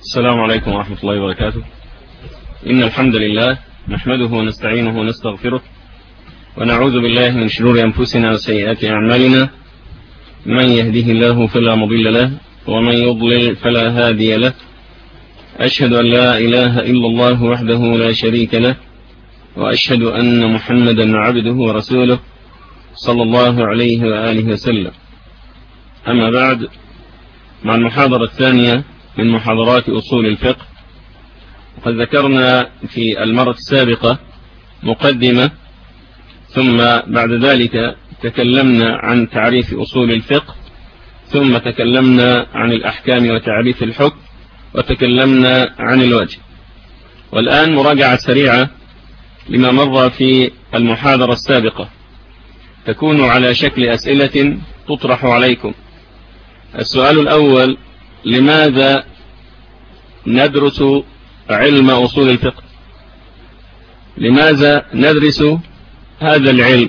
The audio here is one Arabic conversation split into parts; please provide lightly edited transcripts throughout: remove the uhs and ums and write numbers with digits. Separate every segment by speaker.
Speaker 1: السلام عليكم ورحمة الله وبركاته. إن الحمد لله نحمده ونستعينه ونستغفره ونعوذ بالله من شرور أنفسنا وسيئات أعمالنا، من يهده الله فلا مضل له ومن يضلل فلا هادي له. أشهد أن لا إله إلا الله وحده لا شريك له، وأشهد أن محمدا عبده ورسوله صلى الله عليه وآله وسلم. أما بعد، مع المحاضرة الثانية من محاضرات أصول الفقه، وقد ذكرنا في المرة السابقة مقدمة، ثم بعد ذلك تكلمنا عن تعريف أصول الفقه، ثم تكلمنا عن الأحكام وتعريف الحكم، وتكلمنا عن الوجه. والآن مراجعة سريعة لما مر في المحاضرة السابقة، تكون على شكل أسئلة تطرح عليكم. السؤال الأول: لماذا ندرس علم أصول الفقه؟ لماذا ندرس هذا العلم؟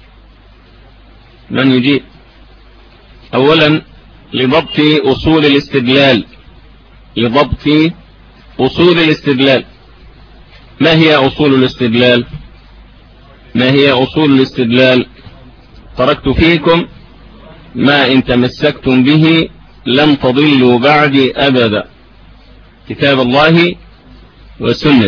Speaker 1: من يجيب؟ أولا، لضبط أصول الاستدلال. لضبط أصول الاستدلال. ما هي أصول الاستدلال؟ ما هي أصول الاستدلال؟ تركت فيكم ما إن تمسكتم به لم تضلوا بعد أبدا، كتاب الله والسنة.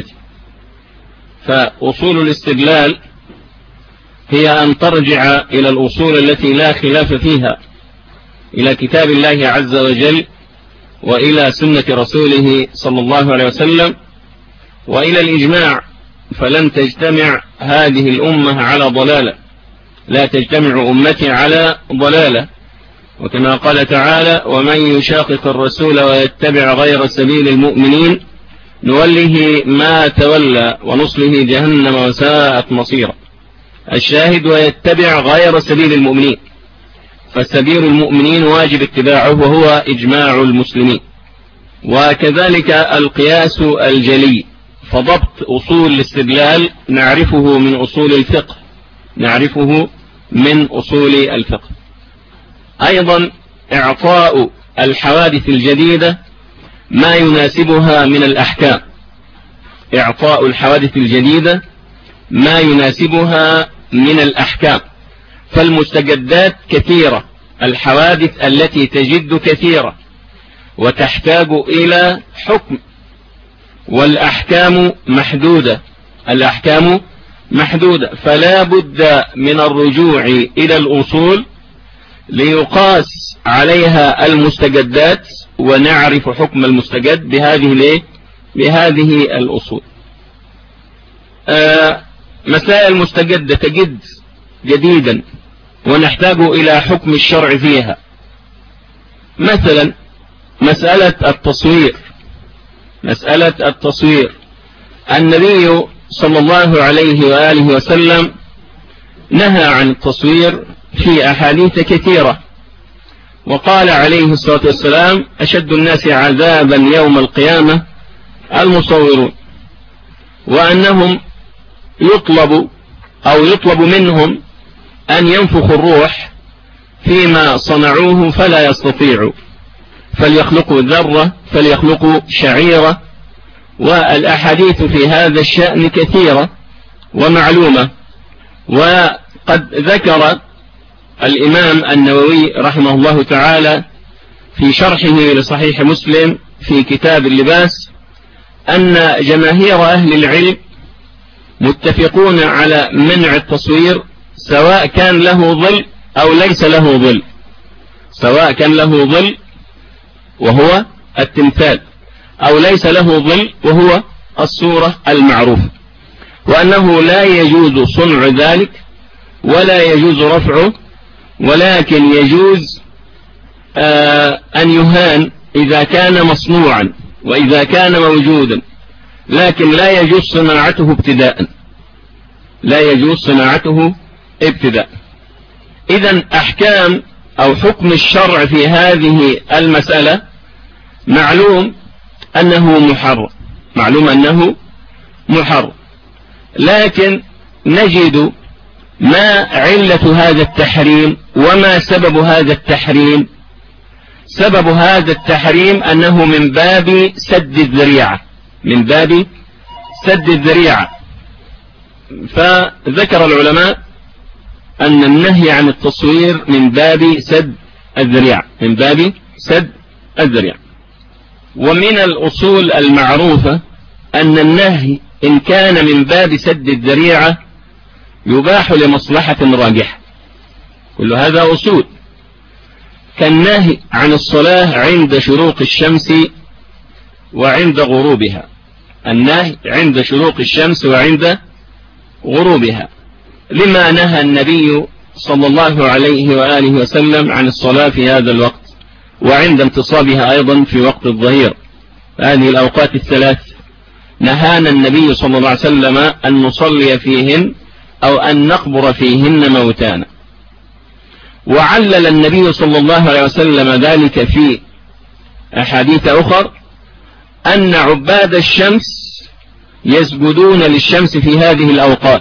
Speaker 1: فأصول الاستدلال هي أن ترجع إلى الأصول التي لا خلاف فيها، إلى كتاب الله عز وجل، وإلى سنة رسوله صلى الله عليه وسلم، وإلى الإجماع. فلن تجتمع هذه الأمة على ضلالة، لا تجتمع أمتي على ضلالة. وكما قال تعالى: ومن يشاقق الرسول ويتبع غير سبيل المؤمنين نوله ما تولى ونصله جهنم وساءت مصيرا. الشاهد: ويتبع غير سبيل المؤمنين، فسبيل المؤمنين واجب اتباعه، وهو إجماع المسلمين. وكذلك القياس الجلي. فضبط أصول الاستدلال نعرفه من أصول الفقه، نعرفه من أصول الفقه. أيضا إعطاء الحوادث الجديدة ما يناسبها من الأحكام. إعطاء الحوادث الجديدة ما يناسبها من الأحكام. فالمستجدات كثيرة، الحوادث التي تجد كثيرة وتحتاج إلى حكم، والأحكام محدودة. الأحكام محدودة، فلا بد من الرجوع إلى الأصول ليقاس عليها المستجدات، ونعرف حكم المستجد بهذه الأصول. مسائل مستجدة تجد جديدا ونحتاج إلى حكم الشرع فيها. مثلا مسألة التصوير. مسألة التصوير، النبي صلى الله عليه وآله وسلم نهى عن التصوير في أحاديث كثيرة، وقال عليه الصلاة والسلام: أشد الناس عذابا يوم القيامة المصورون، وأنهم يطلب منهم أن ينفخوا الروح فيما صنعوه فلا يستطيعوا، فليخلقوا ذرة، فليخلقوا شعيرة. والأحاديث في هذا الشأن كثيرة ومعلومة. وقد ذكر الإمام النووي رحمه الله تعالى في شرحه لصحيح مسلم في كتاب اللباس أن جماهير أهل العلم متفقون على منع التصوير، سواء كان له ظل أو ليس له ظل. سواء كان له ظل وهو التمثال، أو ليس له ظل وهو الصورة المعروفة، وأنه لا يجوز صنع ذلك ولا يجوز رفعه، ولكن يجوز أن يهان إذا كان مصنوعا وإذا كان موجودا، لكن لا يجوز صناعته ابتداء. لا يجوز صناعته ابتداء. إذن أحكام أو حكم الشرع في هذه المسألة معلوم أنه محرم، معلوم أنه محرم، لكن نجد ما علة هذا التحريم وما سبب هذا التحريم. سبب هذا التحريم أنه من باب سد الذريعة، من باب سد الذريعة. فذكر العلماء أن النهي عن التصوير من باب سد الذريعة، من باب سد الذريعة. ومن الأصول المعروفة أن النهي إن كان من باب سد الذريعة يباح لمصلحة راجحة، كل هذا أصول، كالنهي عن الصلاة عند شروق الشمس وعند غروبها، النهي عند شروق الشمس وعند غروبها، لما نهى النبي صلى الله عليه وآله وسلم عن الصلاة في هذا الوقت، وعند انتصابها أيضا في وقت الظهير. هذه الأوقات الثلاث نهانا النبي صلى الله عليه وسلم أن نصلي فيهن أو أن نقبر فيهن موتانا. وعلل النبي صلى الله عليه وسلم ذلك في أحاديث أخر أن عباد الشمس يسجدون للشمس في هذه الأوقات،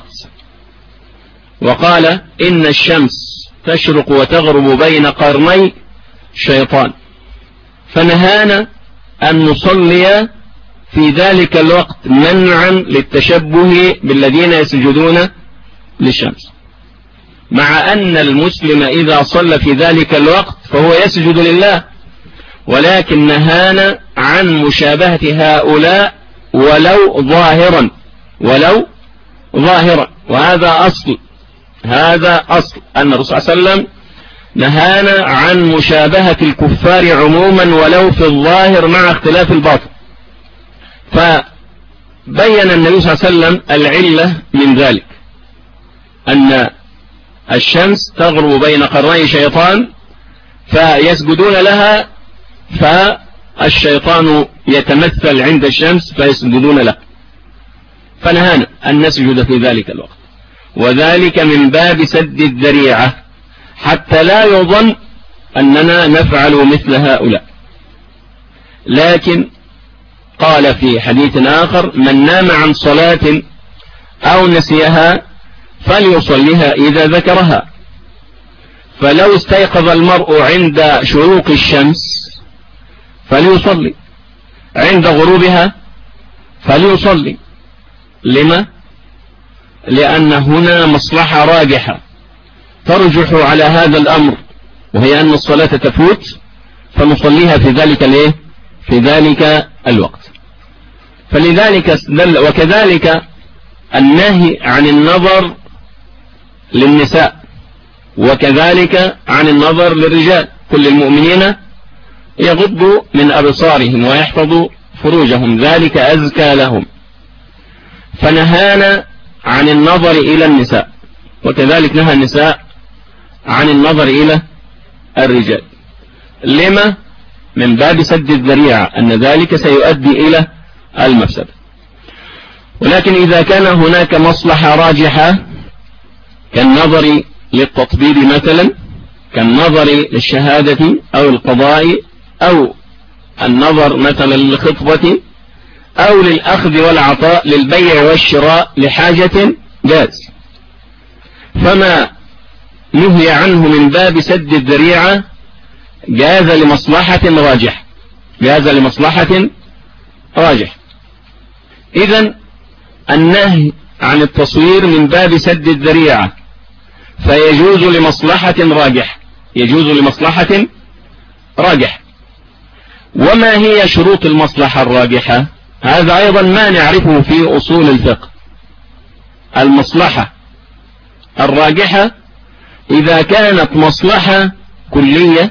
Speaker 1: وقال إن الشمس تشرق وتغرب بين قرني شيطان، فنهانا أن نصلي في ذلك الوقت منعا للتشبه بالذين يسجدون للشمس، مع أن المسلم إذا صلى في ذلك الوقت فهو يسجد لله، ولكن نهانا عن مشابهة هؤلاء ولو ظاهرا، ولو ظاهرا. وهذا أصل، هذا أصل أن الرسول صلى الله عليه وسلم نهانا عن مشابهة الكفار عموما ولو في الظاهر مع اختلاف الباطن. فبين النبي صلى الله عليه وسلم العلة من ذلك أن الشمس تغرب بين قرني شيطان فيسجدون لها، فالشيطان يتمثل عند الشمس فيسجدون له، فنهانا أن نسجد في ذلك الوقت، وذلك من باب سد الذريعة حتى لا يظن أننا نفعل مثل هؤلاء. لكن قال في حديث آخر من نام عن صلاة أو نسيها فليصليها إذا ذكرها، فلو استيقظ المرء عند شروق الشمس فليصلي، عند غروبها فليصلي. لما؟ لأن هنا مصلحة راجحة ترجح على هذا الأمر، وهي أن الصلاة تفوت فنصليها في ذلك الايه؟ في ذلك الوقت. فلذلك وكذلك النهي عن النظر للنساء، وكذلك عن النظر للرجال، كل المؤمنين يغضوا من أبصارهم ويحفظوا فروجهم ذلك أزكى لهم. فنهانا عن النظر إلى النساء، وكذلك نهى النساء عن النظر إلى الرجال. لما؟ من باب سد الذريعة، أن ذلك سيؤدي إلى المفسدة. ولكن إذا كان هناك مصلحة راجحة كالنظر للتطبيب مثلا، كالنظر للشهادة أو القضاء، أو النظر مثلا للخطبة، أو للأخذ والعطاء، للبيع والشراء لحاجة، جاز. فما نهي عنه من باب سد الذريعة جاز لمصلحة راجح، جاز لمصلحة راجح. إذن النهي عن التصوير من باب سد الذريعة فيجوز لمصلحة راجح، يجوز لمصلحة راجح. وما هي شروط المصلحة الراجحة؟ هذا أيضا ما نعرفه في أصول الفقه. المصلحة الراجحة إذا كانت مصلحة كلية،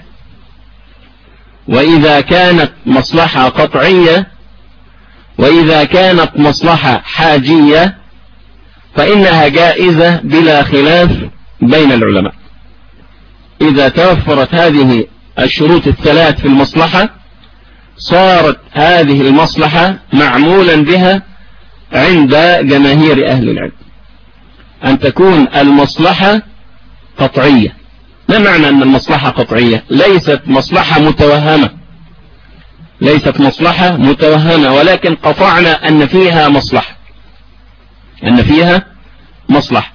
Speaker 1: وإذا كانت مصلحة قطعية، وإذا كانت مصلحة حاجية، فإنها جائزة بلا خلاف بين العلماء. إذا توفرت هذه الشروط الثلاث في المصلحة صارت هذه المصلحة معمولا بها عند جماهير أهل العلم، أن تكون المصلحة قطعية. ما معنى أن المصلحة قطعية؟ ليست مصلحة متوهمة، ليست مصلحة متوهمة، ولكن قطعنا أن فيها مصلحة، أن فيها مصلحة.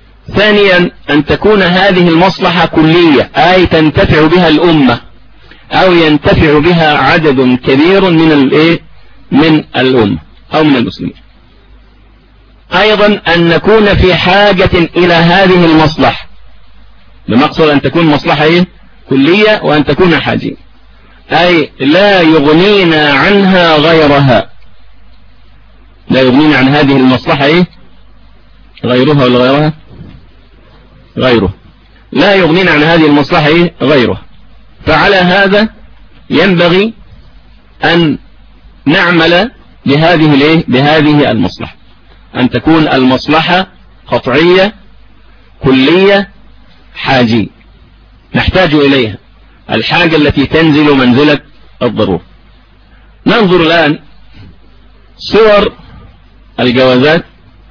Speaker 1: ثانيا أن تكون هذه المصلحة كلية، أي تنتفع بها الأمة، أو ينتفع بها عدد كبير من الأمة أو من المسلمين. أيضا أن نكون في حاجة إلى هذه المصلحة، بمقصد أن تكون مصلحة كلية وأن تكون حاجية، أي لا يغنينا عنها غيرها، لا يغنينا عن هذه المصلحة غيرها ولا غيرها غيره، لا يغنينا عن هذه المصلحة غيرها. فعلى هذا ينبغي أن نعمل بهذه المصلحة، أن تكون المصلحة قطعية كلية حاجية نحتاج إليها، الحاجة التي تنزل منزلة الضرورة. ننظر الآن صور الجوازات،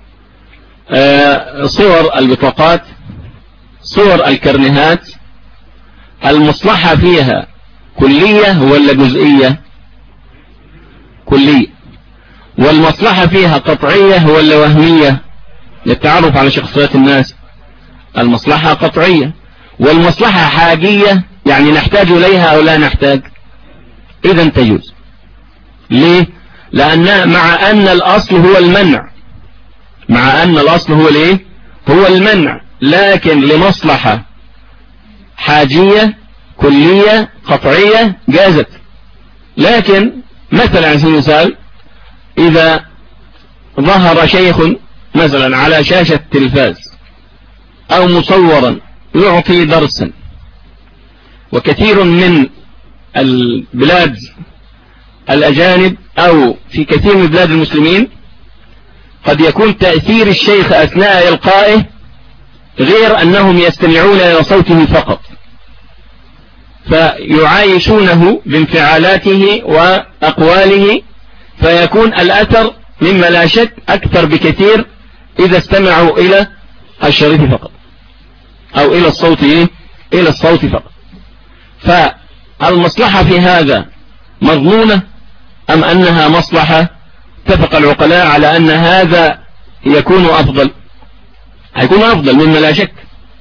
Speaker 1: صور البطاقات، صور الكرنيهات، المصلحة فيها كلية ولا جزئية؟ كلية. والمصلحة فيها قطعية ولا وهمية للتعرف على شخصيات الناس؟ المصلحة قطعية. والمصلحة حاجية، يعني نحتاج إليها أو لا نحتاج؟ إذن تجوز. ليه؟ لأن مع أن الأصل هو المنع، مع أن الأصل هو المنع، لكن لمصلحة حاجية كلية قطعية جازت. لكن مثلا على سبيل المثال إذا ظهر شيخ مثلا على شاشة تلفاز أو مصورا يعطي درسا، وكثير من البلاد الأجانب أو في كثير من بلاد المسلمين قد يكون تأثير الشيخ أثناء إلقائه غير أنهم يستمعون إلى صوته فقط، فيعايشونه بانفعالاته وأقواله، فيكون الأثر مما لا شك أكثر بكثير إذا استمعوا إلى الشريط فقط أو إلى الصوت فقط. فالمصلحة في هذا مضمونة أم أنها مصلحة؟ اتفق العقلاء على أن هذا يكون أفضل، هيكون أفضل مما لا شك.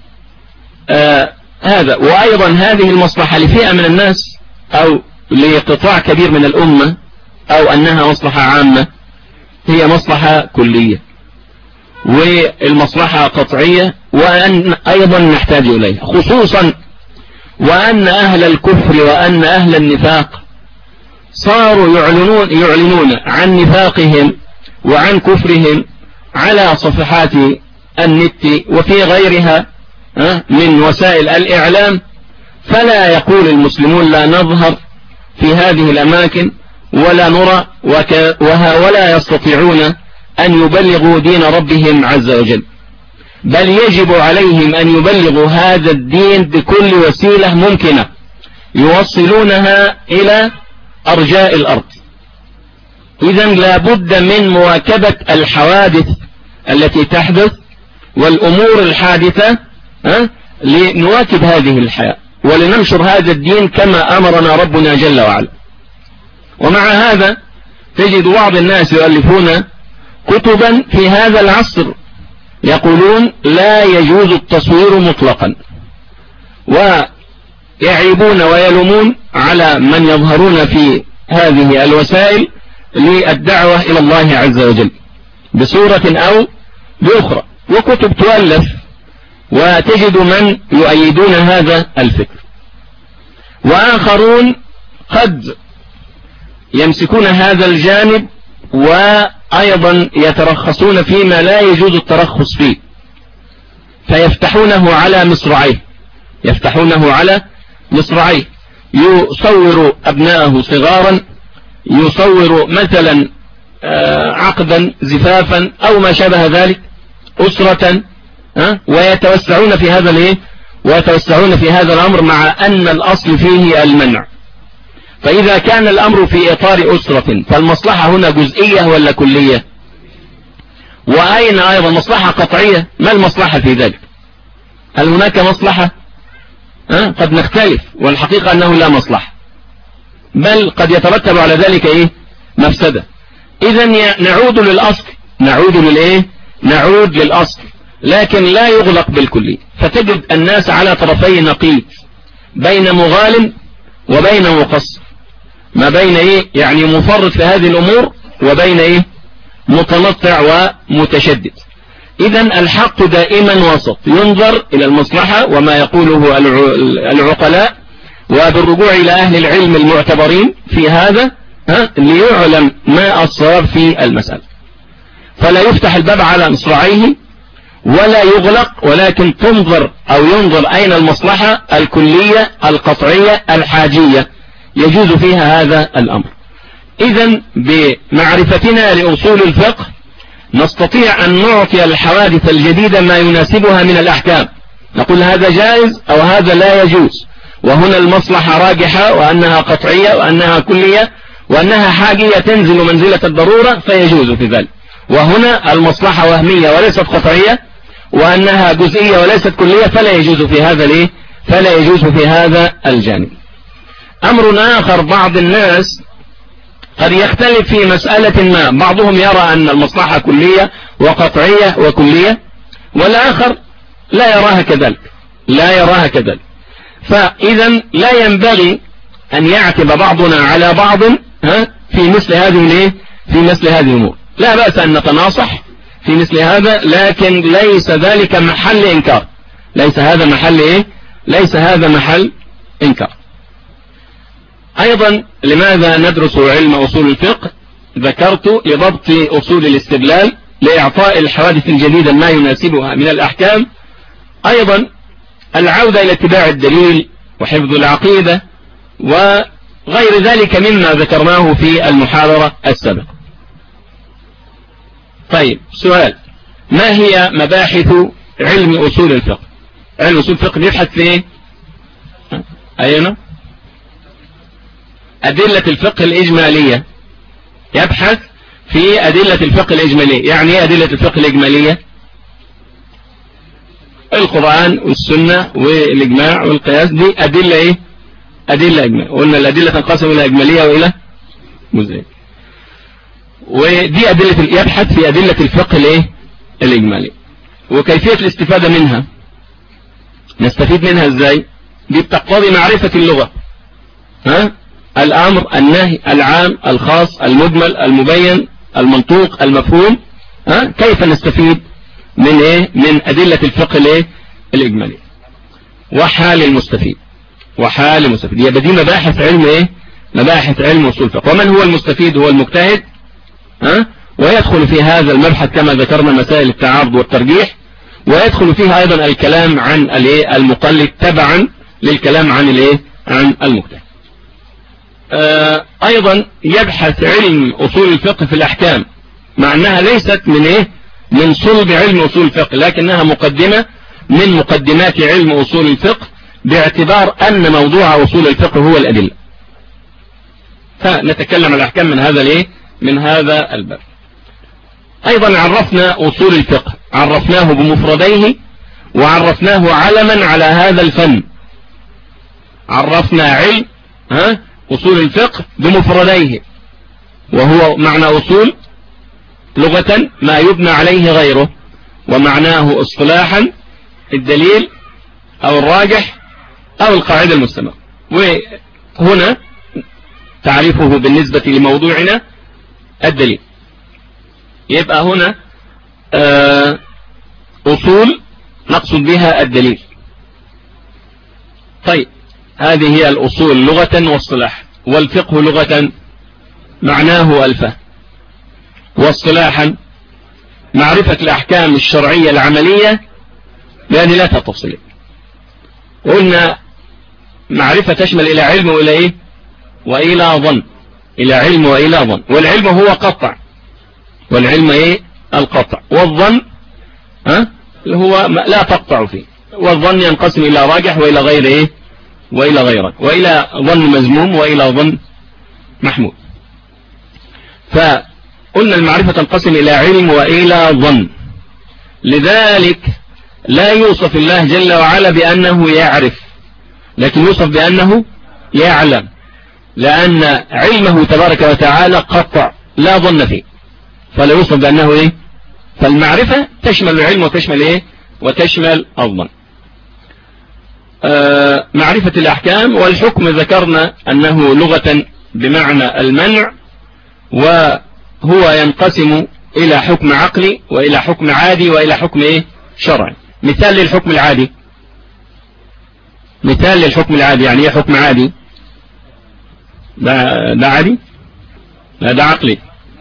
Speaker 1: هذا وأيضا هذه المصلحة لفئة من الناس أو لقطاع كبير من الأمة، أو أنها مصلحة عامة، هي مصلحة كلية والمصلحة قطعية، وأن أيضا نحتاج إليها، خصوصا وأن أهل الكفر وأن أهل النفاق صاروا يعلنون عن نفاقهم وعن كفرهم على صفحات النت وفي غيرها من وسائل الإعلام، فلا يقول المسلمون لا نظهر في هذه الأماكن ولا نرى ولا يستطيعون أن يبلغوا دين ربهم عز وجل، بل يجب عليهم أن يبلغوا هذا الدين بكل وسيلة ممكنة يوصلونها إلى أرجاء الأرض. إذن لا بد من مواكبة الحوادث التي تحدث والأمور الحادثة لنواكب هذه الحياة ولننشر هذا الدين كما أمرنا ربنا جل وعلا. ومع هذا تجد بعض الناس يؤلفون كتبا في هذا العصر يقولون لا يجوز التصوير مطلقا، ويعيبون ويلومون على من يظهرون في هذه الوسائل للدعوة إلى الله عز وجل بصورة أو بأخرى، وكتب تؤلف وتجد من يؤيدون هذا الفكر، وآخرون قد يمسكون هذا الجانب وأيضا يترخصون فيما لا يجوز الترخص فيه، فيفتحونه على مصراعيه، يصور أبناءه صغارا، يصور مثلا عقدا زفافا أو ما شابه ذلك، أسرة، ويتوسعون في هذا الأمر مع أن الأصل فيه المنع. فإذا كان الأمر في إطار أسرة فالمصلحة هنا جزئية ولا كلية؟ وأين أيضا مصلحة قطعية؟ ما المصلحة في ذلك؟ هل هناك مصلحة؟ قد نختلف، والحقيقة أنه لا مصلحة، بل قد يترتب على ذلك مفسدة. إذن نعود للأصل، لكن لا يغلق بالكلي، فتجد الناس على طرفي نقيض بين مغال وبين مقصر، ما بين ايه يعني مفرط في هذه الامور وبين ايه متنطع ومتشدد. اذن الحق دائما وسط، ينظر الى المصلحة وما يقوله العقلاء، وبالرجوع الى اهل العلم المعتبرين في هذا ليعلم ما الصواب في المسألة. فلا يفتح الباب على مصراعيه ولا يغلق، ولكن تنظر او ينظر اين المصلحة الكلية القطعية الحاجية يجوز فيها هذا الامر. اذن بمعرفتنا لأصول الفقه نستطيع ان نعطي الحوادث الجديدة ما يناسبها من الاحكام، نقول هذا جائز او هذا لا يجوز، وهنا المصلحة راجحة وانها قطعية وانها كلية وانها حاجية تنزل منزلة الضرورة فيجوز في ذلك، وهنا المصلحة وهمية وليست قطعية وانها جزئية وليست كلية فلا يجوز في هذا ليه فلا يجوز في هذا الجانب. امر اخر، بعض الناس قد يختلف في مسألة ما، بعضهم يرى ان المصلحة كلية وقطعية وكلية، والآخر لا يراها كذلك، فإذا لا ينبغي أن يعتب بعضنا على بعض في مثل هذه الأمور. لا بأس أن نتناصح في مثل هذا، لكن ليس ذلك محل إنكار، ليس هذا محل إنكار. أيضا لماذا ندرس علم أصول الفقه؟ ذكرت لضبط أصول الاستدلال، لإعطاء الحوادث الجديدة ما يناسبها من الأحكام، أيضا العودة إلى اتباع الدليل وحفظ العقيدة وغير ذلك مما ذكرناه في المحاضرة السابقة. طيب سؤال، ما هي مباحث علم أصول الفقه؟ علم أصول الفقه يبحث في ايه؟ أين؟ أدلة الفقه الإجمالية، يبحث في أدلة الفقه الإجمالية. يعني ايه أدلة الفقه الإجمالية؟ القرآن والسنة والإجماع والقياس، دي أدلة ايه؟ أدلة إجمالية. قلنا الأدلة تنقسم إلى إجمالية وإلى جزئية، ودي أدلة يبحث في أدلة الفقه الايه؟ الإجمالية. وكيفية الاستفادة منها، نستفيد منها ازاي؟ دي بتقتضي معرفة اللغة، الأمر، النهي، العام، الخاص، المجمل، المبين، المنطوق، المفهوم. كيف نستفيد من ايه؟ من أدلة الفقه الايه؟ الإجمالية. وحال المستفيد يبقى دي مباحث علم ايه؟ مباحث علم أصول الفقه. ومن هو المستفيد؟ هو المجتهد، ويدخل في هذا المبحث كما ذكرنا مسائل التعارض والترجيح، ويدخل فيها أيضا الكلام عن المقلد تبعا للكلام عن المجتهد. أيضا يبحث علم أصول الفقه في الأحكام، مع أنها ليست من صلب علم أصول الفقه، لكنها مقدمة من مقدمات علم أصول الفقه، باعتبار أن موضوع أصول الفقه هو الأدلة. فنتكلم عن الأحكام من هذا الباب. أيضا عرفنا أصول الفقه، عرفناه بمفرديه وعرفناه علما على هذا الفن. عرفنا علم أصول الفقه بمفرديه، وهو معنى أصول لغة ما يبنى عليه غيره، ومعناه اصطلاحا الدليل أو الراجح أو القاعدة المستمرة. وهنا تعريفه بالنسبة لموضوعنا الدليل. يبقى هنا أصول نقصد بها الدليل. طيب هذه هي الأصول لغة واصطلاح. والفقه لغة معناه الفهم، واصطلاحا معرفة الأحكام الشرعية العملية بأدلتها التفصيلية. قلنا معرفة تشمل إلى علم وإلى إيه؟ وإلى ظن. إلى علم وإلى ظن. والعلم هو قطع، والعلم إيه؟ القطع. والظن هو لا تقطع فيه. والظن ينقسم إلى راجح وإلى غير إيه؟ وإلى غيره، وإلى ظن مذموم وإلى ظن محمود. فقلنا المعرفة تنقسم إلى علم وإلى ظن. لذلك لا يوصف الله جل وعلا بأنه يعرف، لكن يوصف بأنه يعلم، لأن علمه تبارك وتعالى قطع لا ظن فيه، فلا يوصف بأنه إيه؟ فالمعرفة تشمل العلم وتشمل إيه؟ وتشمل الظن. معرفة الأحكام. والحكم ذكرنا أنه لغة بمعنى المنع، وهو ينقسم إلى حكم عقلي وإلى حكم عادي وإلى حكم شرعي. مثال للحكم العادي، مثال للحكم العادي يعني ايه حكم عادي؟ ده عادي؟ لا ده عقلي.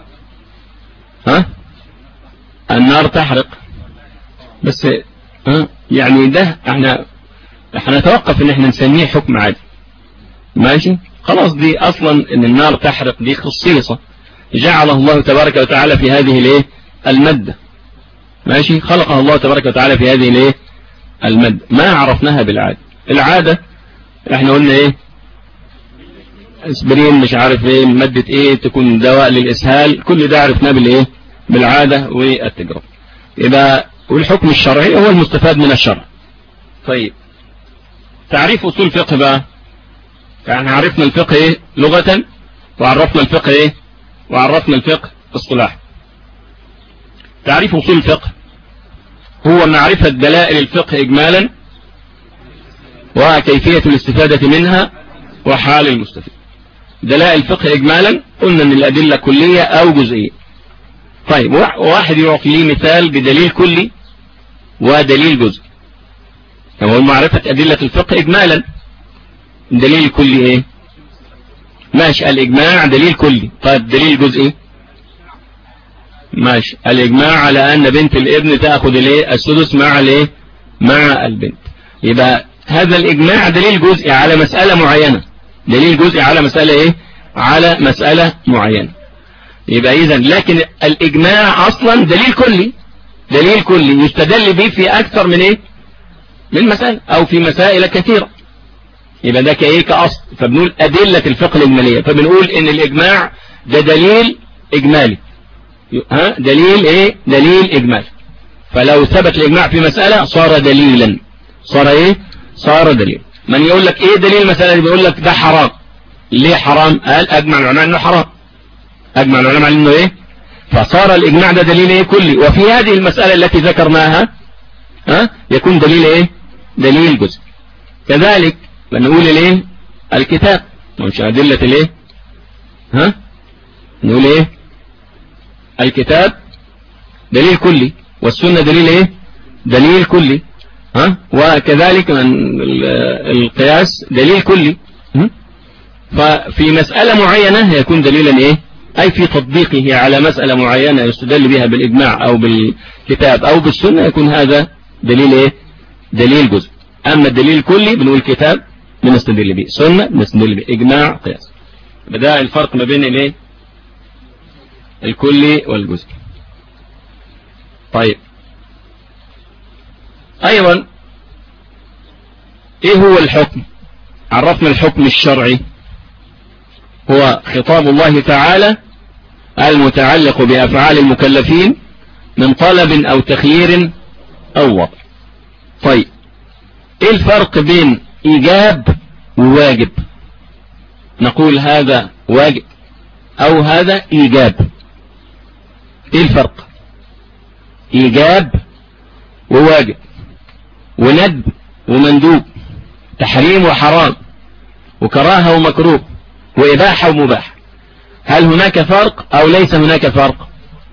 Speaker 1: النار تحرق، بس يعني ده احنا نتوقف ان احنا نسميه حكم عادي، ماشي خلاص. دي اصلا ان النار تحرق دي خصيصة جعله الله تبارك وتعالى في هذه المادة، ماشي، خلقها الله تبارك وتعالى في هذه المادة، ما عرفناها بالعادة. العادة احنا قلنا اسبرين مش عارف مادة تكون دواء للإسهال، كل ده عرفناه بالعادة والتجربة. يبقى والحكم الشرعي هو المستفاد من الشرع. طيب تعريف أصول الفقه بقى، يعني عرفنا الفقه لغة، وعرفنا الفقه وعرفنا الفقه اصطلاح. تعريف أصول الفقه هو معرفة دلائل الفقه إجمالا وكيفية الاستفادة منها وحال المستفيد. دلائل الفقه إجمالا قلنا أن الأدلة كلية أو جزئية. طيب واحد يعطي لي مثال بدليل كلي ودليل جزئي. هو معرفة أدلة الفقه إجمالا. دليل كلي ماشي، الإجماع دليل كلي. طيب دليل جزئي ماشي، الإجماع على أن بنت الابن تأخذ السدس مع البنت. يبقى هذا الإجماع دليل جزئي على مسألة معينة، دليل جزئي على مسألة على مسألة معينة. يبقى إذن لكن الإجماع أصلا دليل كلي، دليل كلي يستدل به في أكثر من مسألة أو في مسائل كثيرة. يبقى ده كأصل. فبنقول أدلة الفقه الإجمالية، فبنقول إن الإجماع ده دليل إجمالي. دليل دليل إجمالي. فلو ثبت الإجماع في مسألة صار دليلا، صار دليل. من يقول لك دليل المسألة؟ بيقول لك ده حرام. ليه حرام؟ قال أجمع العلماء إنه حرام، أجمع العلماء إنه فصار الإجماع ده دليل كلي. وفي هذه المسألة التي ذكرناها يكون دليل دليل جزء. كذلك بنقول الكتاب مش أدلة نقول الكتاب دليل كلي، والسنة دليل دليل كلي. وكذلك القياس دليل كلي. ففي مسألة معينة يكون دليلا أي في تطبيقه على مسألة معينة يستدل بها بالإجماع أو بالكتاب أو بالسنة يكون هذا دليل دليل جزء. أما الدليل الكلي بنقول كتاب بنستدل به، سنة بنستدل به، إجماع، قياس. بدأ الفرق ما بين الكلي والجزء. طيب أيضا هو الحكم؟ عرفنا الحكم الشرعي هو خطاب الله تعالى المتعلق بأفعال المكلفين من طلب أو تخيير أو وضع. طيب الفرق بين إيجاب وواجب؟ نقول هذا واجب أو هذا إيجاب. الفرق؟ إيجاب وواجب، وندب ومندوب، تحريم وحرام، وكراهة ومكروه، وإباحة ومباح. هل هناك فرق أو ليس هناك فرق؟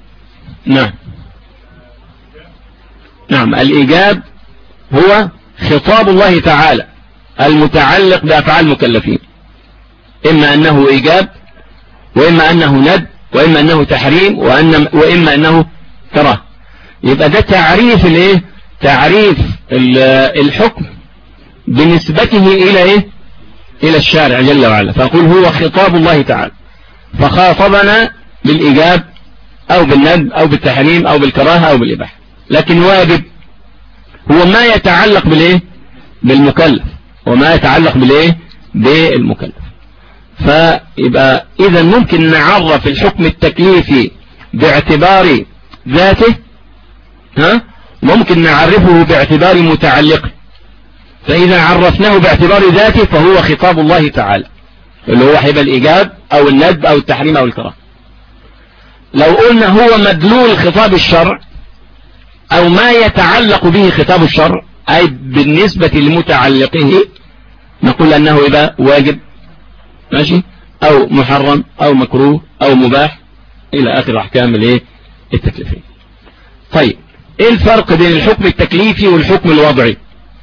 Speaker 1: نعم الإيجاب هو خطاب الله تعالى المتعلق بأفعال المكلفين، إما أنه إيجاب، وإما أنه ندب، وإما أنه تحريم، وإما أنه كراهة. يبقى ده تعريف تعريف الحكم بنسبته إلى الشارع جل وعلا. فأقول هو خطاب الله تعالى، فخاطبنا بالإيجاب أو بالندب أو بالتحريم أو بالكراهة أو بالإباحة. لكن واجب هو ما يتعلق بالمكلف، وما يتعلق بالمكلف. فيبقى إذا ممكن نعرف الحكم التكليفي باعتبار ذاته، ممكن نعرفه باعتبار متعلقه. فإذا عرفناه باعتبار ذاته فهو خطاب الله تعالى اللي هو هيبقى الإيجاب أو الندب أو التحريم أو الكراهة. لو قلنا هو مدلول خطاب الشرع أو ما يتعلق به خطاب الشرع
Speaker 2: أي بالنسبة لمتعلقه نقول أنه يبقى واجب، ماشي، أو محرم أو مكروه أو مباح إلى آخر أحكام التكليفية. طيب إيه الفرق بين الحكم التكليفي والحكم الوضعي؟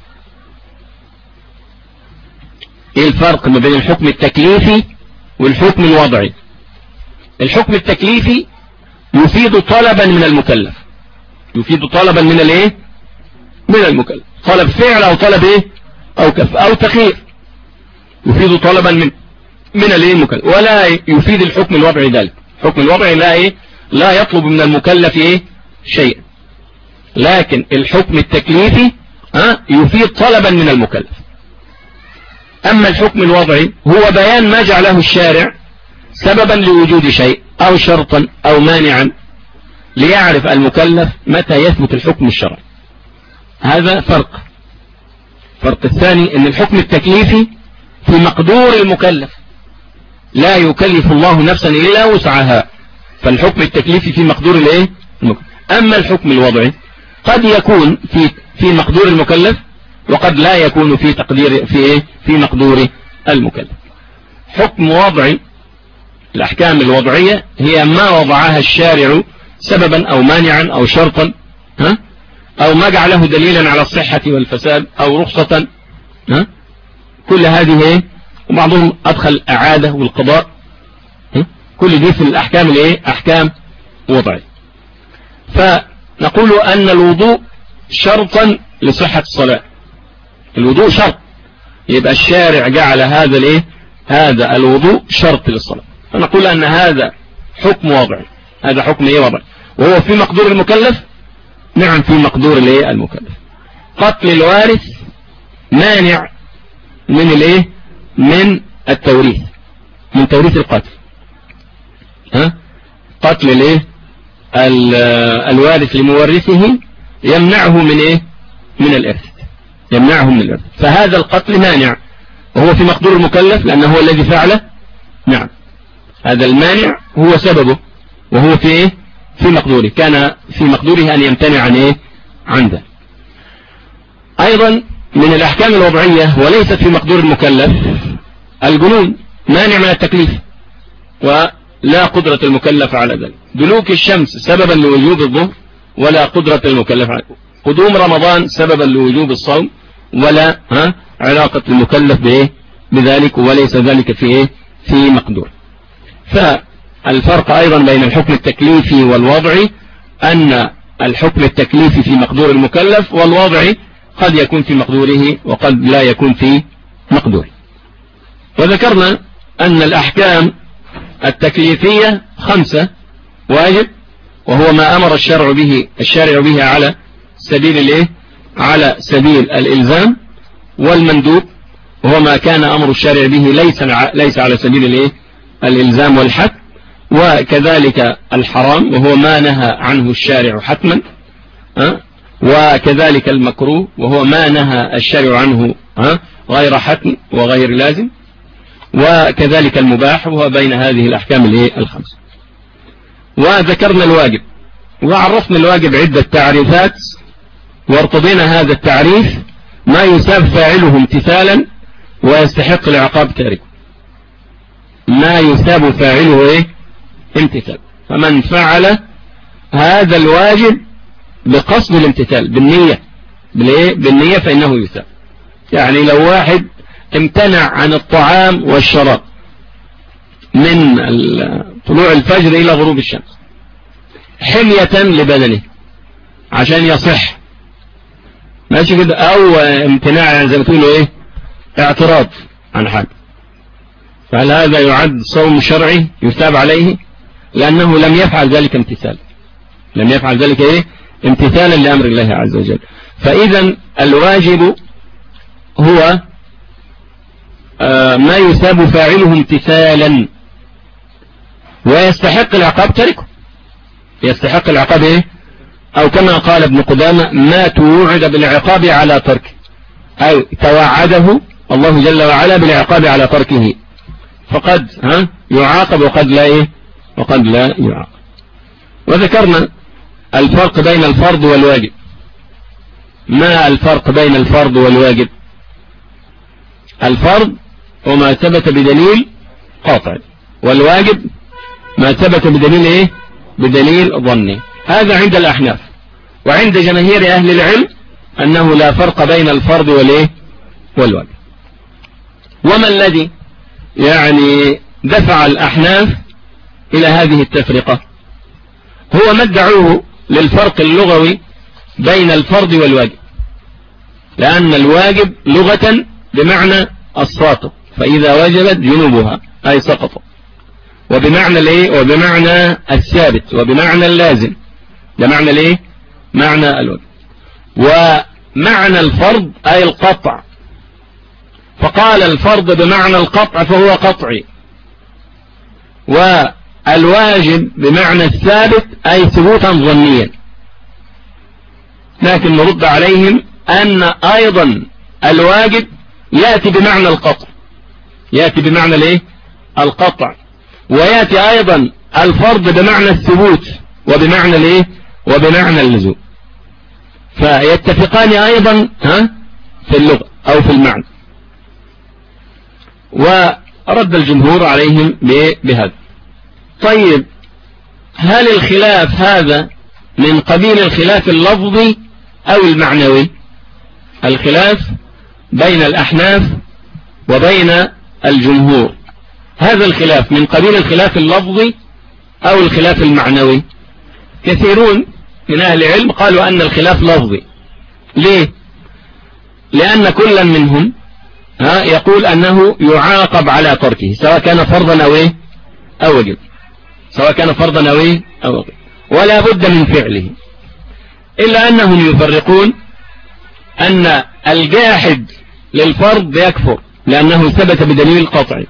Speaker 2: إيه الفرق ما بين الحكم التكليفي والحكم الوضعي؟ الحكم التكليفي يفيد طلبا من المكلف، يفيد طلبا من من المكلف، طلب فعل أو طلب أو كف أو تخير، يفيد طلبا من المكلف، ولا يفيد الحكم الوضعي ذلك. الحكم الوضعي لا يطلب من المكلف شيئا، لكن الحكم التكليفي يفيد طلبا من المكلف. أما الحكم الوضعي هو بيان ما جعله الشارع سببا لوجود شيء أو شرطا أو مانعا ليعرف المكلف متى يثبت الحكم الشرعي. هذا فرق الثاني أن الحكم التكليفي في مقدور المكلف، لا يكلف الله نفسا إلا وسعها، فالحكم التكليفي في مقدور المكلف. أما الحكم الوضعي قد يكون في مقدور المكلف وقد لا يكون في مقدور المكلف. حكم وضعي، الأحكام الوضعية هي ما وضعها الشارع سببا أو مانعا أو شرطا أو ما جعله دليلا على الصحة والفساد أو رخصة، كل هذه وبعضهم أدخل أعادة والقضاء، كل دي في الأحكام أحكام وضعية. فنقول أن الوضوء شرطا لصحة الصلاة، الوضوء شرط، يبقى الشارع جعل هذا الوضوء شرط للصلاة، فنقول أن هذا حكم وضعي، هذا حكم وضعي، وهو في مقدور المكلف. نعم في مقدور المكلف. قتل الوارث مانع من التوريث، من توريث القتل. قتل الوارث لمورثه يمنعه من الإرث، يمنعه من الإرث، فهذا القتل مانع وهو في مقدور المكلف لأنه هو الذي فعله. نعم هذا المانع هو سببه وهو في مقدوره، كان في مقدوره أن يمتنع عن ذلك. أيضا من الأحكام الوضعية وليست في مقدور المكلف الجنون، مانع من التكليف ولا قدرة المكلف على ذلك. دلوك الشمس سببا لوجوب الظهر ولا قدرة المكلف على ذلك. قدوم رمضان سببا لوجوب الصوم ولا علاقة المكلف بذلك، وليس ذلك في مقدور. فالفرق أيضا بين الحكم التكليفي والوضعي أن الحكم التكليفي في مقدور المكلف، والوضعي قد يكون في مقدوره وقد لا يكون في مقدوره. وذكرنا أن الأحكام التكليفية 5 واجب، وهو ما أمر الشارع به على سبيل الإلزام، والمندوب وهو ما كان أمر الشارع به ليس على سبيل الإلزام والحث، وكذلك الحرام وهو ما نهى عنه الشارع حتما، وكذلك المكروه وهو ما نهى الشارع عنه غير حتم وغير لازم، وكذلك المباح وهو بين هذه الأحكام 5. وذكرنا الواجب وعرفنا الواجب عدة تعريفات، وارتضينا هذا التعريف ما يثاب فاعله امتثالا ويستحق العقاب تاركه، ما يثاب فاعله امتثال. فمن فعل هذا الواجب بقصد الامتثال بالنية فإنه يثاب. يعني لو واحد امتنع عن الطعام والشراب من طلوع الفجر إلى غروب الشمس حمية لبدنه عشان يصح، ماشي كده، أو امتناع زي ما تقولوا اعتراض عن حاجة، فهل هذا يعد صوم شرعي يثاب عليه؟ لأنه لم يفعل ذلك امتثال، لم يفعل ذلك امتثالا لأمر الله عز وجل. فإذا الواجب هو ما يثاب فاعله امتثالا ويستحق العقاب تركه، يستحق العقاب أو كما قال ابن قدامة ما توعد بالعقاب على تركه، أو توعده الله جل وعلا بالعقاب على تركه، فقد يعاقب وقد لا يعاقب. وذكرنا الفرق بين الفرض والواجب. ما الفرق بين الفرض والواجب؟ الفرض وما ثبت بدليل قاطع، والواجب ما ثبت بدليل ايه؟ بدليل ظني. هذا عند الأحناف، وعند جماهير أهل العلم أنه لا فرق بين الفرض والايه؟ والواجب. وما الذي يعني دفع الأحناف إلى هذه التفرقة؟ هو ما ادعوه للفرق اللغوي بين الفرض والواجب، لأن الواجب لغة بمعنى الساقط، فإذا وجبت جنوبها أي سقط، وبمعنى الايه؟ وبمعنى الثابت، وبمعنى اللازم، ده معنى الايه؟ معنى الواجب. ومعنى الفرض أي القطع، فقال الفرض بمعنى القطع فهو قطعي، والواجب بمعنى الثابت أي ثبوتا ظنيا. لكن نرد عليهم أن أيضا الواجب يأتي بمعنى القطع، يأتي بمعنى الايه؟ القطع، ويأتي أيضا الفرض بمعنى الثبوت وبمعنى الايه؟ وبمعنى اللزوم، فيتفقان أيضا في اللغة أو في المعنى. ورد الجمهور عليهم بهذا. طيب، هل الخلاف هذا من قبيل الخلاف اللفظي أو المعنوي؟ الخلاف بين الأحناف وبين الجمهور، هذا الخلاف من قبيل الخلاف اللفظي أو الخلاف المعنوي؟ كثيرون من أهل العلم قالوا أن الخلاف لفظي. ليه؟ لأن كل منهم يقول أنه يعاقب على تركه، سواء كان فرضا أو إيه؟ أو واجب، سواء كان فرضا أو إيه؟ أو واجب، ولا بد من فعله. إلا أنهم يفرقون أن الجاحد للفرض يكفر لأنه ثبت بدليل قطعي،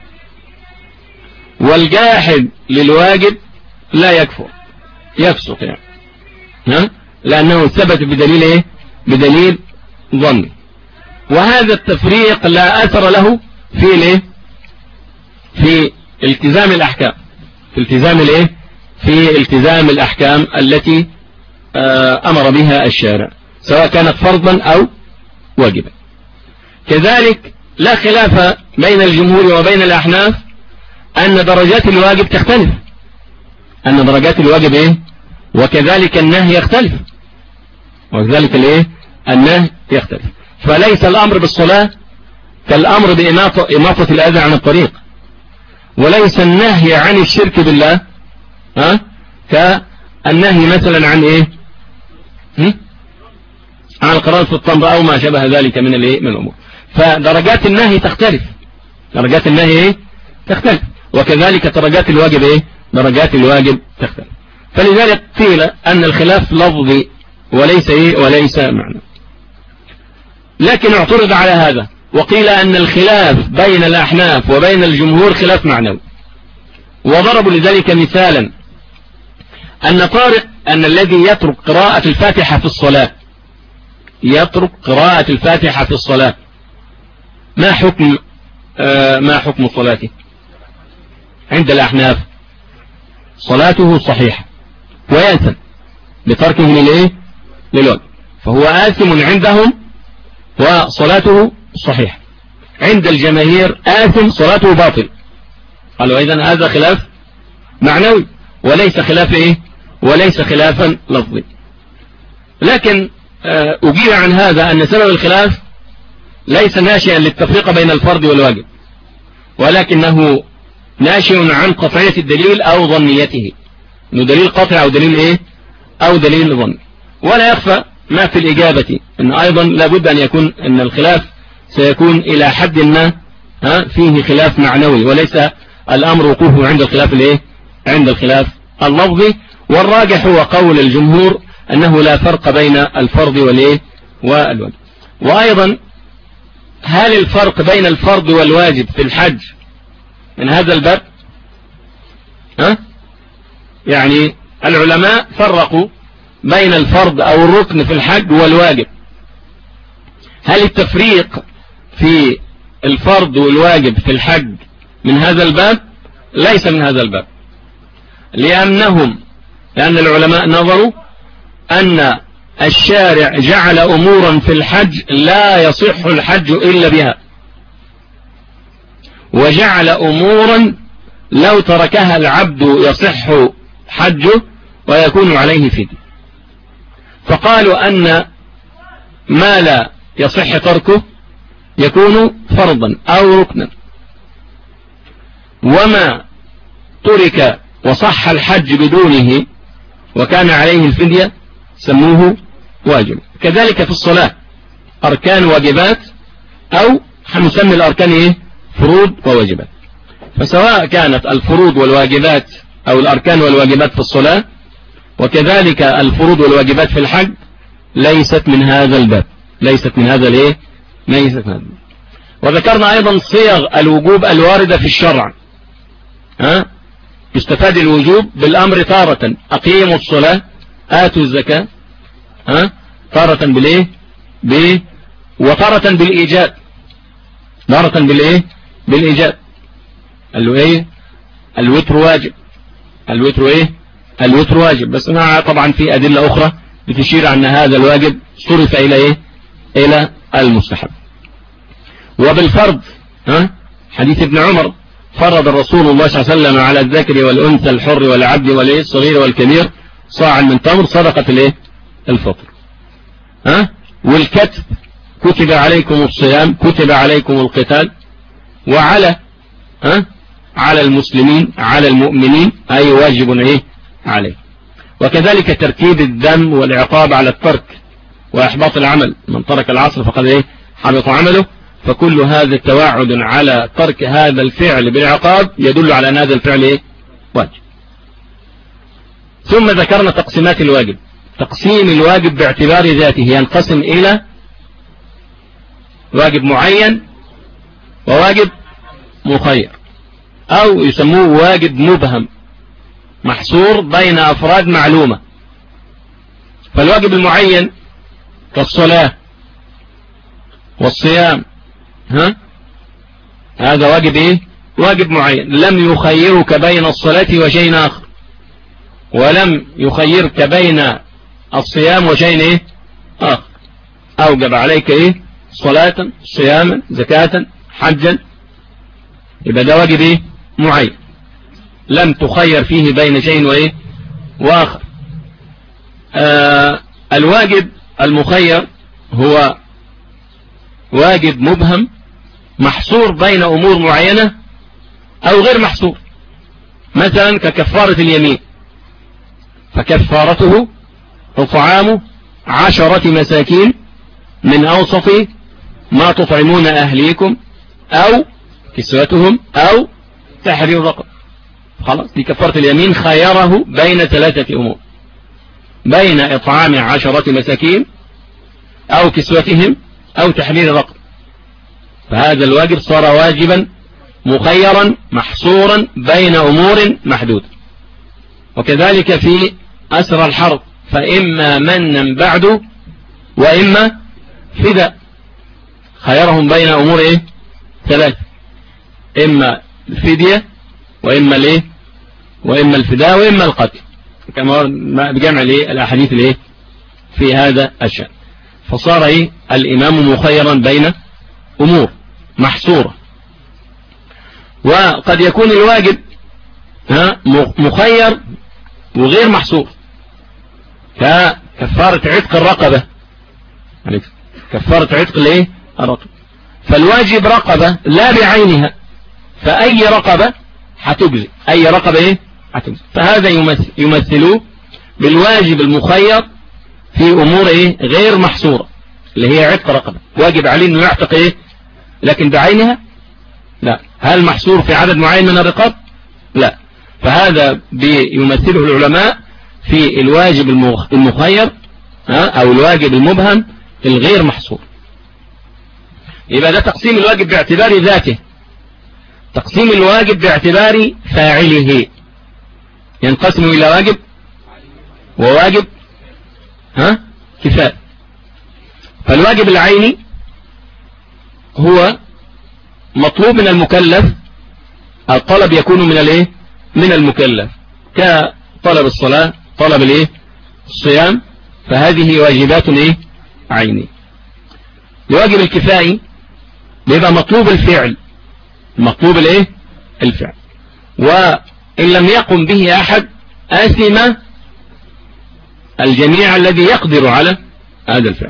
Speaker 2: والجاحد للواجب لا يكفر، يفسق يعني، لأنه ثبت بدليل إيه؟ بدليل ظني. وهذا التفريق لا أثر له في الايه؟ في التزام الأحكام، في التزام الايه؟ في التزام الأحكام التي أمر بها الشارع، سواء كانت فرضا أو واجبا. كذلك لا خلاف بين الجمهور وبين الأحناف أن درجات الواجب تختلف، أن درجات الواجب إيه؟ وكذلك النهي يختلف، وكذلك الإيه؟ النهي يختلف. فليس الأمر بالصلاة كالأمر بإماطة الأذى عن الطريق، وليس النهي عن الشرك بالله كالنهي مثلا عن إيه؟ عن القرار في التمر أو ما شبه ذلك من الإيه؟ من الأمور. فدرجات النهي تختلف، درجات النهي إيه؟ تختلف، وكذلك درجات الواجب إيه؟ درجات الواجب تختلف. فلذلك قيل أن الخلاف لفظي وليس إيه؟ وليس معنى. لكن اعترض على هذا وقيل أن الخلاف بين الأحناف وبين الجمهور خلاف معنوي، وضربوا لذلك مثالا أن الذي يترك قراءة الفاتحة في الصلاة، يترك قراءة الفاتحة في الصلاة، ما حكم صلاته عند الأحناف؟ صلاته صحيحة ويأثم بتركه للإيه؟ للواجب، فهو آثم عندهم وصلاته صحيحة. عند الجماهير آثم صلاته باطل. قالوا إذن هذا خلاف معنوي وليس خلاف إيه؟ وليس خلافا لفظي. لكن أجيب عن هذا أن سبب الخلاف ليس ناشئا للتفريق بين الفرض والواجب، ولكنه ناشئ عن قطعية الدليل أو ظنيته، إنه دليل قطع أو دليل إيه؟ أو دليل ظني. ولا يخفى ما في الإجابة أن أيضا لابد أن يكون أن الخلاف سيكون إلى حد ما فيه خلاف معنوي، وليس الأمر وقوفه عند الخلاف الإيه؟ عند الخلاف اللفظي. والراجح هو قول الجمهور أنه لا فرق بين الفرض والإيه؟ والواجب. وأيضا هل الفرق بين الفرض والواجب في الحج من هذا الباب؟ يعني العلماء فرقوا بين الفرض أو الركن في الحج والواجب. هل التفريق في الفرض والواجب في الحج من هذا الباب؟ ليس من هذا الباب، لأن العلماء نظروا أن الشارع جعل أمورا في الحج لا يصح الحج إلا بها، وجعل أمورا لو تركها العبد يصح حجه ويكون عليه فدية. فقالوا أن ما لا يصح تركه يكون فرضا أو ركنا، وما ترك وصح الحج بدونه وكان عليه الفدية سموه واجب. كذلك في الصلاة أركان واجبات، أو هنسمي الأركان إيه؟ فروض وواجبات. فسواء كانت الفروض والواجبات أو الأركان والواجبات في الصلاة، وكذلك الفروض والواجبات في الحج، ليست من هذا الباب، ليست من هذا الإيه؟ ليست من هذا الباب. وذكرنا أيضا صيغ الوجوب الواردة في الشرع. يستفاد الوجوب بالأمر تارة أقيموا الصلاة آتوا الزكاة، تارة بالإيه؟ وتارة بالإيجاب، تارة بالإيه؟ بالإيجاب. قال له إيه؟ الوتر واجب، الوتر إيه؟ الوتر واجب. بس طبعا في أدلة أخرى بتشير أن هذا الواجب صرف إلى إيه؟ إلى المستحب. وبالفرض حديث ابن عمر فرض الرسول الله صلى الله عليه وسلم على الذكر والأنثى الحر والعبد والصغير والكبير صاعا من تمر صدقة الايه؟ الفطر. والكتب كتب عليكم الصيام، كتب عليكم القتال، وعلى على المسلمين على المؤمنين أي واجب ايه؟ عليه. وكذلك ترتيب الذم والعقاب على الترك وإحباط العمل، من ترك العصر فقد ايه؟ حبط عمله. فكل هذا التوعد على ترك هذا الفعل بالعقاب يدل على أن هذا الفعل ايه؟ واجب. ثم ذكرنا تقسيمات الواجب. تقسيم الواجب باعتبار ذاته ينقسم إلى واجب معين وواجب مخير، أو يسموه واجب مبهم محصور بين أفراد معلومة. فالواجب المعين كالصلاة والصيام هذا واجب ايه؟ واجب معين لم يخيرك بين الصلاة وشيء آخر، ولم يخيرك بين الصيام وشيء ايه؟ آخر. أوجب عليك ايه؟ صلاة، صياما، زكاة، حجا. يبقى ده واجب ايه؟ معين لم تخير فيه بين شيء وايه؟ وآخر. الواجب المخير هو واجب مبهم محصور بين أمور معينة أو غير محصور، مثلا ككفارة اليمين، فكفارته إطعام 10 مساكين من أوسط ما تطعمون أهليكم أو كسوتهم أو تحرير رقبة. خلاص، دي كفارة اليمين خيره بين 3 أمور، بين إطعام 10 مساكين أو كسوتهم أو تحرير رقبة. فهذا الواجب صار واجبا مخيرا محصورا بين أمور محدودة. وكذلك في أسر الحرب، فإما منا بعد وإما فداء، خيرهم بين أمور إيه؟ 3، إما الفدية وإما الإيه؟ وإما الفداء وإما القتل، كما بجمع الإيه؟ الأحاديث الإيه؟ في هذا الشأن. فصار إيه؟ الإمام مخيرا بين أمور محصورة. وقد يكون الواجب مخير وغير محصور، ككفارة عتق الرقبة، كفارة عتق الايه؟ الرقبة. فالواجب رقبة لا بعينها، فأي رقبة هتجزي، أي رقبة ايه؟ هتجزي. فهذا يمثلوه بالواجب المخير في أمور ايه؟ غير محصورة، اللي هي عتق رقبة، واجب عليه انه يعتق ايه؟ لكن بعينها لا. هل محصور في عدد معين من الرقاب؟ لا. فهذا بيمثله العلماء في الواجب المخير أو الواجب المبهم الغير محصور. يبقى ده تقسيم الواجب باعتبار ذاته. تقسيم الواجب باعتبار فاعله ينقسم إلى واجب وواجب كفاية. فالواجب العيني هو مطلوب من المكلف، الطلب يكون من الايه؟ من المكلف، كطلب الصلاة، طلب الايه؟ الصيام، فهذه واجبات ايه عينية. الواجب الكفائي بيبقى مطلوب الفعل، مطلوب الايه الفعل، وإن لم يقم به أحد آثم الجميع الذي يقدر على هذا الفعل،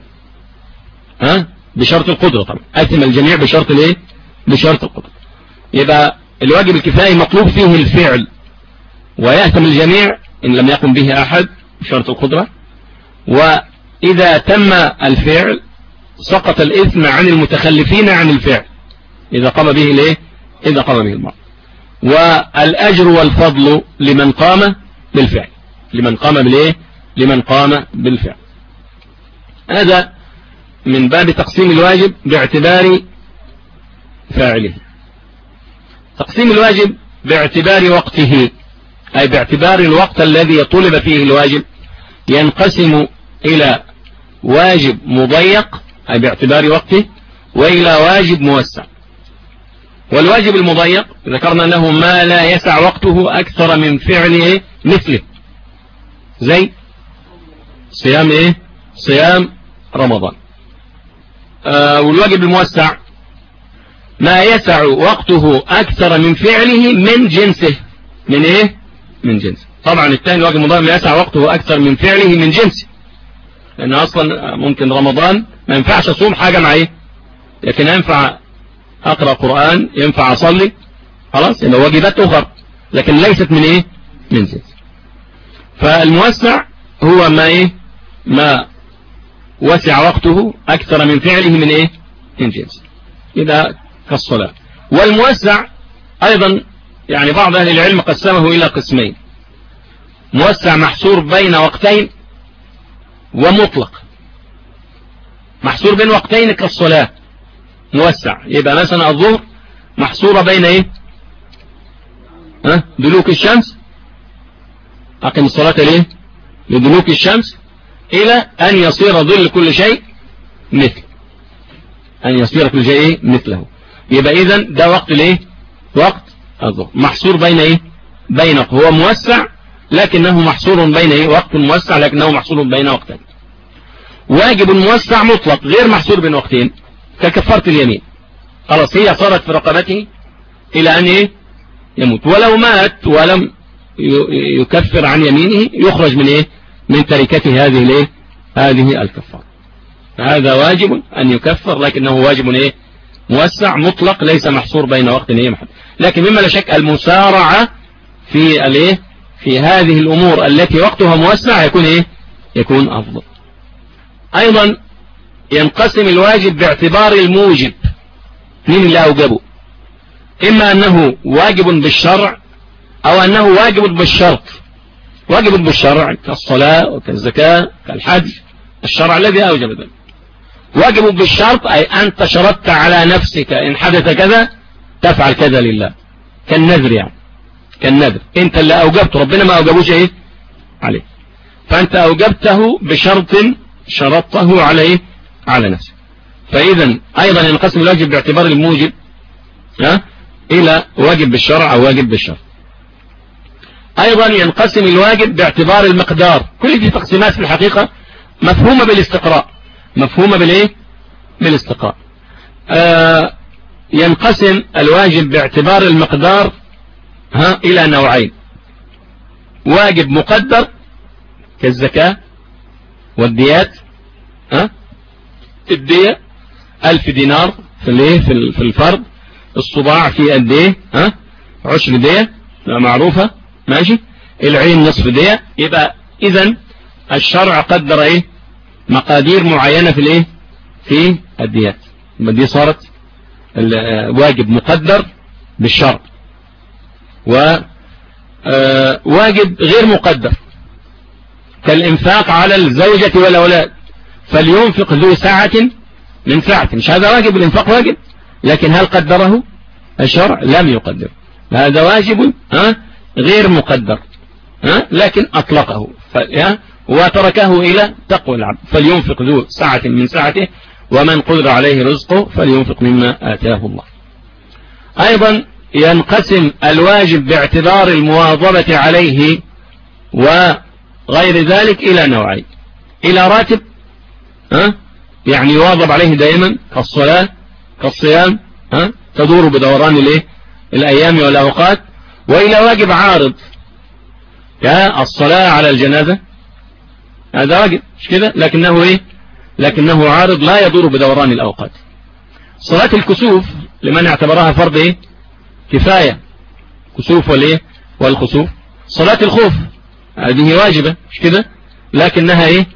Speaker 2: بشرط القدرة طبعا، آثم الجميع بشرط الايه بشرط القدرة. يبقى الواجب الكفائي مطلوب فيه الفعل ويأثم الجميع إن لم يقم به أحد بشرط القدرة، وإذا تم الفعل سقط الإثم عن المتخلفين عن الفعل إذا قام به الايه إذا قام به المرء. والأجر والفضل لمن قام بالفعل، لمن قام بالايه لمن قام بالفعل. هذا من باب تقسيم الواجب باعتبار فاعله. تقسيم الواجب باعتبار وقته، أي باعتبار الوقت الذي طلب فيه الواجب، ينقسم إلى واجب مضيق أي باعتبار وقته، وإلى واجب موسع. والواجب المضيق ذكرنا أنه ما لا يسع وقته أكثر من فعله مثله، زي صيام صيام رمضان. والواجب الموسع ما يسع وقته أكثر من فعله من جنسه، من جنسه. طبعا الثاني الواجب المضيق ما يسع وقته أكثر من فعله من جنسه، لأن أصلا ممكن رمضان ما ينفعش أصوم حاجة معي، لكن ينفع أقرأ قرآن، ينفع أصلي، خلاص إنه واجبات أخرى لكن ليست من من جنس. فالموسع هو ما وسع وقته أكثر من فعله من من جنس، إذا كالصلاة. والموسع أيضا يعني بعض أهل العلم قسمه إلى قسمين: موسع محصور بين وقتين، ومطلق. محصور بين وقتين كالصلاة موسع، يبقى مثلا الظهر محصورة بين دلوك الشمس، أقم الصلاة لدلوك الشمس إلى أن يصير ظل كل شيء مثل، أن يصير كل شيء مثله. يبقى إذن ده وقت وقت الظهر محصور بين هو موسع لكنه محصور بين وقت موسع لكنه محصور بين وقتين. واجب موسع مطلق غير محصور بين وقتين ككفارة اليمين، خلاص هي صارت في رقبته إلى أن يموت، ولو مات ولم يكفر عن يمينه يخرج من تركته هذه الكفارة. فهذا واجب أن يكفر لكنه واجب موسع مطلق ليس محصور بين وقت محدد. لكن مما لا شك المسارعة في هذه الأمور التي وقتها موسع يكون أفضل. أيضا ينقسم الواجب باعتبار الموجب، مين اللي أوجبه؟ إما أنه واجب بالشرع أو أنه واجب بالشرط. واجب بالشرع كالصلاة وكالزكاة كالحج، الشرع الذي أوجب ذلك. واجب بالشرط أي أنت شرطت على نفسك إن حدث كذا تفعل كذا لله، كالنذر يعني، كالنذر أنت اللي أوجبت، ربنا ما أوجبوش عليه، فأنت أوجبته بشرط شرطته على نفسه. فإذا أيضا ينقسم الواجب باعتبار الموجب إلى واجب بالشرع أو واجب بالشرط. أيضا ينقسم الواجب باعتبار المقدار. كل دي تقسيمات في الحقيقة مفهومة بالاستقراء، مفهومة بالاستقراء. ينقسم الواجب باعتبار المقدار إلى نوعين: واجب مقدر كالزكاة والديات. الدية 1000 دينار في الفرد، الصباع في قد ايه 10 دية معروفة، ماشي، العين نصف دية. يبقى اذا الشرع قدر مقادير معينة في الديات، يبقى دي صارت واجب مقدر بالشرع. وواجب غير مقدر كالإنفاق على الزوجة والأولاد، فلينفق ذو ساعة من ساعة. مش هذا واجب؟ الإنفاق واجب، لكن هل قدره الشرع؟ لم يقدر. هذا واجب غير مقدر لكن أطلقه وتركه إلى تقوى العبد. فلينفق ذو ساعة من ساعته ومن قدر عليه رزقه فلينفق مما آتاه الله. أيضا ينقسم الواجب باعتبار المواظبة عليه وغير ذلك إلى نوعين: إلى راتب يعني يواظب عليه دائما كالصلاة كالصيام تدور بدوران الأيام والأوقات، وإلى واجب عارض كالصلاة على الجنازة، هذا واجب مش كده، لكنه عارض لا يدور بدوران الأوقات. صلاة الكسوف لمن اعتبرها فرض كفاية، كسوف والخسوف. صلاة الخوف هذه واجبة مش كده، لكنها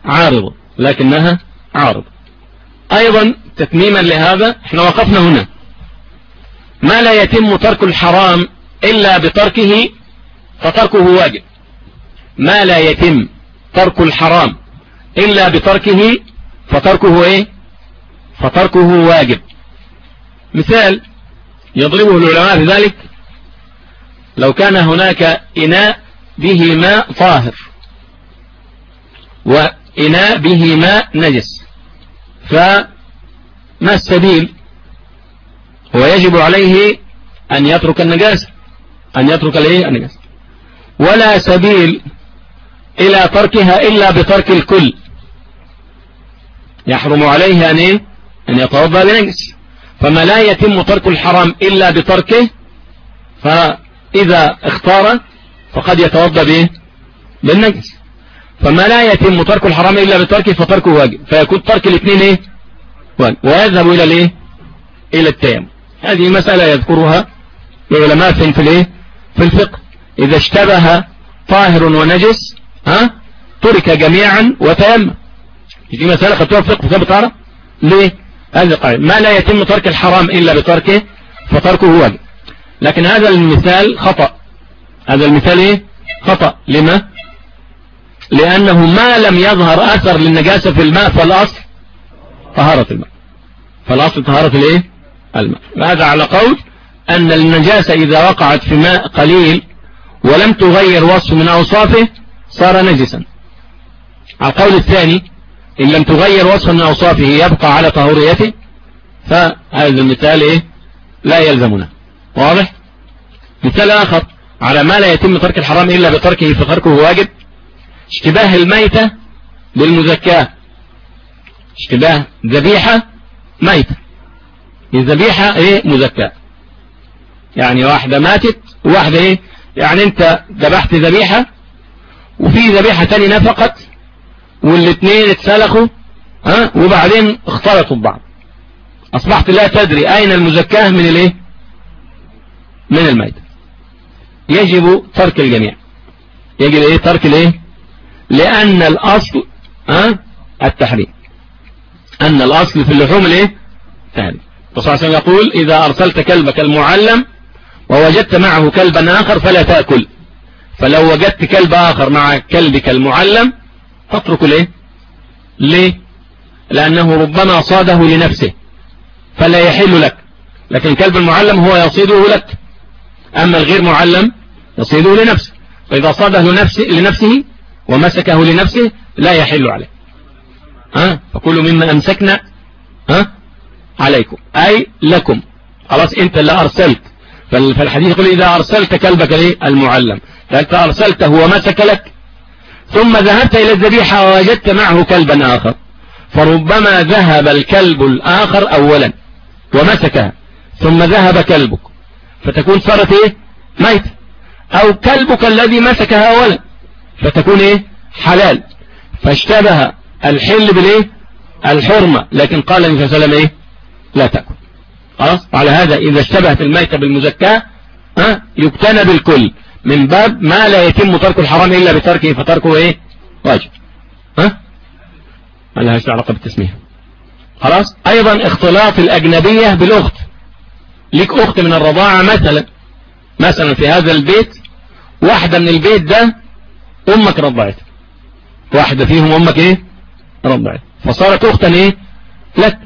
Speaker 2: عارضة. أيضا تتميما لهذا احنا وقفنا هنا، ما لا يتم ترك الحرام إلا بتركه فتركه واجب. ما لا يتم ترك الحرام إلا بتركه فتركه واجب. مثال يضربه العلماء في ذلك: لو كان هناك إناء به ماء طاهر وإناء به ماء نجس، فما السبيل؟ هو يجب عليه أن يترك النجاسة، النجاسة، ولا سبيل إلى تركها إلا بترك الكل. يحرم عليه أن يتوضأ بنجس، فما لا يتم ترك الحرام إلا بتركه، فإذا اختار فقد يتوضأ بالنجس. فما لا يتم ترك الحرام إلا بتركه فتركه واجب، فيكون ترك الاثنين واجب، ويذهب إلى التيمم. هذه مسألة يذكرها العلماء في الفقه. إذا اشتبه طاهر ونجس ترك جميعا وتيمم. دي مسألة خدتوها في الفقه كيف تعرف ليه؟ هذا قاعدة، ما لا يتم ترك الحرام إلا بتركه فتركه واجب. لكن هذا المثال خطأ، خطأ. لما؟ لأنه ما لم يظهر أثر للنجاسة في الماء فالأصل طهارة الماء، الماء. هذا على قول أن النجاسة إذا وقعت في ماء قليل ولم تغير وصف من أوصافه صار نجسا. على القول الثاني إن لم تغير وصف من أوصافه يبقى على طهوريته، فهذا المثال لا يلزمنا. واضح؟ مثال آخر على ما لا يتم ترك الحرام إلا بتركه فتركه واجب: اشتباه الميتة بالمزكاة. اشتباه ذبيحة ميتة، الذبيحة مزكاة، يعني واحدة ماتت وواحدة يعني انت ذبحت ذبيحة وفي ذبيحة تاني نفقت والاثنين اتسلخوا وبعدين اختلطوا ببعض، اصبحت لا تدري اين المزكاة من الميت. يجب ترك الجميع، لان الاصل التحريم، ان الاصل في اللحوم التحريم. الرسول صلى الله عليه وسلم يقول: اذا ارسلت كلبك المعلم ووجدت معه كلبا اخر فلا تأكل. فلو وجدت كلب اخر مع كلبك المعلم تترك ليه؟ لانه ربما صاده لنفسه فلا يحل لك، لكن الكلب المعلم هو يصيده لك، اما الغير معلم يصيده لنفسه، فاذا صاده لنفسه ومسكه لنفسه لا يحل عليه. فكلوا مما امسكنا عليكم أي لكم، خلاص انت اللي ارسلت. فالحديث يقول: اذا ارسلت كلبك المعلم، فانت ارسلته ومسك لك، ثم ذهبت الى الذبيحة ووجدت معه كلبا اخر، فربما ذهب الكلب الاخر اولا ومسكها ثم ذهب كلبك، فتكون صارت ميت، او كلبك الذي مسكها اولا فتكون حلال، فاشتبه الحل الحرمة، لكن قال النبي صلى الله عليه وسلم لا تأكل. خلاص. على هذا إذا اشتبهت الميتة بالمزكاة يجتنب الكل، من باب ما لا يتم ترك الحرام إلا بتركه فتركه واجب. ما لهاش علاقة بالتسمية. خلاص. أيضا اختلاط الأجنبية بالأخت. ليك أخت من الرضاعة مثلا في هذا البيت، واحدة من البيت ده أمك رضعت، واحدة فيهم أمك رضعت، فصارت أختا لك،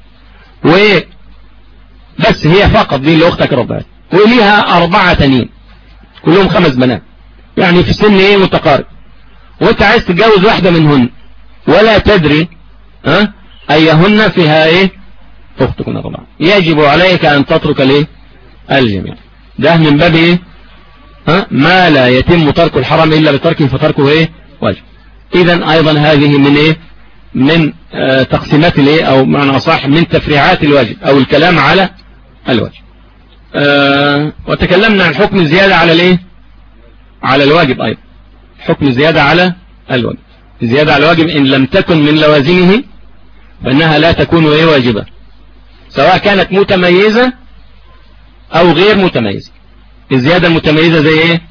Speaker 2: بس هي فقط دي اللي أختك رضعت، وليها 4 تانيين كلهم 5 بنات، يعني في سن متقارب، وانت عايز تتجوز واحدة منهن ولا تدري أيهن فيها أختك من الرضاعة، يجب عليك أن تترك الجميع. ده من باب ما لا يتم ترك الحرام إلا بتركه فتركه واجب. إذن أيضا هذه من إيه؟ من تقسيمات الإيه؟ أو معنى صح من تفريعات الواجب أو الكلام على الواجب. وتكلمنا عن حكم الزيادة على الإيه؟ على الواجب أيضا. حكم الزيادة على الواجب. الزيادة على الواجب إن لم تكن من لوازمه فإنها لا تكون إيه؟ واجبة، سواء كانت متميزة أو غير متميزة. الزيادة المتميزة زي إيه؟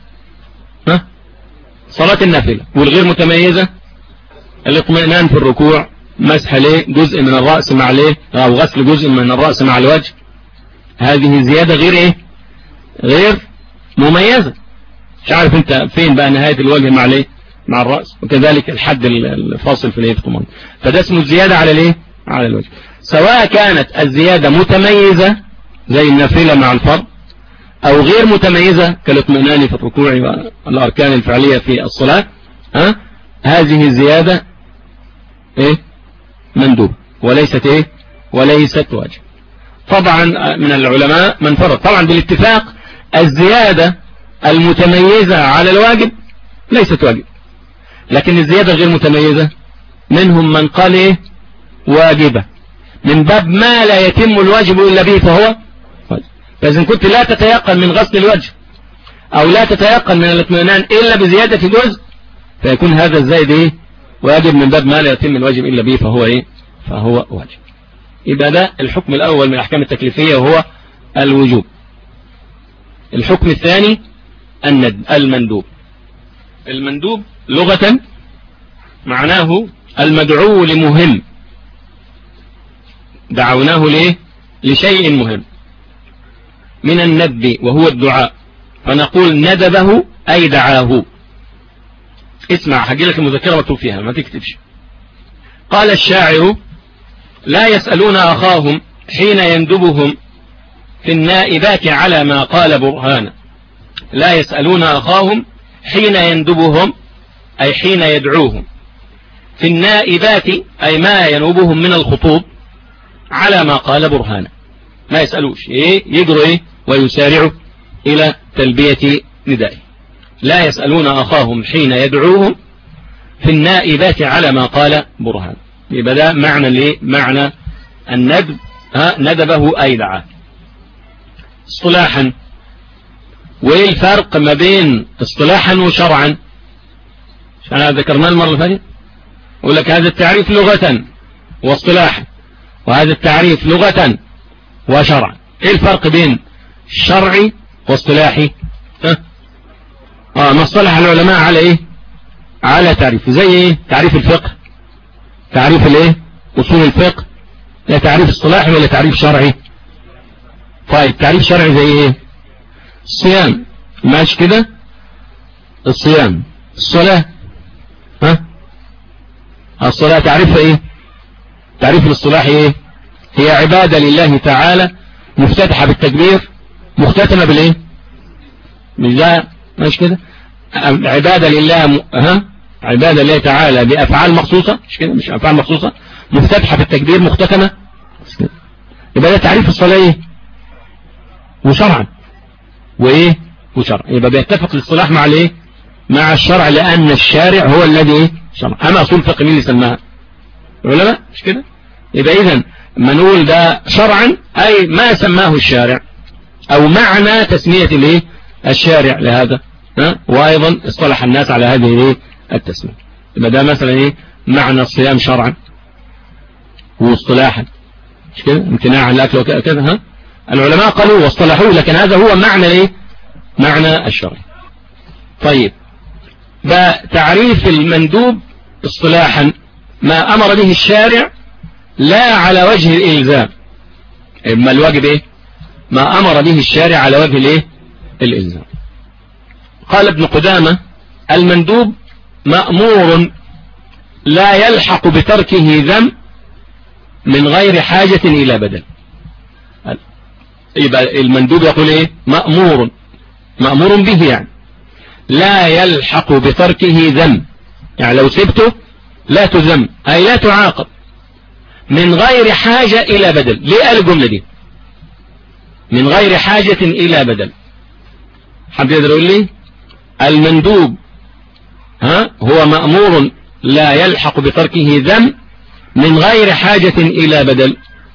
Speaker 2: صلاة النافلة. والغير متميزة الاطمئنان في الركوع، مسح ليه جزء من الرأس مع ليه أو غسل جزء من الرأس مع الوجه. هذه زيادة غير إيه؟ غير مميزة. مش عارف أنت فين بقى نهاية الوجه مع ليه مع الرأس، وكذلك الحد الفاصل في الايه في الطمان. فده اسمه الزيادة على ليه على الوجه، سواء كانت الزيادة متميزة زي النافلة مع الفرض أو غير متميزة كالاطمئنان في الركوع والأركان الفعلية في الصلاة. هذه الزيادة إيه؟ مندوب وليست إيه؟ وليست واجب. طبعا من العلماء من فرض طبعا بالاتفاق الزيادة المتميزة على الواجب ليست واجب، لكن الزيادة غير متميزة منهم من قال إيه؟ واجبة، من باب ما لا يتم الواجب إلا به فهو واجب. فإذا كنت لا تتيقن من غسل الوجه أو لا تتيقن من الاطمئنان إلا بزيادة جزء فيكون هذا الزائد إيه؟ واجب، من باب ما لا يتم الواجب إلا به فهو إيه؟ فهو واجب. يبقى ده الحكم الأول من الأحكام التكليفية وهو الوجوب. الحكم الثاني المندوب. المندوب لغة معناه المدعو لمهم، دعوناه ليه؟ لشيء مهم من الندب وهو الدعاء، فنقول ندبه أي دعاه. اسمع هجي لك المذكرة مكتوب فيها ما تكتبش. قال الشاعر لا يسألون أخاهم حين يندبهم في النائبات على ما قال برهانا. لا يسألون أخاهم حين يندبهم أي حين يدعوهم، في النائبات أي ما ينوبهم من الخطوب على ما قال برهانا. ما يسألوش إيه؟ يجروا إيه؟ ويسارعوا إلى تلبية ندائه. لا يسألون أخاهم حين يدعوهم في النائبات على ما قال برهان. يبقى ده معنى ليه؟ معنى الندب. ندبه أي دعاه. اصطلاحا، وإيه الفرق ما بين اصطلاحا وشرعا؟ عشان ذكرناه المرة اللي فاتت. أقول لك هذا التعريف لغة واصطلاحا، وهذا التعريف لغة وشرعا. إيه الفرق بين الشرعي واصطلاحي؟ ما اصطلح العلماء على إيه؟ على تعريف. زي إيه؟ تعريف الفقه، تعريف الإيه؟ أصول الفقه. لا تعريف اصطلاحي ولا تعريف شرعي؟ طيب تعريف شرعي زي إيه؟ الصيام ماشي كده، الصيام. الصلاة الصلاة تعريفها إيه؟ تعريف الاصطلاحي إيه؟ هي عبادة لله تعالى مفتتحة بالتكبير مختتمة بالإيه؟ مش ده ماشي كده؟ عبادة لله عبادة لله تعالى بأفعال مخصوصة، مش كده؟ مش أفعال مخصوصة، مفتتحة بالتكبير مختتمة. يبقى ده تعريف الصلاة إيه؟ وشرعا وإيه؟ وشرع. يبقى بيتفق الاصطلاح مع الإيه؟ مع الشرع، لأن الشارع هو الذي إيه؟ شرع. أما أصول الفقه مين اللي سماها؟ العلماء، مش كده؟ يبقى إذن ما نقول ده شرعا أي ما سماه الشارع أو معنى تسمية الإيه؟ الشارع لهذا. وأيضا اصطلح الناس على هذه الإيه؟ التسمية. يبقى ده مثلا إيه؟ معنى الصيام شرعا واصطلاحا، مش كده؟ امتناع عن الأكل وكذا. العلماء قالوا واصطلحوا، لكن هذا هو معنى إيه؟ معنى الشرع. طيب ده تعريف المندوب اصطلاحا ما أمر به الشارع لا على وجه الإلزام. إما الواجب إيه؟ ما أمر به الشارع على وجه الإيه؟ الإلزام. قال ابن قدامة المندوب مأمور لا يلحق بتركه ذنب من غير حاجة إلى بدل. يبقى المندوب يقول إيه؟ مأمور به، يعني لا يلحق بتركه ذنب، يعني لو سبته لا تذم أي لا تعاقب من غير حاجة إلى بدل. ليه قال الجملة دي من غير حاجة إلى بدل؟ حد يقدر يقول لي؟ المندوب هو مأمور لا يلحق بتركه ذنب من غير حاجة إلى بدل.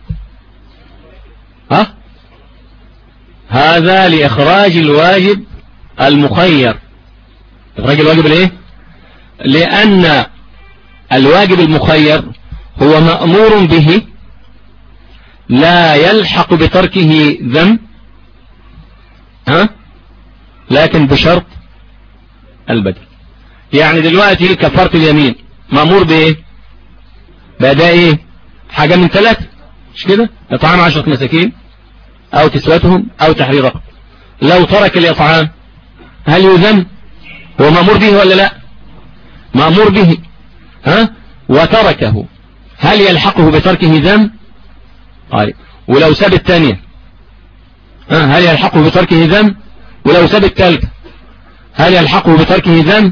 Speaker 2: هذا لإخراج الواجب المخير. إخراج الواجب ليه؟ لأن الواجب المخير هو مأمور به لا يلحق بتركه ذنب لكن بشرط البدل. يعني دلوقتي كفارة اليمين مأمور بإيه؟ بأداء إيه؟ حاجة من 3، مش كده؟ إطعام 10 مساكين أو كسوتهم أو تحرير رقبة. لو ترك الإطعام هل يذم؟ هو مأمور به ولا لا؟ مأمور به وتركه هل يلحقه بتركه ذنب؟ طيب ولو ساب الثانية هل يلحقه بتركه ذنب؟ ولو ساب الثالثة هل يلحقه بتركه ذنب؟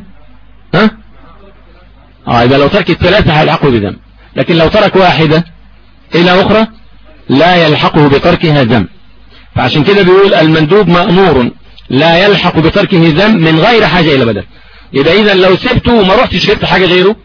Speaker 2: يبقى لو ترك الثلاثة هيلحقه بذنب، لكن لو ترك واحدة إلى أخرى لا يلحقه بتركها ذنب. فعشان كده بيقول المندوب مأمور لا يلحق بتركه ذنب من غير حاجة إلى بدل. يبقى إذا لو سبته وما رحت شربت حاجة غيره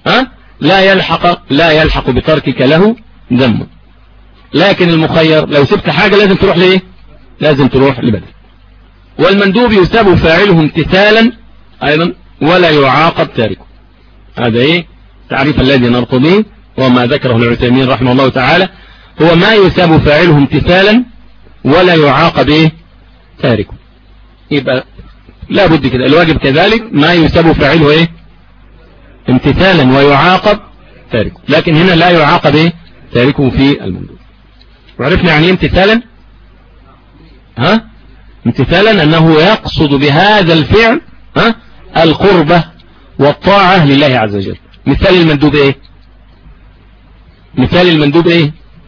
Speaker 2: لا يلحق بتركك له ذنب. لكن المخير لو سبت حاجة لازم تروح ليه؟ لازم تروح لبدل. والمندوب يثاب فاعله امتثالا أيضا ولا يعاقب تاركه. هذا إيه تعريف الذي نرتضيه وما ذكره العثيمين رحمه الله تعالى هو ما يثاب فاعله امتثالا ولا يعاقب إيه تاركه. يبقى لا بد كده الواجب كذلك ما يثاب فاعله إيه امتثالا ويعاقب تاركه، لكن هنا لا يعاقب إيه تاركه في المندوب. وعرفنا يعني امتثالا امتثالا أنه يقصد بهذا الفعل القربة والطاعة لله عز وجل. مثال المندوب ايه؟ مثال المندوب ايه؟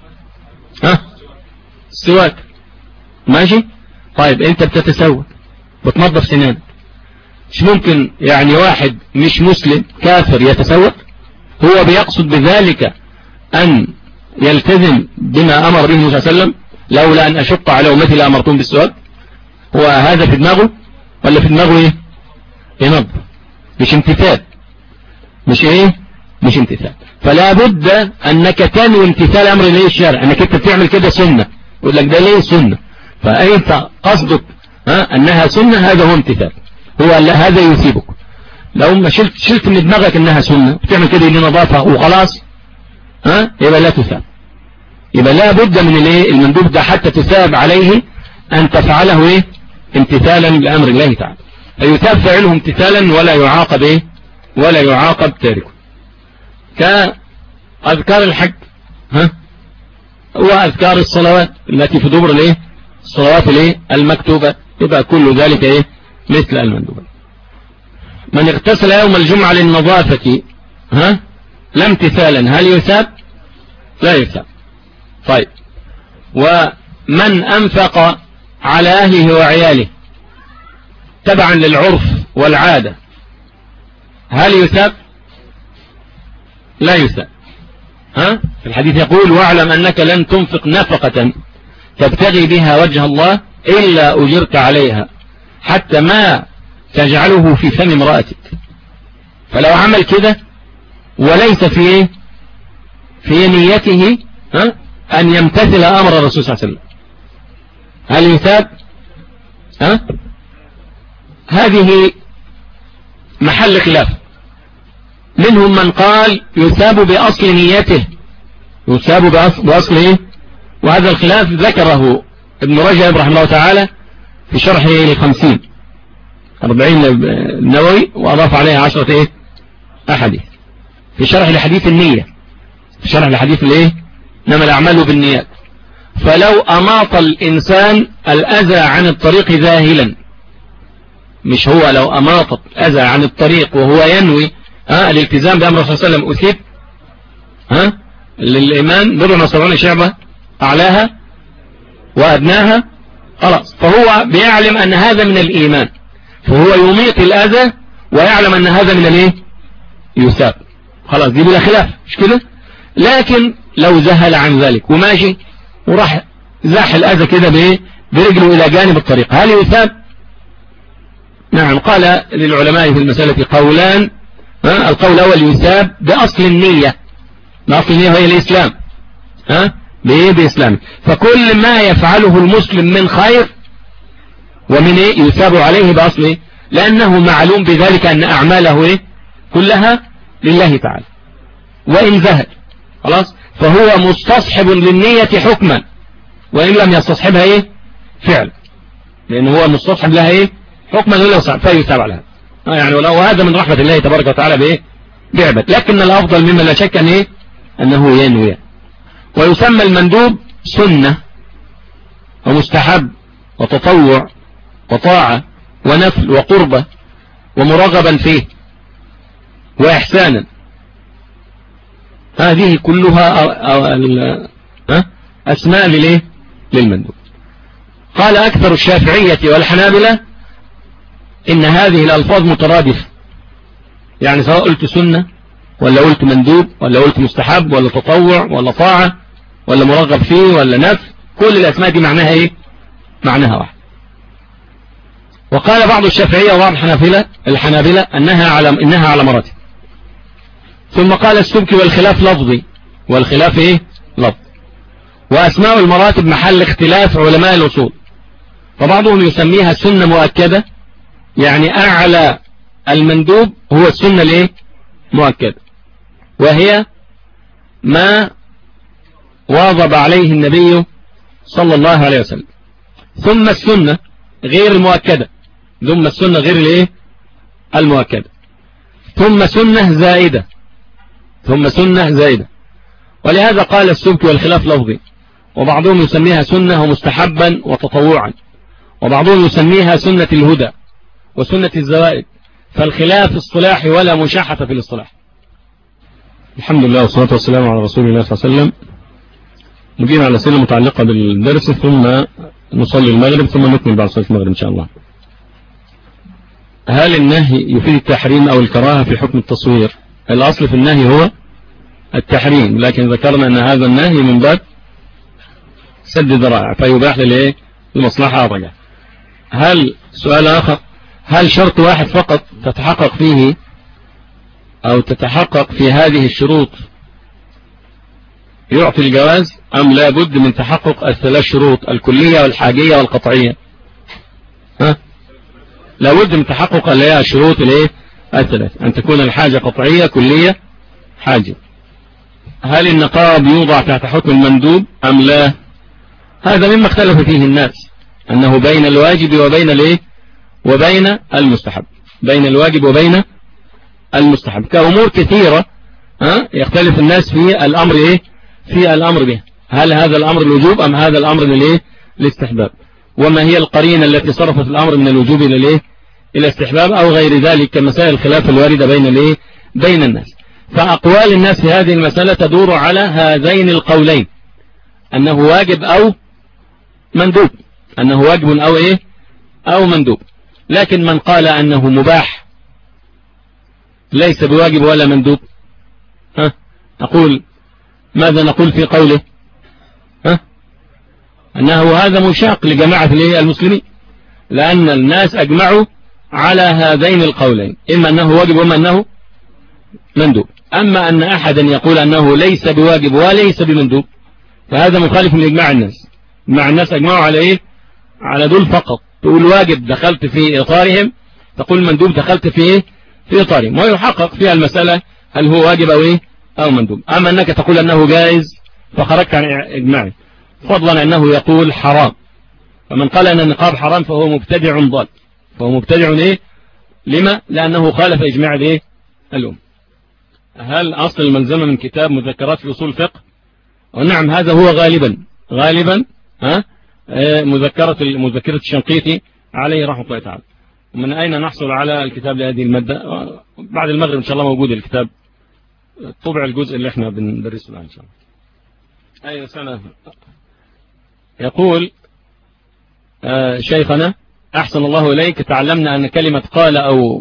Speaker 2: السواك. ماشي؟ طيب انت بتتسوك بتنظف سنانك، مش ممكن يعني واحد مش مسلم كافر يتسوك؟ هو بيقصد بذلك أن يلتزم بما أمر به النبي صلى الله عليه وسلم لولا أن أشق على أمتي لأمرتهم بالسواك. هو هذا في دماغه ولا في دماغه ايه؟ ينظف، مش امتثال، مش امتثال. فلا بد أنك تنوي امتثال أمر الله الشارع، أنك انت بتعمل كده سنة، يقول لك ده ليه سنة، فأنت قصدك أنها سنة، هذا هو امتثال، هو هذا يثيبك. لو ما شلت من دماغك أنها سنة بتعمل كده لنظافة وخلاص يبقى لا تثاب. يبقى لا بد من المندوب ده حتى تثاب عليه أن تفعله ايه امتثالا لأمر الله تعالى. فيثاب فعله امتثالا ولا يعاقب ولا يعاقب تاركه. كأذكار الحج وأذكار الصلوات التي في دبر الصلوات المكتوبة، يبقى كل ذلك مثل المندوب. من اغتسل يوم الجمعة للنظافة لا امتثالا هل يثاب؟ لا يثاب. طيب ومن أنفق على أهله وعياله تبعا للعرف والعادة هل يثاب؟ لا يثاب. في الحديث يقول واعلم أنك لن تنفق نفقة تبتغي بها وجه الله إلا أجرت عليها حتى ما تجعله في فم امرأتك. فلو عمل كده وليس في نيته أن يمتثل أمر الرسول صلى الله عليه وسلم هل يثاب؟ هذه محل خلاف. منهم من قال يثاب بأصل نيته، يثاب بأصله، وهذا الخلاف ذكره ابن رجب رحمه الله تعالى في شرحه ل50 40 النووي، وأضاف عليها 10 أحاديث في شرح لحديث النية، في شرح لحديث إنما الأعمال بالنيات. فلو أماط الإنسان الأذى عن الطريق ذاهلا، مش هو لو أماط أذى عن الطريق وهو ينوي الالتزام بأمر صلى الله عليه وسلم أثيب للإيمان 70 شعبة أعلاها وأدناها خلاص. فهو بيعلم أن هذا من الإيمان، فهو يميط الأذى ويعلم أن هذا من يثاب، خلاص دي بلا خلاف، مش كده؟ لكن لو ذهل عن ذلك وماشي وراح زاح الأذى كده برجله إلى جانب الطريق هل يثاب؟ نعم. قال للعلماء في المسألة قولان القول الأول يثاب بأصل النية، بأصل النية هي الإسلام، بإسلام. فكل ما يفعله المسلم من خير ومن يثاب عليه بأصله، لأنه معلوم بذلك أن أعماله كلها لله تعالى. وإن زهد خلاص فهو مستصحب للنية حكما، وإن لم يستصحبها فعل، لأنه هو مستصحب لها حكما فيثاب عليها. يعني وهذا من رحمة الله تبارك وتعالى بعبد. لكن الأفضل مما لا شك أنه ينوي. ويسمى المندوب سنة ومستحب وتطوع وطاعة ونفل وقربة ومرغبا فيه وإحسانا. هذه كلها أسماء للمندوب. قال أكثر الشافعية والحنابلة إن هذه الألفاظ مترادفة، يعني سواء قلت سنة ولا قلت مندوب ولا قلت مستحب ولا تطوع ولا طاعة ولا مرغب فيه ولا نفل، كل الأسماء دي معناها معناها واحد. وقال بعض الشافعية وبعض الحنابلة إنها على مراتب. ثم قال السبكي والخلاف لفظي، والخلاف لفظ. وأسماء المراتب محل اختلاف علماء الأصول، فبعضهم يسميها سنة مؤكدة، يعني أعلى المندوب هو السنة مؤكدة، وهي ما واظب عليه النبي صلى الله عليه وسلم. ثم السنة غير المؤكدة، ثم السنة غير المؤكدة، ثم سنة زائدة، ثم سنة زائدة. ولهذا قال السبكي والخلاف لفظي. وبعضهم يسميها سنة ومستحبا وتطوعا، وبعضهم يسميها سنة الهدى وسنة الزوائد. فالخلاف اصطلاحي ولا مشاحة في الاصطلاح. الحمد لله والصلاة والسلام على رسول الله صلى الله عليه وسلم. نجيب على أسئلة متعلقة بالدرس، ثم نصلي المغرب، ثم نكمل بعد صلاة المغرب إن شاء الله. هل النهي يفيد التحريم أو الكراهة في حكم التصوير؟ الأصل في النهي هو التحريم، لكن ذكرنا أن هذا النهي من باب سد ذرائع، فيباح للمصلحة الرجع. هل سؤال آخر، هل شرط واحد فقط تتحقق فيه أو تتحقق في هذه الشروط يعطي الجواز، أم لا بد من تحقق الثلاث شروط الكلية والحاجية والقطعية؟ لا بد من تحقق الشروط الثلاث، أن تكون الحاجة قطعية كلية حاجة. هل النقاب يوضع تحت حكم المندوب أم لا؟ هذا مما اختلف فيه الناس، أنه بين الواجب وبين المستحب، بين الواجب وبين المستحب، كأمور كثيرة يختلف الناس في الأمر في الأمر به. هل هذا الأمر الوجوب أم هذا الأمر الاستحباب؟ وما هي القرينة التي صرفت الأمر من الوجوب إلى الاستحباب أو غير ذلك، كمسائل الخلاف الواردة بين الناس. فأقوال الناس في هذه المسألة تدور على هذين القولين، أنه واجب أو مندوب، أنه واجب أو مندوب. لكن من قال أنه مباح ليس بواجب ولا مندوب، ماذا نقول في قوله؟ أنه هذا مشاق لجماعة المسلمين، لأن الناس أجمعوا على هذين القولين، إما أنه واجب وما أنه مندوب. أما أن أحدا يقول أنه ليس بواجب وليس بمندوب، فهذا مخالف لإجماع الناس. مع الناس أجمعوا على على دول فقط. تقول واجب دخلت في إطارهم، تقول مندوب دخلت في إطارهم، ويحقق فيها المسألة هل هو واجب أو مندوب. أما أنك تقول أنه جائز فخرجت عن إجماعه، فضلا أنه يقول حرام. فمن قال أن النقاب حرام فهو مبتدع ضال، فهو مبتدع لما؟ لأنه خالف إجماع الأمة. هل أصل الملزمة من كتاب مذكرات في أصول الفقه؟ ونعم، هذا هو غالبا مذكرة الشنقيطي عليه رحمة الله تعالى. ومن أين نحصل على الكتاب لهذه المادة؟ بعد المغرب إن شاء الله موجود الكتاب، طبع الجزء اللي احنا بندرسه الآن إن شاء الله. أي سنة. يقول شيخنا أحسن الله إليك، تعلمنا أن كلمة قال أو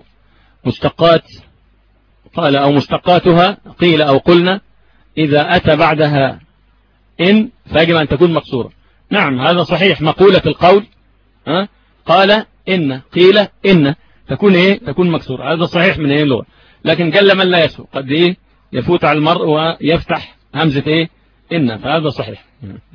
Speaker 2: مشتقاتها قيل أو قلنا إذا أتى بعدها إن فيجب أن تكون مكسورة. نعم هذا صحيح، مقولة القول قال إن، قيل إن، تكون مكسورة، هذا صحيح من اللغة. لكن قل من لا يسهو قد إيه يفوت على المرء ويفتح همزة إيه إن، فهذا صحيح.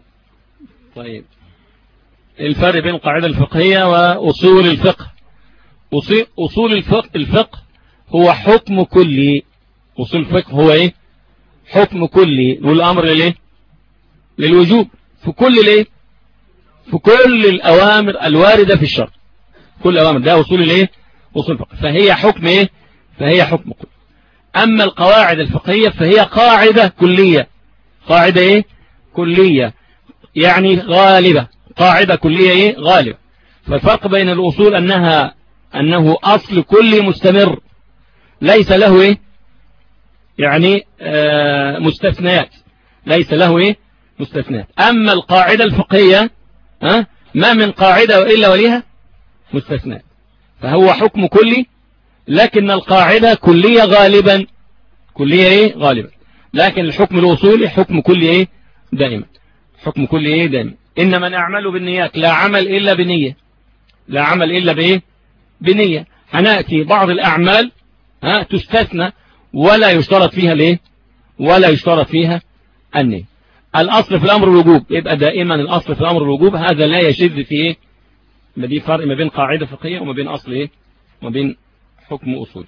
Speaker 2: طيب الفرق بين القاعدة الفقهية وأصول الفقه. أصول الفقه هو حكم كلي. أصول الفقه هو إيه؟ حكم كلي، والأمر ليه؟ للوجوب في كل ليه؟ في كل الأوامر الواردة في الشرع، كل الأوامر ده أصول الايه؟ أصول الفقه، فهي حكم إيه؟ فهي حكم كلي. أما القواعد الفقهية فهي قاعدة كلية. قاعدة إيه؟ كلية، يعني غالبة، قاعدة كلية إيه؟ غالبة. فالفرق بين الأصول أنه أصل كلي مستمر ليس له إيه؟ يعني مستثنات، ليس له إيه؟ مستثنات. أما القاعدة الفقهية ما من قاعدة إلا وليها مستثنات، فهو حكم كلي، لكن القاعدة كلية غالبا، كلية إيه؟ غالبا. لكن الحكم الأصولي حكم كلي إيه؟ دائما، حكم كلي إيه؟ دائما. إنما نعمل بالنيات، لا عمل إلا بنية، لا عمل إلا بإيه؟ بنية. هنأتي بعض الأعمال تستثنى ولا يشترط فيها ليه؟ ولا يشترط فيها النية. الأصل في الأمر الوجوب، يبقى دائما الأصل في الأمر الوجوب، هذا لا يشذ في إيه؟ ما دي فرق ما بين قاعدة فقهية وما بين أصل إيه؟ وما بين حكم أصولي.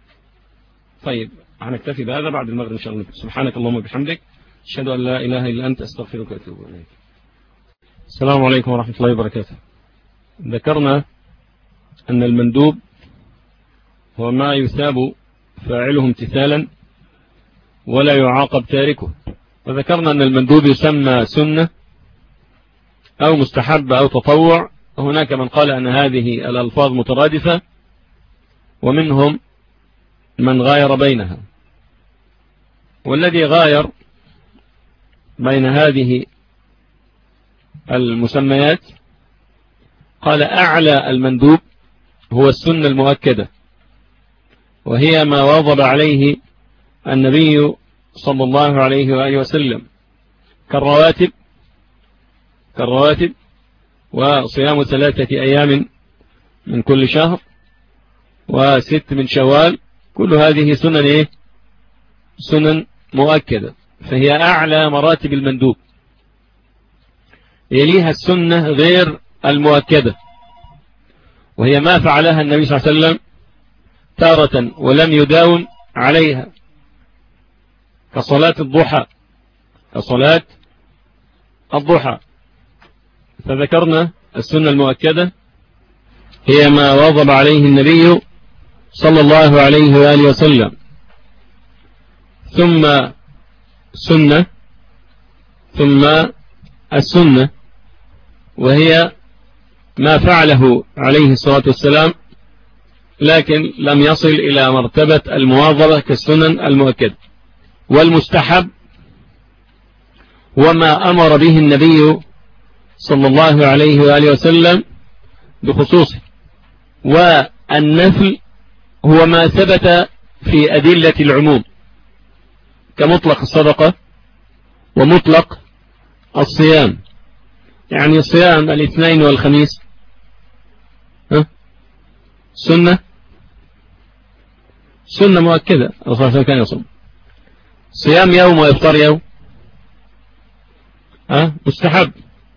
Speaker 2: طيب هنكتفي بهذا بعد المغرب إن شاء الله. سبحانك اللهم وبحمدك، أشهد أن لا إله إلا أنت، أستغفرك وأتوب إليك. السلام عليكم ورحمة الله وبركاته. ذكرنا أن المندوب هو ما يثاب فاعله امتثالا ولا يعاقب تاركه، وذكرنا أن المندوب يسمى سنة أو مستحب أو تطوع. هناك من قال أن هذه الألفاظ مترادفة، ومنهم من غاير بينها، والذي غاير بين هذه المسميات قال أعلى المندوب هو السنة المؤكدة، وهي ما واظب عليه النبي صلى الله عليه وآله وسلم كالرواتب وصيام 3 أيام من كل شهر و6 من شوال، كل هذه سنن إيه؟ سنن مؤكدة، فهي أعلى مراتب المندوب. يليها السنة غير المؤكدة، وهي ما فعلها النبي صلى الله عليه وسلم تارة ولم يداوم عليها، كصلاة الضحى. فذكرنا السنة المؤكدة هي ما واظب عليه النبي صلى الله عليه وآله وسلم، ثم السنة وهي ما فعله عليه الصلاة والسلام لكن لم يصل إلى مرتبة المواظبة كالسنن المؤكدة. والمستحب وما أمر به النبي صلى الله عليه وآله وسلم بخصوصه، والنفل هو ما ثبت في أدلة العموم كمطلق الصدقة ومطلق الصيام، يعني صيام الاثنين والخميس سنة مؤكدة، الرسول صلى الله عليه وسلم كان يصوم. صيام يوم ويفطر يوم مستحب.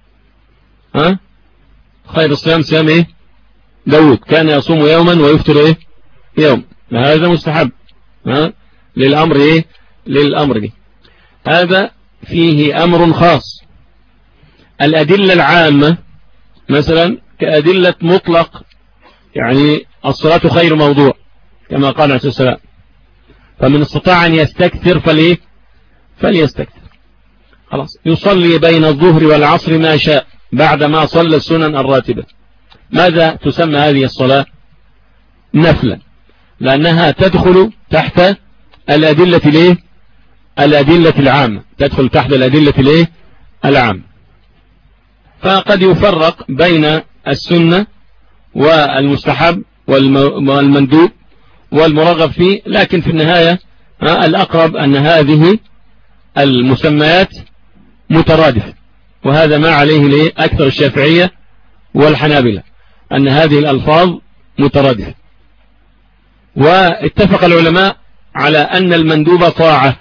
Speaker 2: خير الصيام صيام ايه؟ داود كان يصوم يوما ويفطر ايه؟ يوم، هذا مستحب للأمر ايه؟ للأمر دي. هذا فيه أمر خاص. الأدلة العامة مثلا كأدلة مطلق، يعني الصلاة خير موضوع كما قال عليه الصلاة والسلام، فمن استطاع أن يستكثر فليستكثر. خلاص، يصلي بين الظهر والعصر ما شاء بعدما صلى السنن الراتبة. ماذا تسمى هذه الصلاة؟ نفلا، لأنها تدخل تحت الأدلة العامة، تدخل تحت الأدلة العامة. فقد يفرق بين السنة والمستحب والمندوب والمرغب فيه، لكن في النهاية الأقرب أن هذه المسميات مترادفة، وهذا ما عليه أكثر الشافعية والحنابلة، أن هذه الألفاظ مترادفة. واتفق العلماء على أن المندوب طاعة،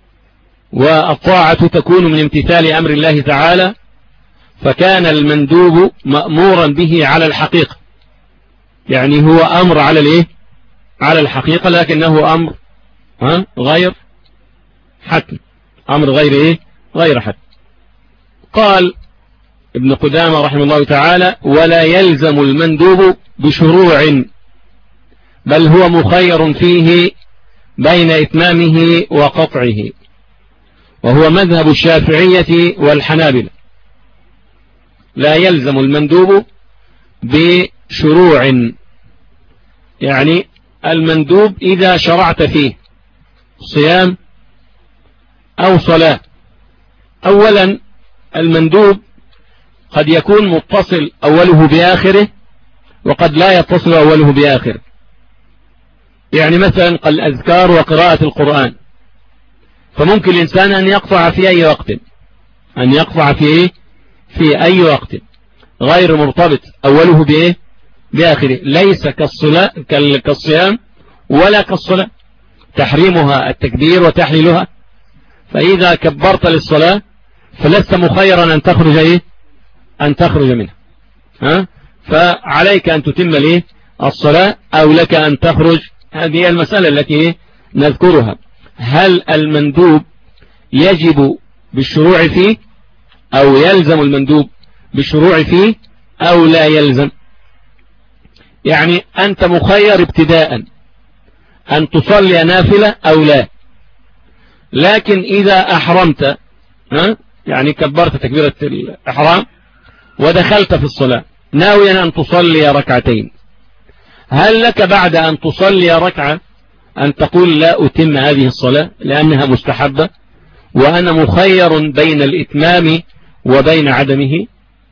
Speaker 2: والطاعة تكون من امتثال أمر الله تعالى، فكان المندوب مأمورا به على الحقيقة، يعني هو أمر على الايه؟ على الحقيقة، لكنه أمر غير حتم، أمر غير ايه؟ غير حتم. قال ابن قدامة رحمه الله تعالى: ولا يلزم المندوب بشروع، بل هو مخير فيه بين إتمامه وقطعه، وهو مذهب الشافعية والحنابلة. لا يلزم المندوب بشروع، يعني المندوب إذا شرعت فيه صيام أو صلاة، أولا المندوب قد يكون متصل أوله بآخره، وقد لا يتصل أوله بآخره. يعني مثلا قال الأذكار وقراءة القرآن، فممكن الإنسان أن يقطع في أي وقت، أن يقطع في أي وقت غير مرتبط أوله بإيه؟ بآخره، ليس كالصيام ولا كالصلاة، تحريمها التكبير وتحليلها. فإذا كبرت للصلاة فلست مخيرا أن تخرج إيه؟ أن تخرج منها، فعليك أن تتم الصلاة أو لك أن تخرج. هذه المسألة التي نذكرها: هل المندوب يجب بالشروع فيه، أو يلزم المندوب بالشروع فيه، أو لا يلزم؟ يعني أنت مخير ابتداء أن تصلي نافلة أو لا، لكن إذا أحرمت يعني كبرت تكبيرة الإحرام ودخلت في الصلاة ناويا أن تصلي ركعتين، هل لك بعد أن تصلي ركعة أن تقول لا أتم هذه الصلاة لأنها مستحبة وأنا مخير بين الإتمام وبين عدمه؟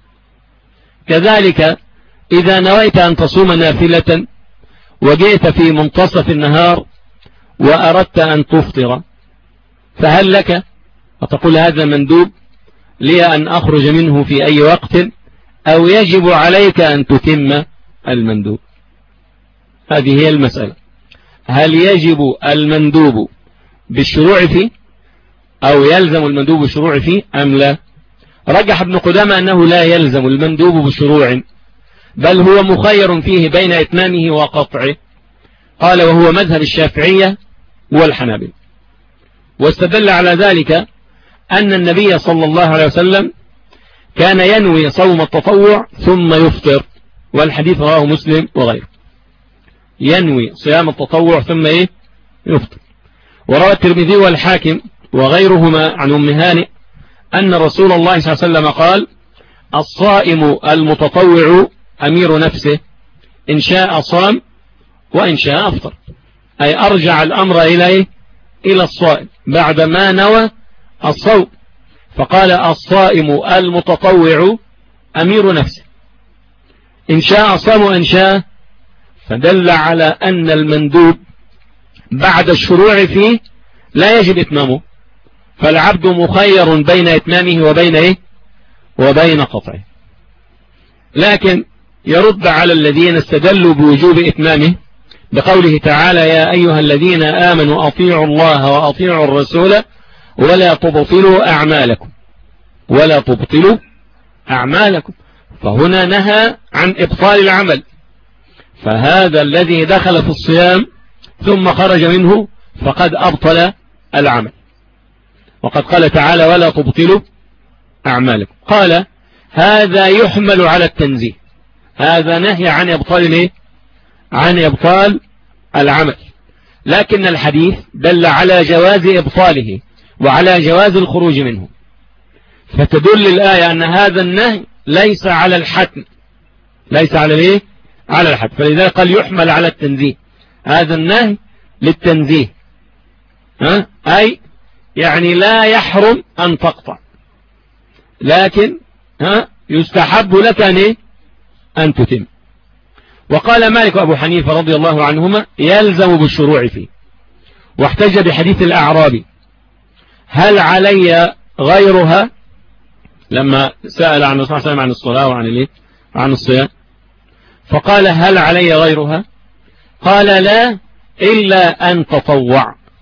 Speaker 2: كذلك إذا نويت أن تصوم نافلة وجئت في منتصف النهار وأردت أن تفطر، فهل لك وتقول هذا مندوب لي أن أخرج منه في أي وقت، أو يجب عليك أن تتم المندوب؟ هذه هي المسألة: هل يجب المندوب بالشروع فيه، أو يلزم المندوب بالشروع فيه أم لا؟ رجح ابن قدامة أنه لا يلزم المندوب بالشروع، بل هو مخير فيه بين إتمامه وقطعه. قال: وهو مذهب الشافعية والحنابلة. واستدل على ذلك أن النبي صلى الله عليه وسلم كان ينوي صوم التطوع ثم يفطر، والحديث رواه مسلم وغيره، ينوي صيام التطوع ثم يفطر. وروى الترمذي والحاكم وغيرهما عن أم هانئ أن رسول الله صلى الله عليه وسلم قال: الصائم المتطوع أمير نفسه، إن شاء صام وإن شاء أفطر. أي أرجع الأمر إلى الصائم بعد ما نوى الصوم، فقال: الصائم المتطوع أمير نفسه، إن شاء صام وإن شاء. فدل على أن المندوب بعد الشروع فيه لا يجب إتمامه، فالعبد مخير بين إتمامه وبين قطعه. لكن يرد على الذين استدلوا بوجوب إتمامه بقوله تعالى: يا أيها الذين آمنوا أطيعوا الله وأطيعوا الرسول ولا تبطلوا أعمالكم، فهنا نهى عن إبطال العمل، فهذا الذي دخل في الصيام ثم خرج منه فقد أبطل العمل. وقد قال تعالى: ولا تبطلوا أعمالكم. قال: هذا يحمل على التنزيه، هذا نهي عن إبطال العمل، لكن الحديث دل على جواز إبطاله وعلى جواز الخروج منه، فتدل الآية أن هذا النهي ليس على الحتم، ليس على على الحتم. فلذلك قال يحمل على التنزيه، هذا النهي للتنزيه، أي يعني لا يحرم أن تقطع، لكن يستحب لك أن تتم. وقال مالك وأبو حنيفة رضي الله عنهما: يلزم بالشروع فيه، واحتج بحديث الأعرابي: هل علي غيرها؟ لما سأل عن الرسول صلى الله عليه وسلم عن الصلاة وعن الصيام، فقال: هل علي غيرها؟ قال: لا، إلا أن تطوع.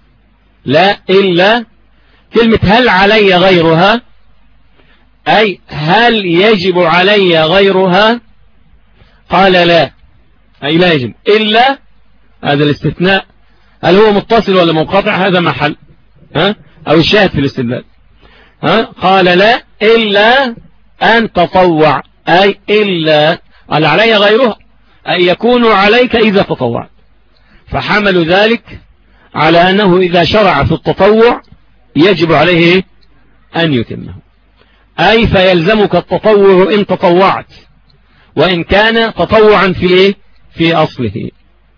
Speaker 2: لا إلا كلمة هل علي غيرها، أي هل يجب علي غيرها؟ قال لا، أي لا يجب إلا. هذا الاستثناء هل هو متصل ولا منقطع؟ هذا محل أو الشاهد في الاستدلال. قال لا إلا أن تطوع، أي إلا قال علي غيرها، أي يكون عليك إذا تطوعت. فحملوا ذلك على أنه إذا شرع في التطوع يجب عليه أن يتمه، أي فيلزمك التطوع إن تطوعت، وإن كان تطوعا في أصله.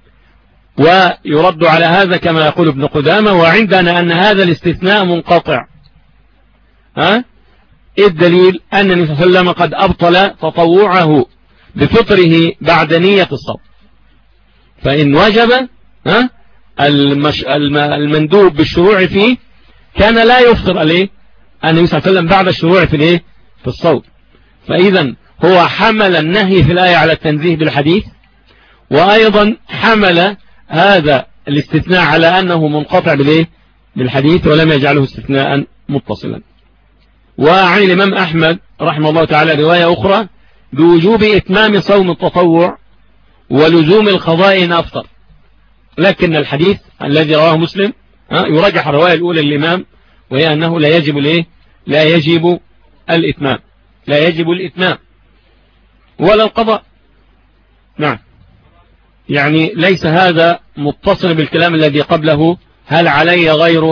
Speaker 2: ويرد على هذا كما يقول ابن قدامة: وعندنا أن هذا الاستثناء منقطع. الدليل أن النبي صلى الله عليه وسلم قد أبطل تطوعه بفطره بعد نية الصوم، فإن وجب المندوب بالشروع فيه كان لا يفطر عليه النبي صلى الله عليه وسلم بعد الشروع في الصوم. فإذا هو حمل النهي في الآية على التنزيه بالحديث، وأيضا حمل هذا الاستثناء على أنه منقطع بالحديث، ولم يجعله استثناء متصلا. وعن الإمام أحمد رحمه الله تعالى رواية أخرى بوجوب إتمام صوم التطوع ولزوم القضاء إن أفطر، لكن الحديث الذي رواه مسلم يرجح الرواية الأولى للإمام، وهي أنه لا يجب الإتمام ولا القضاء. نعم، يعني ليس هذا متصل بالكلام الذي قبله: هل علي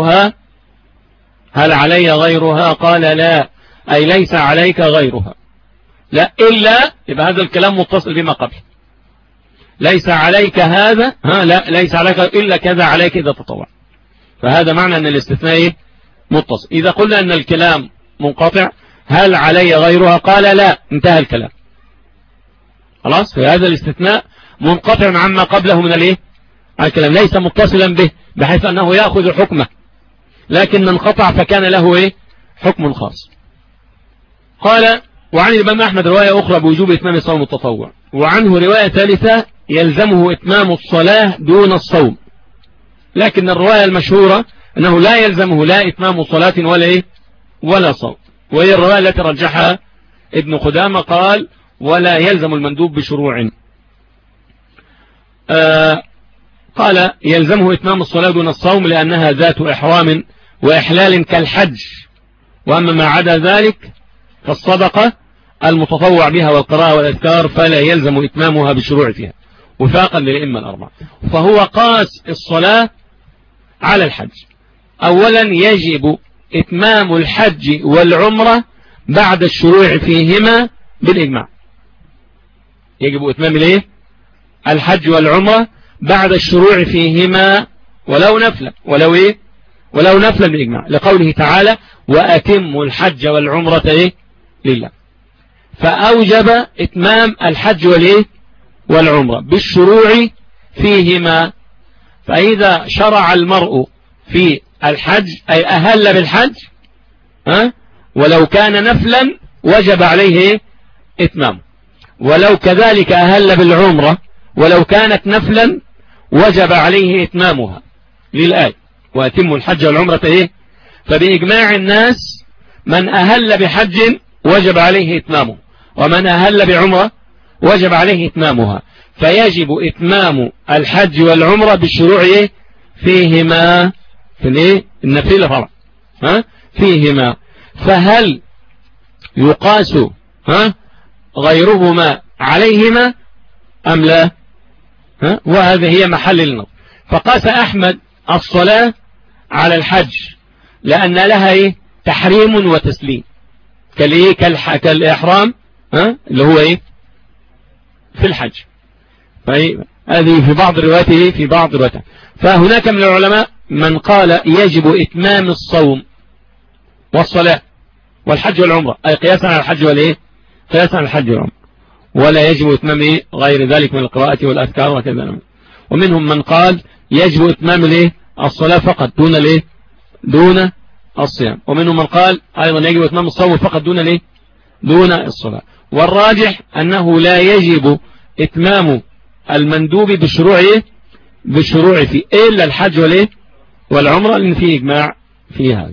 Speaker 2: غيرها؟ قال لا، أي ليس عليك غيرها. لا إلا، يبقى هذا الكلام متصل بما قبل. ليس عليك هذا، لا ليس عليك إلا كذا عليك إذا تطوع. فهذا معنى أن الاستثناء متصل. إذا قلنا أن الكلام منقطع: هل علي غيرها؟ قال لا، انتهى الكلام خلاص. فهذا الاستثناء منقطع عما قبله من الكلام، ليس متصلا به بحيث أنه يأخذ حكمه، لكن انقطع فكان له حكم خاص. قال: وعن الإمام أحمد رواية أخرى بوجوب إتمام صوم التطوع، وعنه رواية ثالثة يلزمه إتمام الصلاة دون الصوم، لكن الرواية المشهورة أنه لا يلزمه لا إتمام صلاة ولا صوم، وهي الرواية التي رجحها ابن قدامة، قال: ولا يلزم المندوب بشروع. قال: يلزمه إتمام الصلاة دون الصوم لأنها ذات إحرام وإحلال كالحج، وأما ما عدا ذلك كالصدقة المتطوع بها والقراءة والأذكار فلا يلزم إتمامها بالشروع فيها، وفاقا للأئمة الأربعة. فهو قاس الصلاة على الحج. أولا يجب إتمام الحج والعمرة بعد الشروع فيهما بالإجماع. يجب إتمام الحج والعمرة بعد الشروع فيهما ولو نفلا ولو نفلا بالإجماع، لقوله تعالى: وأتموا الحج والعمرة لله. فأوجب إتمام الحج والعمرة بالشروع فيهما. فإذا شرع المرء في الحج أي أهل بالحج ولو كان نفلا وجب عليه إتمام، ولو كذلك أهل بالعمرة ولو كانت نفلا وجب عليه إتمامها للآية: وأتموا الحج والعمرة فبإجماع الناس من أهل بحج وجب عليه إتمامه، ومن أهل بعمرة وجب عليه إتمامها. فيجب إتمام الحج والعمرة بالشروع فيهما في النفيلة طبعا فيهما. فهل يقاس غيرهما عليهما أم لا؟ وهذه هي محل النظر. فقاس أحمد الصلاة على الحج لأن لها تحريم وتسليم كالإحرام اللي هو في الحج. هذه في بعض رواياته فهناك من العلماء من قال يجب إتمام الصوم والصلاة والحج والعمرة، أي قياسا على الحج قياسا على الحج والعمرة، ولا يجب إتمام غير ذلك من القراءة والأذكار وكذا. ومنهم من قال يجب إتمام الصلاة فقط دون الصيام، ومنهم من قال أيضا يجب إتمام الصوم فقط دون الصلاة. والراجح أنه لا يجب إتمام المندوب بالشروع فيه إلا الحج والعمرة لأن فيه إجماع في هذا.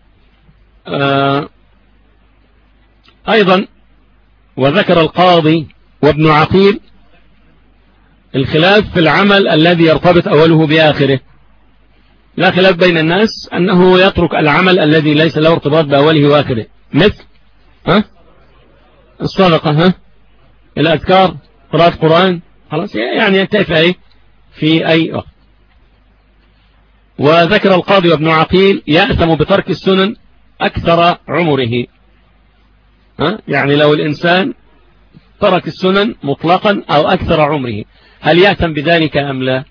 Speaker 2: أيضا وذكر القاضي وابن عقيل الخلاف في العمل الذي يرتبط أوله بآخره. لا خلاف بين الناس أنه يترك العمل الذي ليس له ارتباط بأوله وآخره، مثل الصدقة، الأذكار، قراءة قرآن، خلاص يعني ينتهي في أي وقت. وذكر القاضي وابن عقيل يأثم بترك السنن أكثر عمره. يعني لو الإنسان ترك السنن مطلقا أو أكثر عمره هل يأثم بذلك أم لا؟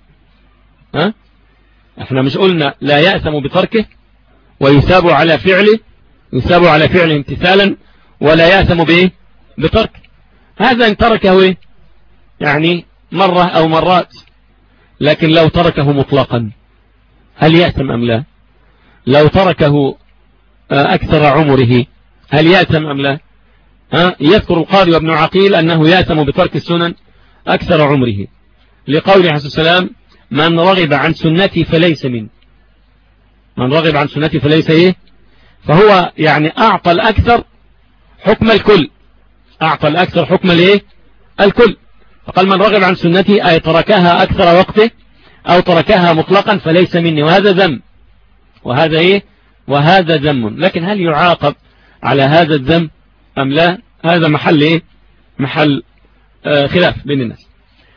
Speaker 2: احنا مش قلنا لا يأثم بتركه ويثاب على فعله، يثاب على فعله امتثالا، ولا يأثم بتركه. هذا ان تركه يعني مرة أو مرات، لكن لو تركه مطلقا هل يأثم أم لا؟ لو تركه أكثر عمره هل يأثم أم لا؟ يذكر القاضي وابن عقيل أنه يأثم بترك السنن أكثر عمره، لقوله عليه السلام: من رغب عن سنتي فليس من. من رغب عن سنتي فليس فهو يعني أعطى الأكثر حكم الكل، أعطى الأكثر حكم الكل. فقال: من رغب عن سنتي أي تركها أكثر وقته أو تركها مطلقا فليس مني. وهذا ذم، وهذا وهذا ذم. لكن هل يعاقب على هذا الذم أم لا؟ هذا محل محل خلاف بين الناس.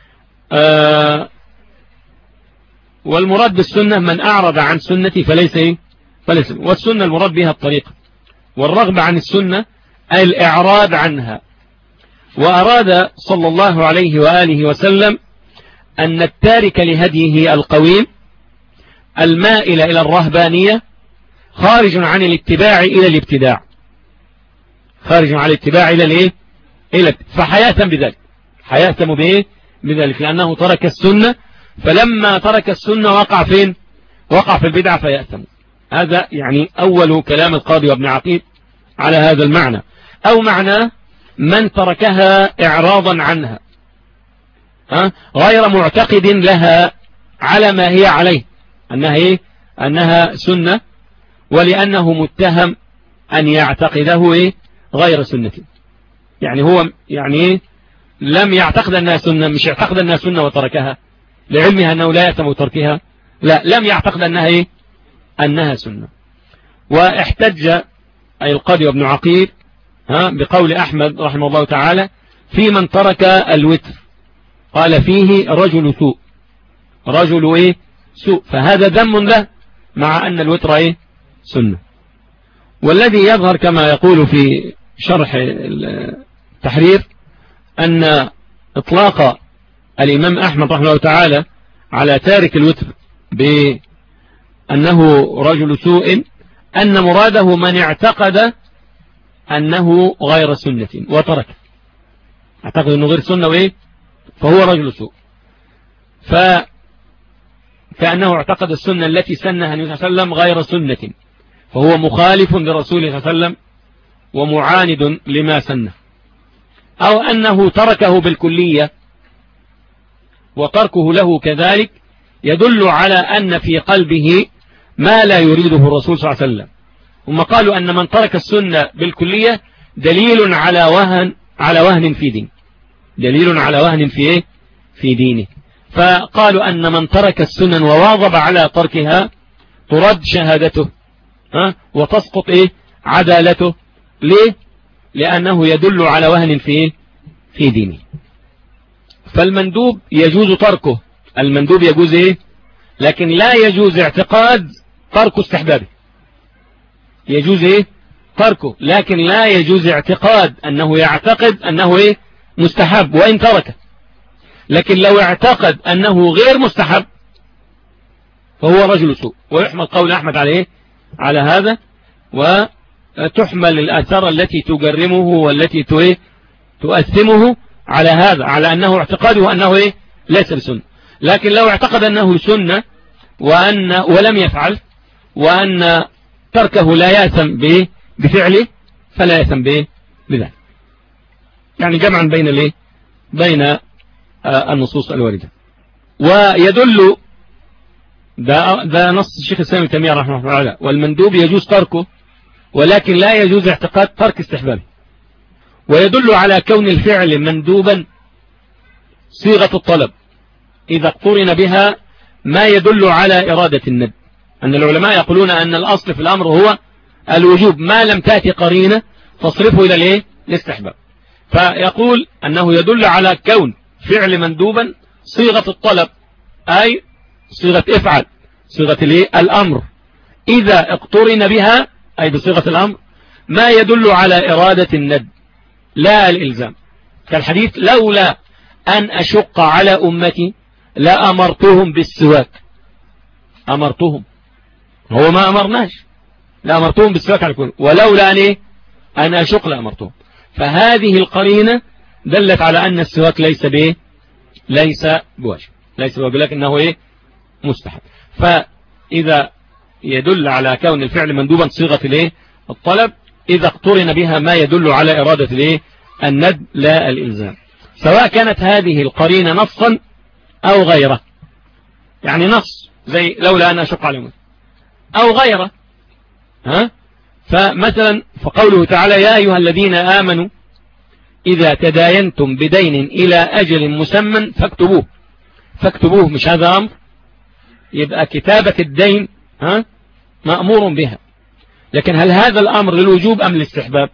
Speaker 2: والمراد بالسنة من أعرض عن سنتي فليس والسنة المراد بها الطريقة، والرغبة عن السنة أي الإعراض عنها. وأراد صلى الله عليه وآله وسلم أن التارك لهديه القويم المائل إلى الرهبانية خارج عن الاتباع إلى الابتداع، خارج عن الاتباع إلى فحياثم بذلك، حياثم بذلك لأنه ترك السنة، فلما ترك السنة وقع فين؟ وقع في البدعة فيأثم. هذا يعني أول كلام القاضي وابن عقيل على هذا المعنى. أو معنى من تركها إعراضا عنها غير معتقد لها على ما هي عليه أنها سنة، ولأنه متهم أن يعتقده غير سنة. يعني هو يعني لم يعتقد أنها سنة، مش يعتقد أنها سنة وتركها لعلمها أنه لا يأثم تركها، لا، لم يعتقد أنها أنها سنة. واحتج أي القاضي وابن عقيل بقول أحمد رحمه الله تعالى في من ترك الوتر، قال فيه رجل سوء، رجل سوء، فهذا ذم له مع أن الوتر سنة. والذي يظهر كما يقول في شرح التحرير أن إطلاق الإمام أحمد رحمه الله تعالى على تارك الوتر بأنه رجل سوء أن مراده من اعتقد أنه غير سنة وترك، اعتقد أنه غير سنة فهو رجل سوء، فكأنه اعتقد السنة التي سنها النبي صلى الله عليه وسلم غير سنة، فهو مخالف لرسوله صلى الله عليه وسلم ومعاند لما سنه. أو أنه تركه بالكلية، وتركه له كذلك يدل على أن في قلبه ما لا يريده الرسول صلى الله عليه وسلم. هم قالوا أن من ترك السنة بالكلية دليل على وهن في دين، دليل على وهن في دينه. فقالوا أن من ترك السنن وواظب على تركها ترد شهادته وتسقط عدالته. ليه؟ لأنه يدل على وهن في دينه. فالمندوب يجوز تركه، المندوب يجوز لكن لا يجوز اعتقاد ترك استحبابه. يجوز تركه لكن لا يجوز اعتقاد أنه يعتقد أنه مستحب وإن تركه. لكن لو اعتقد أنه غير مستحب فهو رجل سوء، ويحمل قول أحمد على هذا، وتحمل الآثار التي تجرمه والتي تؤثمه على هذا، على أنه اعتقاده أنه ليس بسنة. لكن لو اعتقد أنه سنة ولم يفعل، وأن تركه لا يأثم بفعله فلا يأثم بذلك. يعني جمعا بين النصوص الواردة. ويدل ده نص الشيخ الإسلام ابن تيمية رحمه الله تعالى. والمندوب يجوز تركه ولكن لا يجوز اعتقاد ترك استحبابه. ويدل على كون الفعل مندوبا صيغة الطلب إذا اقترن بها ما يدل على إرادة الندب. أن العلماء يقولون أن الأصل في الأمر هو الوجوب ما لم تأتي قرينة تصرفه إلى الايه؟ الاستحباب. فيقول أنه يدل على كون فعل مندوبا صيغة الطلب أي صيغة افعل، صيغة الايه؟ الأمر، إذا اقترن بها أي بصيغة الأمر ما يدل على إرادة الندب لا الإلزام. كالحديث لولا أن أشق على أمتي لأمرتهم بالسواك. أمرتهم، هو ما أمرناش، لأمرتهم بالسواك على كل، ولولا أن إيه؟ أن أشق لأمرتهم. فهذه القرينة دلت على أن السواك ليس بإيه؟ ليس بواجب، ليس بواجب، لكنه إيه؟ مستحب. فإذا يدل على كون الفعل مندوبا صيغة الإيه؟ الطلب إذا اقترن بها ما يدل على إرادة الإيه؟ الندب لا الإلزام، سواء كانت هذه القرينة نصا أو غيره. يعني نص زي لولا أن أشق عليهم أو غيره. فمثلا فقوله تعالى يا أيها الذين آمنوا إذا تداينتم بدين إلى أجل مسمى فاكتبوه. فاكتبوه مش هذا أمر؟ يبقى كتابة الدين مأمور بها، لكن هل هذا الأمر للوجوب أم للاستحباب؟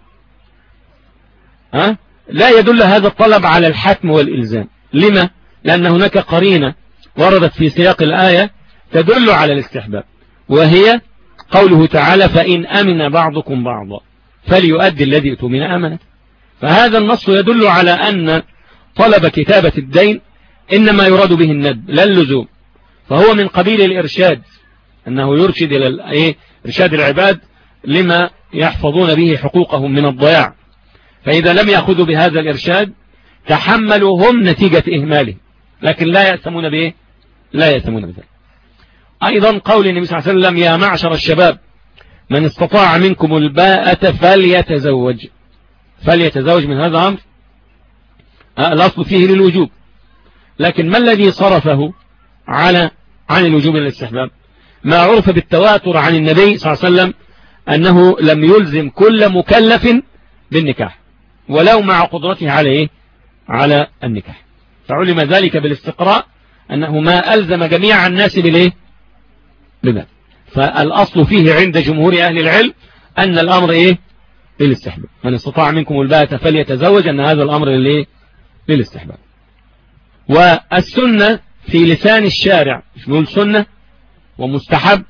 Speaker 2: لا يدل هذا الطلب على الحتم والإلزام. لما؟ لأن هناك قرينة وردت في سياق الآية تدل على الاستحباب، وهي قوله تعالى فإن أمن بعضكم بعضا فليؤدي الذي اؤتمن أمنته. فهذا النص يدل على أن طلب كتابة الدين إنما يراد به الندب لا اللزوم، فهو من قبيل الإرشاد، أنه يرشد إلى إرشاد العباد لما يحفظون به حقوقهم من الضياع. فإذا لم يأخذوا بهذا الإرشاد تحملوا هم نتيجة إهماله، لكن لا يأثمون به، لا يأثمون بذلك. أيضا قول النبي صلى الله عليه وسلم يا معشر الشباب من استطاع منكم الباءة فليتزوج. فليتزوج من هذا أمر الأصل فيه للوجوب، لكن ما الذي صرفه عن الوجوب إلى الاستحباب؟ ما عرف بالتواتر عن النبي صلى الله عليه وسلم أنه لم يلزم كل مكلف بالنكاح ولو مع قدرته على النكاح. فعلم ذلك بالاستقراء أنه ما ألزم جميع الناس بذلك. فالأصل فيه عند جمهور أهل العلم أن الأمر للاستحباب. من استطاع منكم الباءة فليتزوج، أن هذا الأمر للاستحباب. والسنة في لسان الشارع مش نقول سنة ومستحب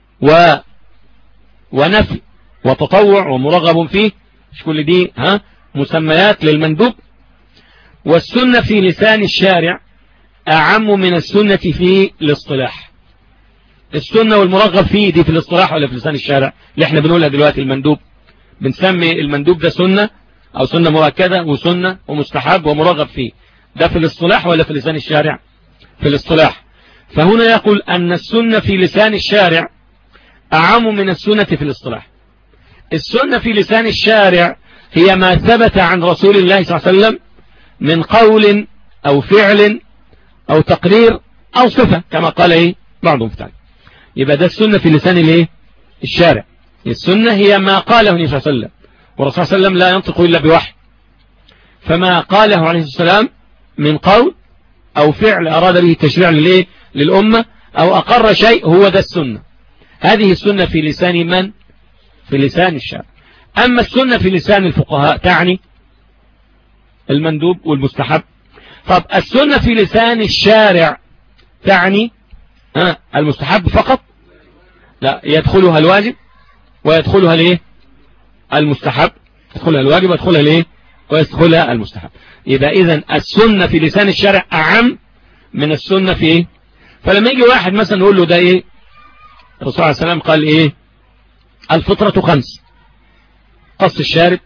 Speaker 2: ونفي وتطوع ومرغب فيه، مش كل دي مسميات للمندوب. والسنة في لسان الشارع أعم من السنة في الاصطلاح. السنة والمرغب فيه دي في الاصطلاح ولا في لسان الشارع؟ اللي احنا بنقولها دلوقتي المندوب، بنسمي المندوب ده سنة أو سنة مؤكدة وسنة ومستحب ومرغب فيه، ده في الاصطلاح ولا في لسان الشارع؟ في الاصطلاح. فهنا يقول أن السنة في لسان الشارع أعم من السنة في الاصطلاح. السنة في لسان الشارع هي ما ثبت عن رسول الله صلى الله عليه وسلم من قول أو فعل أو تقرير أو صفة كما قال بعضهم فتعالى. يبقى ده السنة في لسان الشارع. السنة هي ما قاله النبي صلى الله عليه وسلم، والرسول صلى الله عليه وسلم لا ينطق إلا بوحي، فما قاله عليه السلام من قول أو فعل أراد به التشريع للأمة أو أقر شيء هو ده السنة. هذه السنة في لسان من؟ في لسان الشارع. أما السنة في لسان الفقهاء تعني المندوب والمستحب. طب السنة في لسان الشارع تعني المستحب فقط؟ لا، يدخلها الواجب ويدخلها المستحب، يدخلها الواجب ويدخلها ويدخلها المستحب. يبقى إذن السنة في لسان الشارع أعم من السنة في فلما يجي واحد مثلا نقول له ده الرسول عليه السلام قال الفطرة 5: قص الشارب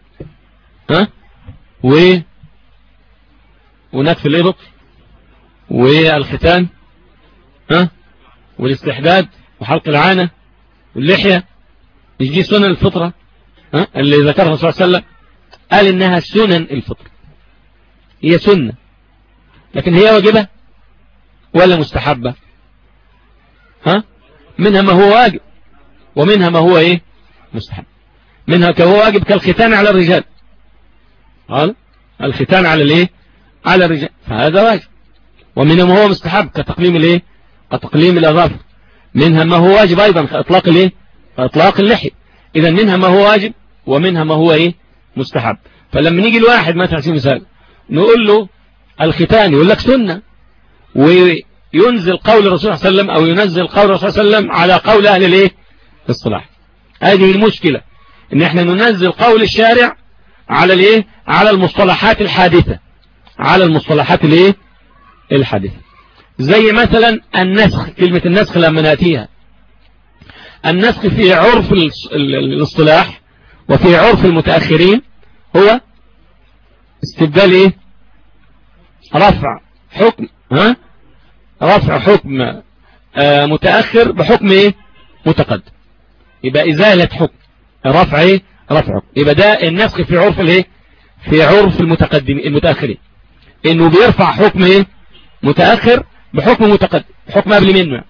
Speaker 2: ونتف الإبط والختان والاستحداد وحلق العانة واللحية. دي سنن الفطرة اللي ذكرها الرسول صلى الله عليه وسلم، قال إنها سنن الفطرة، هي سنة، لكن هي واجبة ولا مستحبة؟ منها ما هو واجب ومنها ما هو ايه مستحب. منها كهو واجب كالختان على الرجال، قال الختان على الايه على الرجال فهذا واجب. ومنها ما هو مستحب كتقليم الايه كتقليم الاظافر. منها ما هو واجب ايضا كاطلاق الايه كاطلاق اللحية. اذا منها ما هو واجب ومنها ما هو ايه مستحب. فلما نيجي الواحد مثلا في مثال نقول له الختان يقول لك سنة، وينزل قول الرسول صلى الله عليه وسلم او ينزل قول الرسول صلى الله عليه وسلم على قول اهل الايه الصلاح. هذه المشكلة، ان احنا ننزل قول الشارع على الايه على المصطلحات الحادثة، على المصطلحات الايه الحادثة. زي مثلا النسخ، كلمة النسخ لما نأتيها، النسخ في عرف الاصطلاح وفي عرف المتأخرين هو استبدال ايه رفع حكم رفع حكم متأخر بحكم ايه متقدم. يبقى ازالة حكم رفع ايه رفع حكم. يبقى ده النسخ في عرف الايه في عرف المتأخرين، انه بيرفع حكم ايه متأخر بحكم متقدم، حكم قبل منه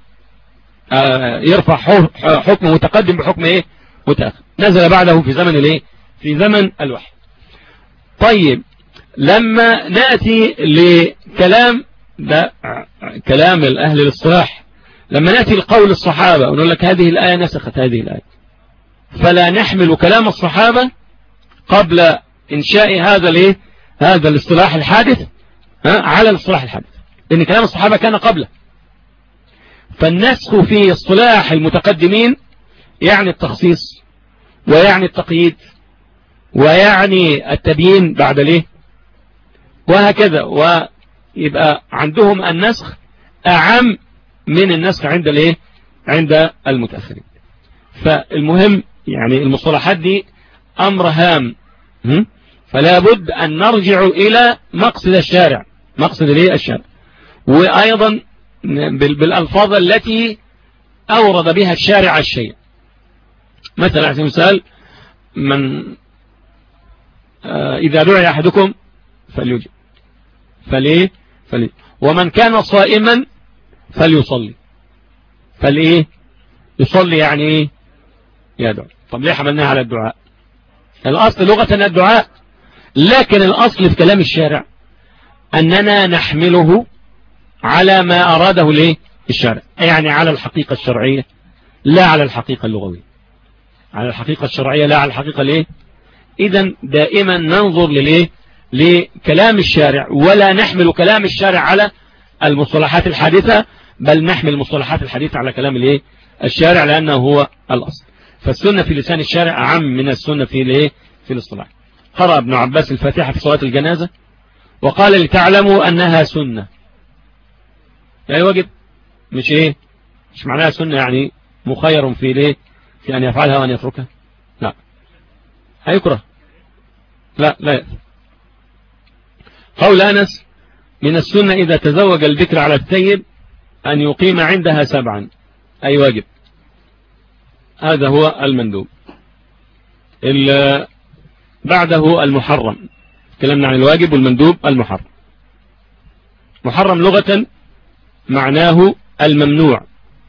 Speaker 2: يرفع حكم متقدم بحكم ايه متأخر نزل بعده في زمن الايه في زمن الوحي. طيب لما نأتي لكلام ده كلام الأهل الاصطلاح، لما نأتي لقول الصحابة ونقول لك هذه الآية نسخت هذه الآية، فلا نحمل كلام الصحابة قبل إنشاء هذا الاصطلاح الحادث على الاصطلاح الحادث، لأن كلام الصحابة كان قبله. فالنسخ في اصطلاح المتقدمين يعني التخصيص ويعني التقييد ويعني التبيين بعد ليه وهكذا. ويبقى عندهم النسخ أعم من النسخ عند الايه عند المتأخرين. فالمهم يعني المصطلحات دي أمر هام، فلا بد أن نرجع إلى مقصد الشارع، مقصد الايه الشارع، وأيضا بالألفاظ التي أورد بها الشارع الشيء. مثلا على سبيل المثال من إذا دعي أحدكم فليجب فليه ومن كان صائما فليصلي فليه يصلي يعني ايه يدعو. طب ليه حملناها على الدعاء؟ الأصل لغة الدعاء، لكن الأصل في كلام الشارع أننا نحمله على ما أراده ليه الشارع، يعني على الحقيقة الشرعية لا على الحقيقة اللغوية، على الحقيقة الشرعية لا على الحقيقة ليه. إذن دائما ننظر لكلام الشارع، ولا نحمل كلام الشارع على المصطلحات الحادثة، بل نحمل المصطلحات الحديثة على كلام الايه الشارع، لأنه هو الأصل. فالسنة في لسان الشارع أعم من السنة في الايه في الاصطلاح. قرأ ابن عباس الفاتحة في صلاة الجنازة وقال لتعلموا أنها سنة، يعني واجب، مش ايه مش معناها سنة يعني مخير في الايه في أن يفعلها وأن يتركها، لا هيكره، لا يأثم. قول أنس من السنة إذا تزوج البكر على الثيب أن يقيم عندها 7، أي واجب، هذا هو المندوب. بعده المحرم، تكلمنا عن الواجب والمندوب. المحرم محرم لغة معناه الممنوع،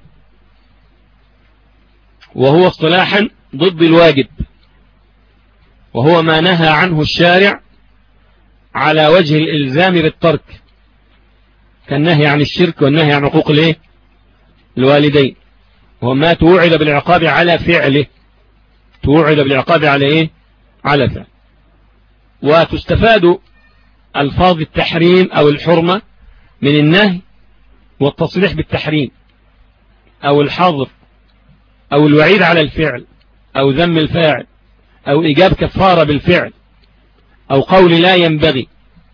Speaker 2: وهو اصطلاحا ضد الواجب، وهو ما نهى عنه الشارع على وجه الإلزام بالترك، كالنهي عن الشرك والنهي عن عقوق الايه الوالدين، وما توعد بالعقاب على فعله، توعد بالعقاب على ايه على فعل. وتستفاد الفاظ التحريم او الحرمة من النهي والتصريح بالتحريم او الحظر او الوعيد على الفعل او ذم الفاعل او ايجاب كفارة بالفعل او قول لا ينبغي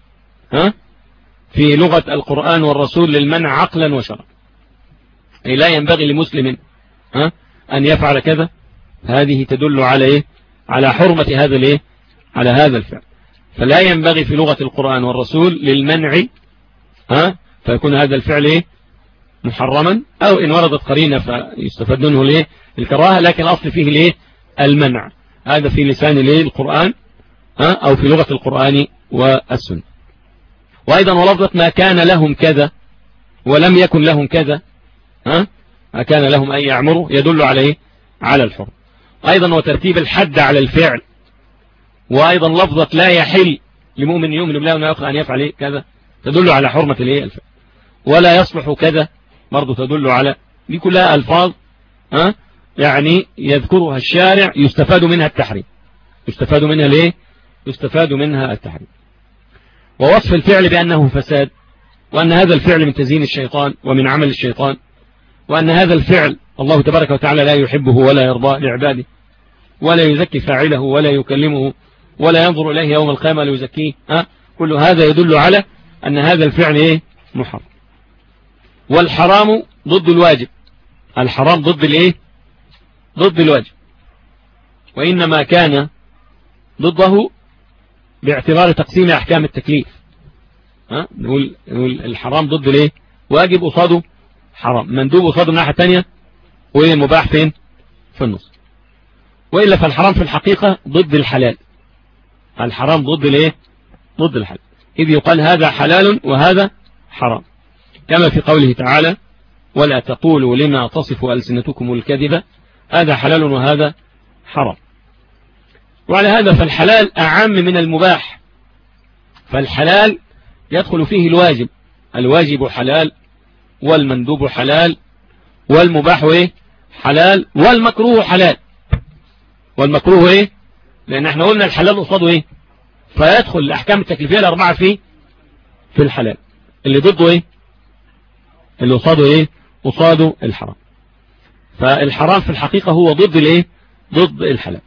Speaker 2: في لغة القرآن والرسول للمنع عقلا وشرعا، أي لا ينبغي لمسلم أن يفعل كذا. هذه تدل على إيه على حرمة هذا الإيه على هذا الفعل. فلا ينبغي في لغة القرآن والرسول للمنع فيكون هذا الفعل إيه محرما، أو إن وردت قرينة فيستفاد منه الإيه الكراهة، لكن الأصل فيه الإيه المنع. هذا في لسان الإيه القرآن أو في لغة القرآن والسنة. وأيضا ولفظة ما كان لهم كذا ولم يكن لهم كذا ما كان لهم أن يعمروا يدل عليه على الحرم. أيضا وترتيب الحد على الفعل، وأيضا لفظة لا يحل لمؤمن يؤمن بالله وما يخلق أن يفعل إيه كذا تدل على حرمة الإيه الفعل. ولا يصلح كذا برضو تدل على، دي كلها ألفاظ يعني يذكرها الشارع يستفاد منها التحريم. يستفاد منها ليه؟ يستفاد منها التحريم. ووصف الفعل بأنه فساد، وأن هذا الفعل من تزيين الشيطان ومن عمل الشيطان، وأن هذا الفعل الله تبارك وتعالى لا يحبه ولا يرضاه لعباده، ولا يزكي فاعله ولا يكلمه ولا ينظر إليه يوم القيامة ليزكيه. كل هذا يدل على أن هذا الفعل إيه؟ محرم. والحرام ضد الواجب، الحرام ضد الإيه؟ ضد الواجب، وإنما كان ضده باعتبار تقسيم أحكام التكليف. نقول الحرام ضد الإيه؟ واجب قصاده حرام، مندوب قصاده من ناحية تانية، ومباح فين؟ في النص. وإلا فالحرام في الحقيقة ضد الحلال، الحرام ضد الإيه؟ ضد الحلال، إذ يقال هذا حلال وهذا حرام، كما في قوله تعالى ولا تقولوا لما تصف ألسنتكم الكذب هذا حلال وهذا حرام. وعلى هذا فالحلال أعم من المباح، فالحلال يدخل فيه الواجب، الواجب حلال والمندوب حلال والمباح إيه؟ حلال والمكروه حلال. والمكروه إيه؟ لأن احنا قلنا الحلال قصاده إيه؟ فيدخل الأحكام التكليفية الأربعة في الحلال، اللي ضده إيه؟ اللي قصاده إيه؟ قصاده الحرام. فالحرام في الحقيقة هو ضد الإيه؟ ضد الحلال.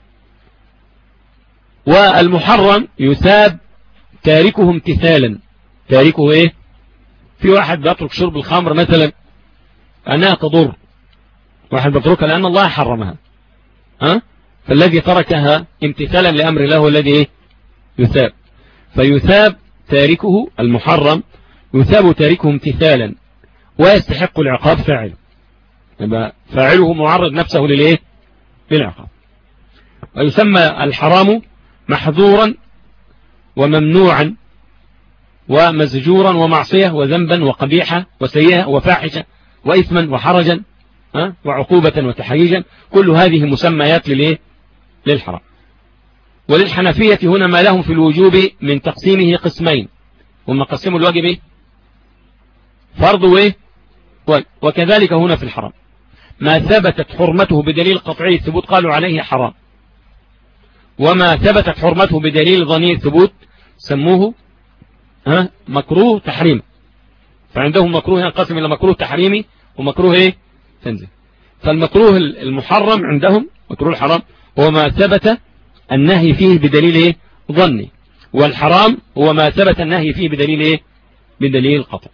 Speaker 2: والمحرم يثاب تاركه امتثالا. تاركه إيه؟ في واحد بيترك شرب الخمر مثلا أنها تضر، واحد بيتركها لأن الله حرمها، فالذي تركها امتثالا لأمر الله هو الذي إيه؟ يثاب. فيثاب تاركه المحرم، يثاب تاركه امتثالا، ويستحق العقاب فاعله، يبقى فاعله معرض نفسه للإيه؟ للعقاب. ويسمى الحرام محظورا وممنوعا ومزجورا ومعصية وذنبا وقبيحة وسيئة وفاحشة وإثما وحرجا وعقوبة وتحريجا، كل هذه مسميات للإيه؟ للحرام. وللحنفية هنا ما لهم في الوجوب من تقسيمه قسمين، هم قسموا الواجب إيه؟ فرض وإيه؟ وكذلك هنا في الحرام ما ثبتت حرمته بدليل قطعي الثبوت قالوا عليه حرام، وما ثبتت حرمته بدليل ظني الثبوت سموه مكروه تحريم. فعندهم مكروه ينقسم إلى مكروه تحريمي ومكروه إيه؟ تنزيل. فالمكروه المحرم عندهم مكروه الحرام هو ما ثبت النهي فيه بدليل إيه؟ ظني، والحرام هو ما ثبت النهي فيه بدليل إيه؟ بدليل قطع.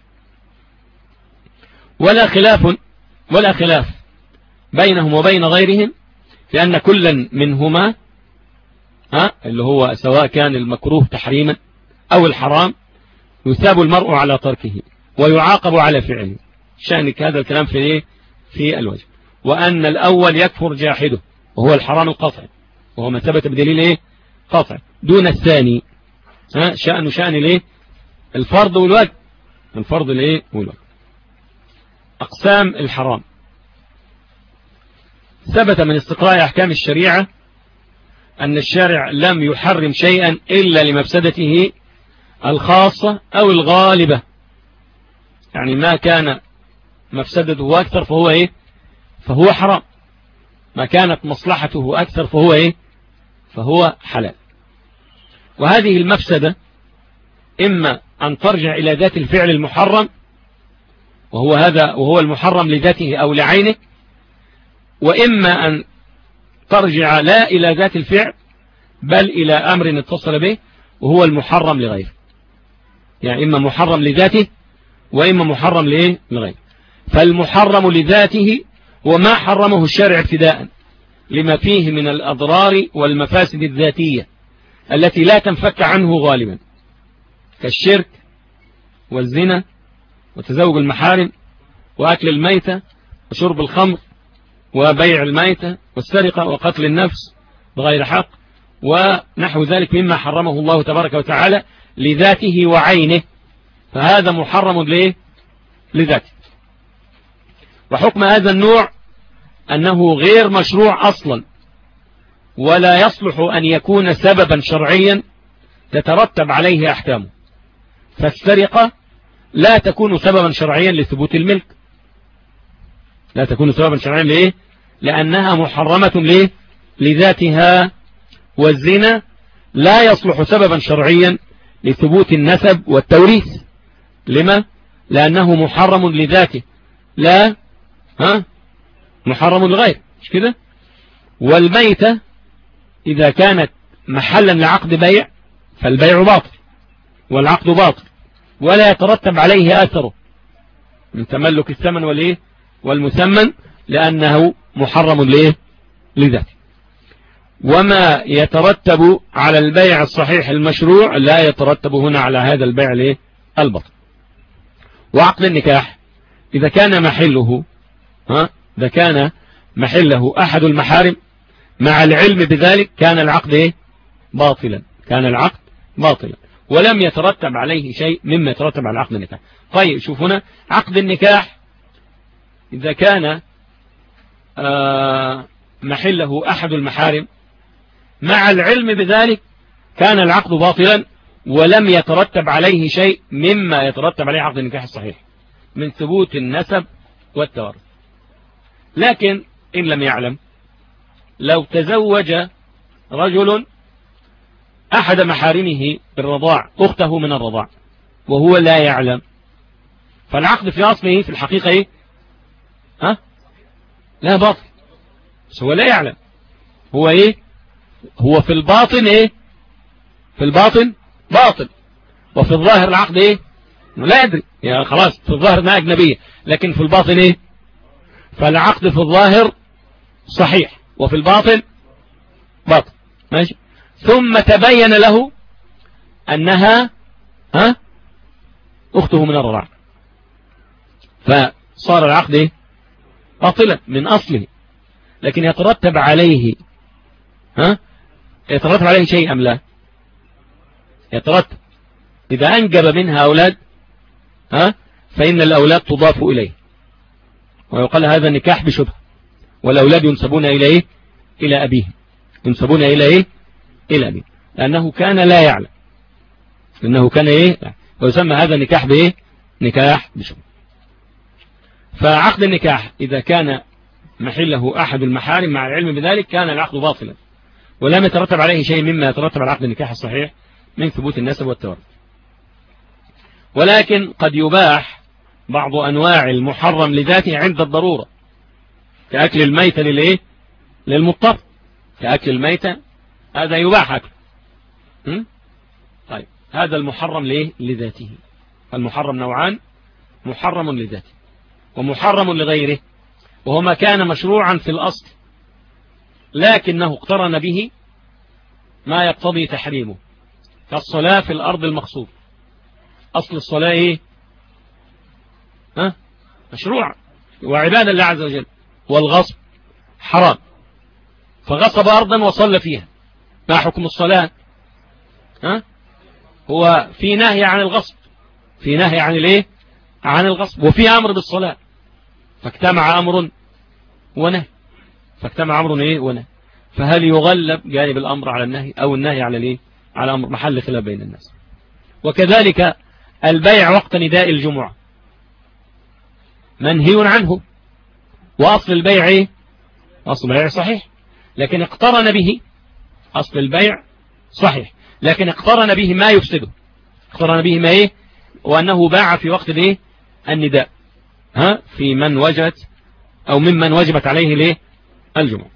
Speaker 2: ولا خلاف بينهم وبين غيرهم في أن كلا منهما اللي هو سواء كان المكروه تحريما أو الحرام يثاب المرء على تركه ويعاقب على فعله. شأنك هذا الكلام في إيه؟ في الوجه. وأن الأول يكفر جاحده وهو الحرام القطعي، وهو ما ثبت بدليل إيه؟ قطعي، دون الثاني شأن الإيه؟ الفرض والواجب، الفرض الإيه؟ والواجب. أقسام الحرام. ثبت من استقراء أحكام الشريعة أن الشارع لم يحرم شيئا إلا لمفسدته الخاصة أو الغالبة، يعني ما كان مفسدته أكثر فهو إيه؟ فهو حرام، ما كانت مصلحته أكثر فهو إيه؟ فهو حلال. وهذه المفسدة إما أن ترجع إلى ذات الفعل المحرم وهو المحرم لذاته أو لعينه، وإما أن ترجع لا إلى ذات الفعل بل إلى أمر اتصل به وهو المحرم لغيره، يعني إما محرم لذاته وإما محرم لغيره. فالمحرم لذاته وما حرمه الشارع ابتداء لما فيه من الأضرار والمفاسد الذاتية التي لا تنفك عنه غالبا، كالشرك والزنا وتزوج المحارم وأكل الميتة وشرب الخمر وبيع الميتة والسرقة وقتل النفس بغير حق ونحو ذلك مما حرمه الله تبارك وتعالى لذاته وعينه، فهذا محرم لذاته. وحكم هذا النوع أنه غير مشروع أصلا، ولا يصلح أن يكون سببا شرعيا تترتب عليه أحكامه. فالسرقة لا تكون سببا شرعيا لثبوت الملك، لا تكون سببا شرعيا ليه؟ لأنها محرمة ليه؟ لذاتها. والزنا لا يصلح سببا شرعيا لثبوت النسب والتوريث. لما؟ لأنه محرم لذاته، لا محرم لغيره، مش كده؟ والميتة إذا كانت محلا لعقد بيع فالبيع باطل والعقد باطل، ولا يترتب عليه أثره من تملك الثمن والإيه والمثمن، لأنه محرم ليه؟ لذاته. وما يترتب على البيع الصحيح المشروع لا يترتب هنا على هذا البيع ليه؟ البطل. وعقد النكاح إذا كان محله إذا كان محله أحد المحارم مع العلم بذلك كان العقد إيه؟ باطلا، كان العقد باطلا ولم يترتب عليه شيء مما يترتب على عقد النكاح. طيب شوف هنا عقد النكاح إذا كان محله أحد المحارم مع العلم بذلك كان العقد باطلا ولم يترتب عليه شيء مما يترتب عليه عقد النكاح الصحيح من ثبوت النسب والتوارث. لكن إن لم يعلم، لو تزوج رجل أحد محارمه بالرضاع أخته من الرضاع وهو لا يعلم، فالعقد في أصله في الحقيقة إيه؟ لا باطل، بس هو لا يعلم. هو إيه؟ هو في الباطن إيه؟ في الباطن باطل، وفي الظاهر العقد إيه؟ لا يدري، يعني خلاص في الظاهر ما أجنبية، لكن في الباطن إيه؟ فالعقد في الظاهر صحيح وفي الباطن باطل، ماشي. ثم تبين له أنها أخته من الرضاعة، فصار العقد إيه؟ باطلا من أصله. لكن يترتب عليه يترتب عليه شيء أم لا؟ يترتب. إذا أنجب منها أولاد فإن الأولاد تضاف إليه ويقال هذا النكاح بشبه، والأولاد ينسبون إلى إيه؟ إلى أبيهم، ينسبون إلى إيه؟ إلى أبيه، لأنه كان لا يعلم، لأنه كان إيه؟ ويسمى هذا النكاح بإيه؟ نكاح بشبه. فعقد النكاح إذا كان محله أحد المحارم مع العلم بذلك كان العقد باطلا ولم يترتب عليه شيء مما يترتب على عقد النكاح الصحيح من ثبوت النسب والتوارث. ولكن قد يباح بعض أنواع المحرم لذاته عند الضرورة، كأكل الميتة للإيه؟ للمضطر، كأكل الميتة هذا يباح أكل. طيب هذا المحرم ليه؟ لذاته. المحرم نوعان: محرم لذاته ومحرم لغيره، وهو ما كان مشروعا في الأصل لكنه اقترن به ما يقتضي تحريمه، كالصلاة في الأرض المغصوب. أصل الصلاة إيه؟ مشروع وعبادة الله عز وجل، والغصب حرام، فغصب أرضا وصلى فيها، ما حكم الصلاة؟ هو في نهي عن الغصب، في نهي عن الإيه؟ عن الغصب، وفي أمر بالصلاة، فاجتمع أمر ونهي، فاجتمع أمر إيه؟ ونهي. فهل يغلب جانب الأمر على النهي أو النهي على الإيه؟ على أمر؟ محل خلاف بين الناس. وكذلك البيع وقت نداء الجمعة منهي عنه، وأصل البيع إيه؟ أصل البيع صحيح، لكن اقترن به، أصل البيع صحيح لكن اقترن به ما يفسده، اقترن به ما إيه؟ وأنه باع في وقت الإيه؟ النداء، في من وجبت أو ممن وجبت عليه الإيه؟ الجمعة.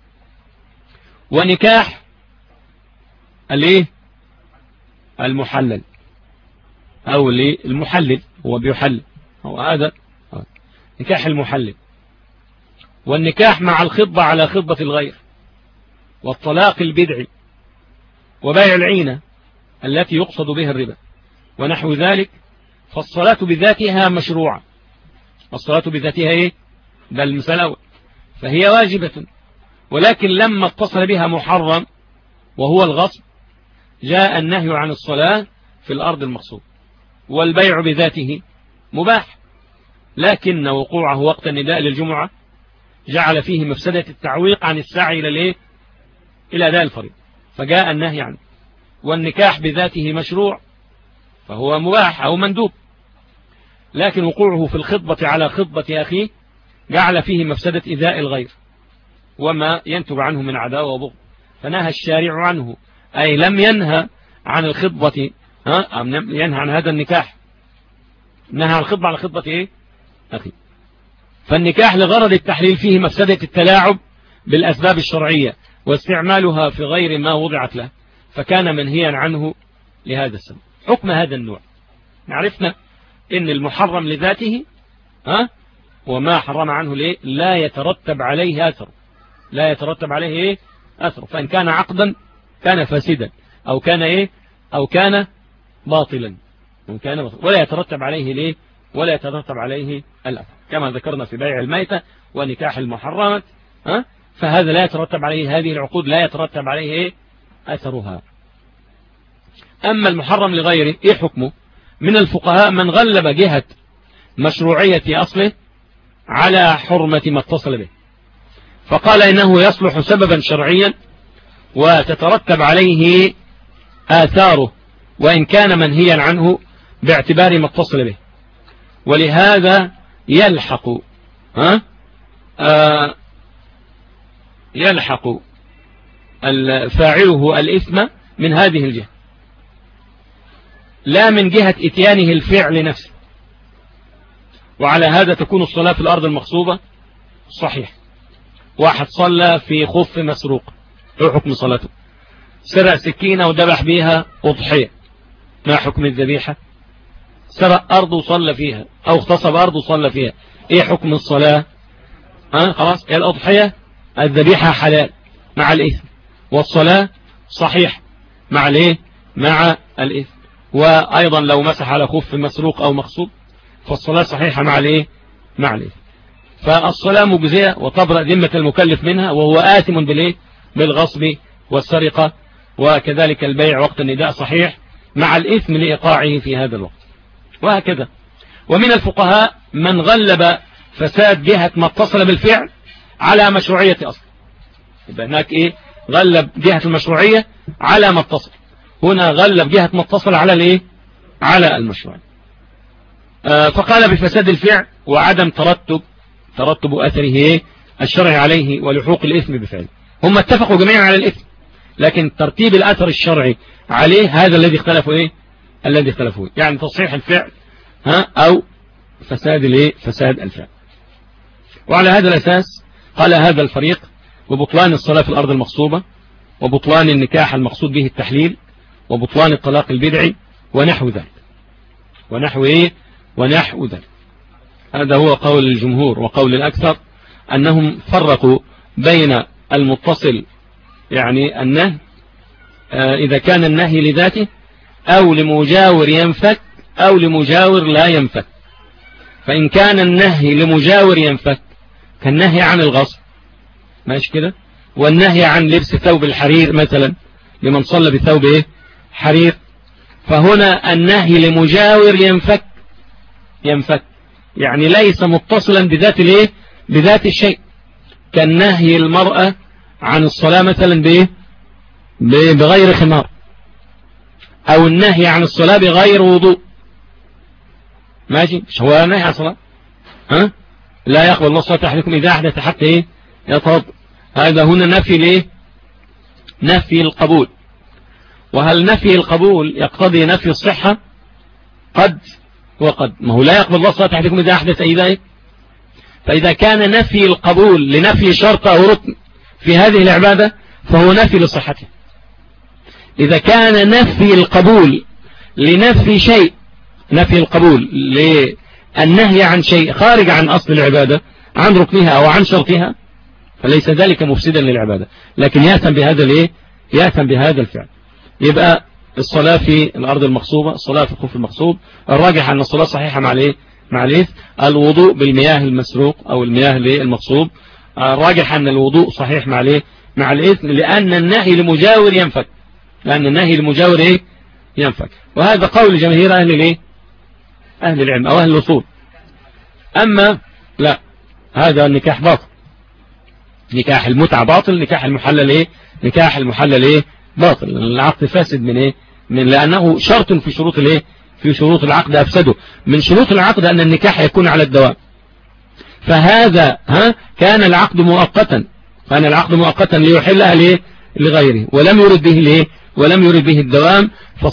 Speaker 2: ونكاح الإيه؟ المحلل أو المحلل، هو بيحلل، هو هذا نكاح المحلل. والنكاح مع الخطبة على خطبة الغير، والطلاق البدعي، وبيع العينة التي يقصد بها الربا ونحو ذلك. فالصلاة بذاتها مشروعة، الصلاة بذاتها إيه؟ ده المثال الأول، فهي واجبة، ولكن لما اتصل بها محرم وهو الغصب جاء النهي عن الصلاة في الأرض المغصوب. والبيع بذاته مباح، لكن وقوعه وقت النداء للجمعة جعل فيه مفسدة التعويق عن السعي إلى أداء الفريضة، فجاء النهي عنه. والنكاح بذاته مشروع فهو مباح أو مندوب، لكن وقوعه في الخطبة على خطبة أخيه جعل فيه مفسدة إيذاء الغير وما ينتج عنه من عداوة وبغض، فنهى الشارع عنه، أي لم ينهى عن الخطبة، ينهى عن هذا النكاح، نهى عن الخطبة على خطبة إيه؟ أخي. فالنكاح لغرض التحليل فيه مفسدة التلاعب بالأسباب الشرعية واستعمالها في غير ما وضعت له، فكان منهيا عنه لهذا السبب. حكم هذا النوع، عرفنا إن المحرم لذاته وما حرم عنه ليه لا يترتب عليه أثر، لا يترتب عليه إيه؟ أثر، فإن كان عقدا كان فاسدا أو كان إيه أو كان باطلا ولا يترتب عليه ليه ولا يترتب عليه الأثر، كما ذكرنا في بيع الميتة ونكاح المحرمات، فهذا لا يترتب عليه، هذه العقود لا يترتب عليه إيه؟ أثرها. أما المحرم لغيره إيه حكمه؟ من الفقهاء من غلب جهة مشروعية أصله على حرمة ما اتصل به، فقال إنه يصلح سببا شرعيا وتترتب عليه آثاره وإن كان منهيا عنه باعتبار ما اتصل به، ولهذا يلحق يلحق فاعله الإثم من هذه الجهة، لا من جهة اتيانه الفعل نفسه. وعلى هذا تكون الصلاة في الأرض المغصوبة صحيح. واحد صلى في خف مسروق، ايه حكم صلاته؟ سرق سكينة وذبح بيها أضحية، ما حكم الذبيحة؟ سرق أرض وصلى فيها أو اغتصب أرض وصلى فيها، ايه حكم الصلاة؟ خلاص، الأضحية الذبيحة حلال مع الإثم، والصلاة صحيح مع الايه مع الإثم. وأيضا لو مسح على خف مسروق أو مغصوب فالصلاة صحيحة مع الايه مع الإثم. فالصلاة مجزية وتبرأ ذمة المكلف منها، وهو آثم بالايه بالغصب والسرقة، وكذلك البيع وقت النداء صحيح مع الإثم لإيقاعه في هذا الوقت، وهكذا. ومن الفقهاء من غلب فساد جهة ما اتصل بالفعل على مشروعية أصل، يبقى هناك إيه غلب جهة المشروعية على ما اتصل، هنا غلب جهة ما اتصل على الإيه على المشروعية. فقال بفساد الفعل وعدم ترتب أثره إيه الشرعي عليه ولحوق الإثم بفعله. هم اتفقوا جميعا على الإثم، لكن ترتيب الأثر الشرعي عليه هذا الذي اختلفوا إيه الذي اختلفوا، يعني تصحيح الفعل أو فساد الإيه فساد الفعل. وعلى هذا الأساس قال هذا الفريق ببطلان الصلاة في الأرض المغصوبة، وبطلان النكاح المقصود به التحليل، وبطلان الطلاق البدعي ونحو ذلك ونحو ذلك. هذا هو قول الجمهور. وقول الأكثر أنهم فرقوا بين المتصل، يعني النهي إذا كان النهي لذاته أو لمجاور ينفك أو لمجاور لا ينفك. فإن كان النهي لمجاور ينفك كالنهي عن الغصب، ماشي كده، والنهي عن لبس ثوب الحرير مثلا لمن صلى بثوب إيه حرير، فهنا النهي لمجاور ينفك يعني ليس متصلا بذات الايه بذات الشيء، كالنهي المرأة عن الصلاة مثلا بغير خمار، او النهي عن الصلاة بغير وضوء، ماشي، مش هو نهي عن الصلاة لا يقبل الله صلاة أحدكم إذا أحدث حتى إيه يتوضأ. هذا هنا نفي ليه نفي القبول. وهل نفي القبول يقتضي نفي الصحة؟ قد وقد، ما هو لا يقبل الله صلاة أحدكم إذا أحدث أي ذلك. فإذا كان نفي القبول لنفي شرط أو ركن في هذه العبادة فهو نفي لصحتها. إذا كان نفي القبول لنفي شيء، نفي القبول للنهي عن شيء خارج عن أصل العبادة، عن ركنها أو عن شرطها، فليس ذلك مفسدا للعبادة، لكن يأثم بهذا الايه يأثم بهذا الفعل. يبقى الصلاة في الأرض المغصوبة، الصلاة في الخف المغصوب، الراجح أن الصلاة صحيحة مع الايه مع الإثم. الوضوء بالمياه المسروق أو المياه المغصوب، الراجح أن الوضوء صحيح مع الايه مع الإثم، لأن النهي لمجاور ينفك، لأن النهي لمجاور ايه ينفك. وهذا قول جماهير أهل الايه أهل العلم أو أهل الأصول. أما لا، هذا النكاح باطل، نكاح المتعة باطل، نكاح المحلل إيه؟ نكاح المحلل إيه؟ باطل. العقد فاسد من إيه؟ لأنه شرط في شروط الإيه؟ في شروط العقد أفسده. من شروط العقد أن النكاح يكون على الدوام، فهذا كان العقد مؤقتا، كان العقد مؤقتا ليحلها ليه؟ لغيره، ولم يرد به ليه؟ ولم يرد به الدوام،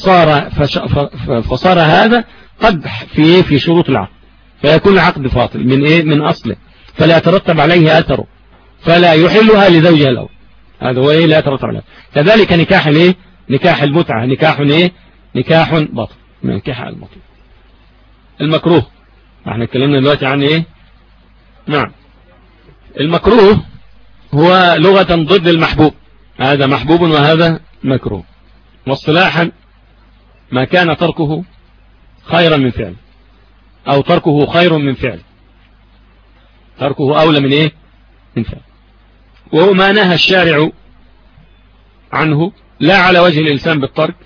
Speaker 2: فصار هذا قدح في شروط العقد، فيكون العقد باطل من إيه؟ من أصله، فلا يترتب عليه أثره، فلا يحلها لزوجها الأول. هذا هو إيه؟ لا يترتب عليه. كذلك نكاح الإيه؟ نكاح المتعة نكاح إيه؟ نكاح باطل، نكاح الباطل. المكروه، احنا اتكلمنا دلوقتي عن إيه؟ نعم، المكروه هو لغة ضد المحبوب، هذا محبوب وهذا مكروه. واصطلاحا ما كان تركه خيرا من فعل، أو تركه خير من فعل، تركه أولى من إيه؟ من فعل. وهو ما نهى الشارع عنه لا على وجه الإلزام بالترك،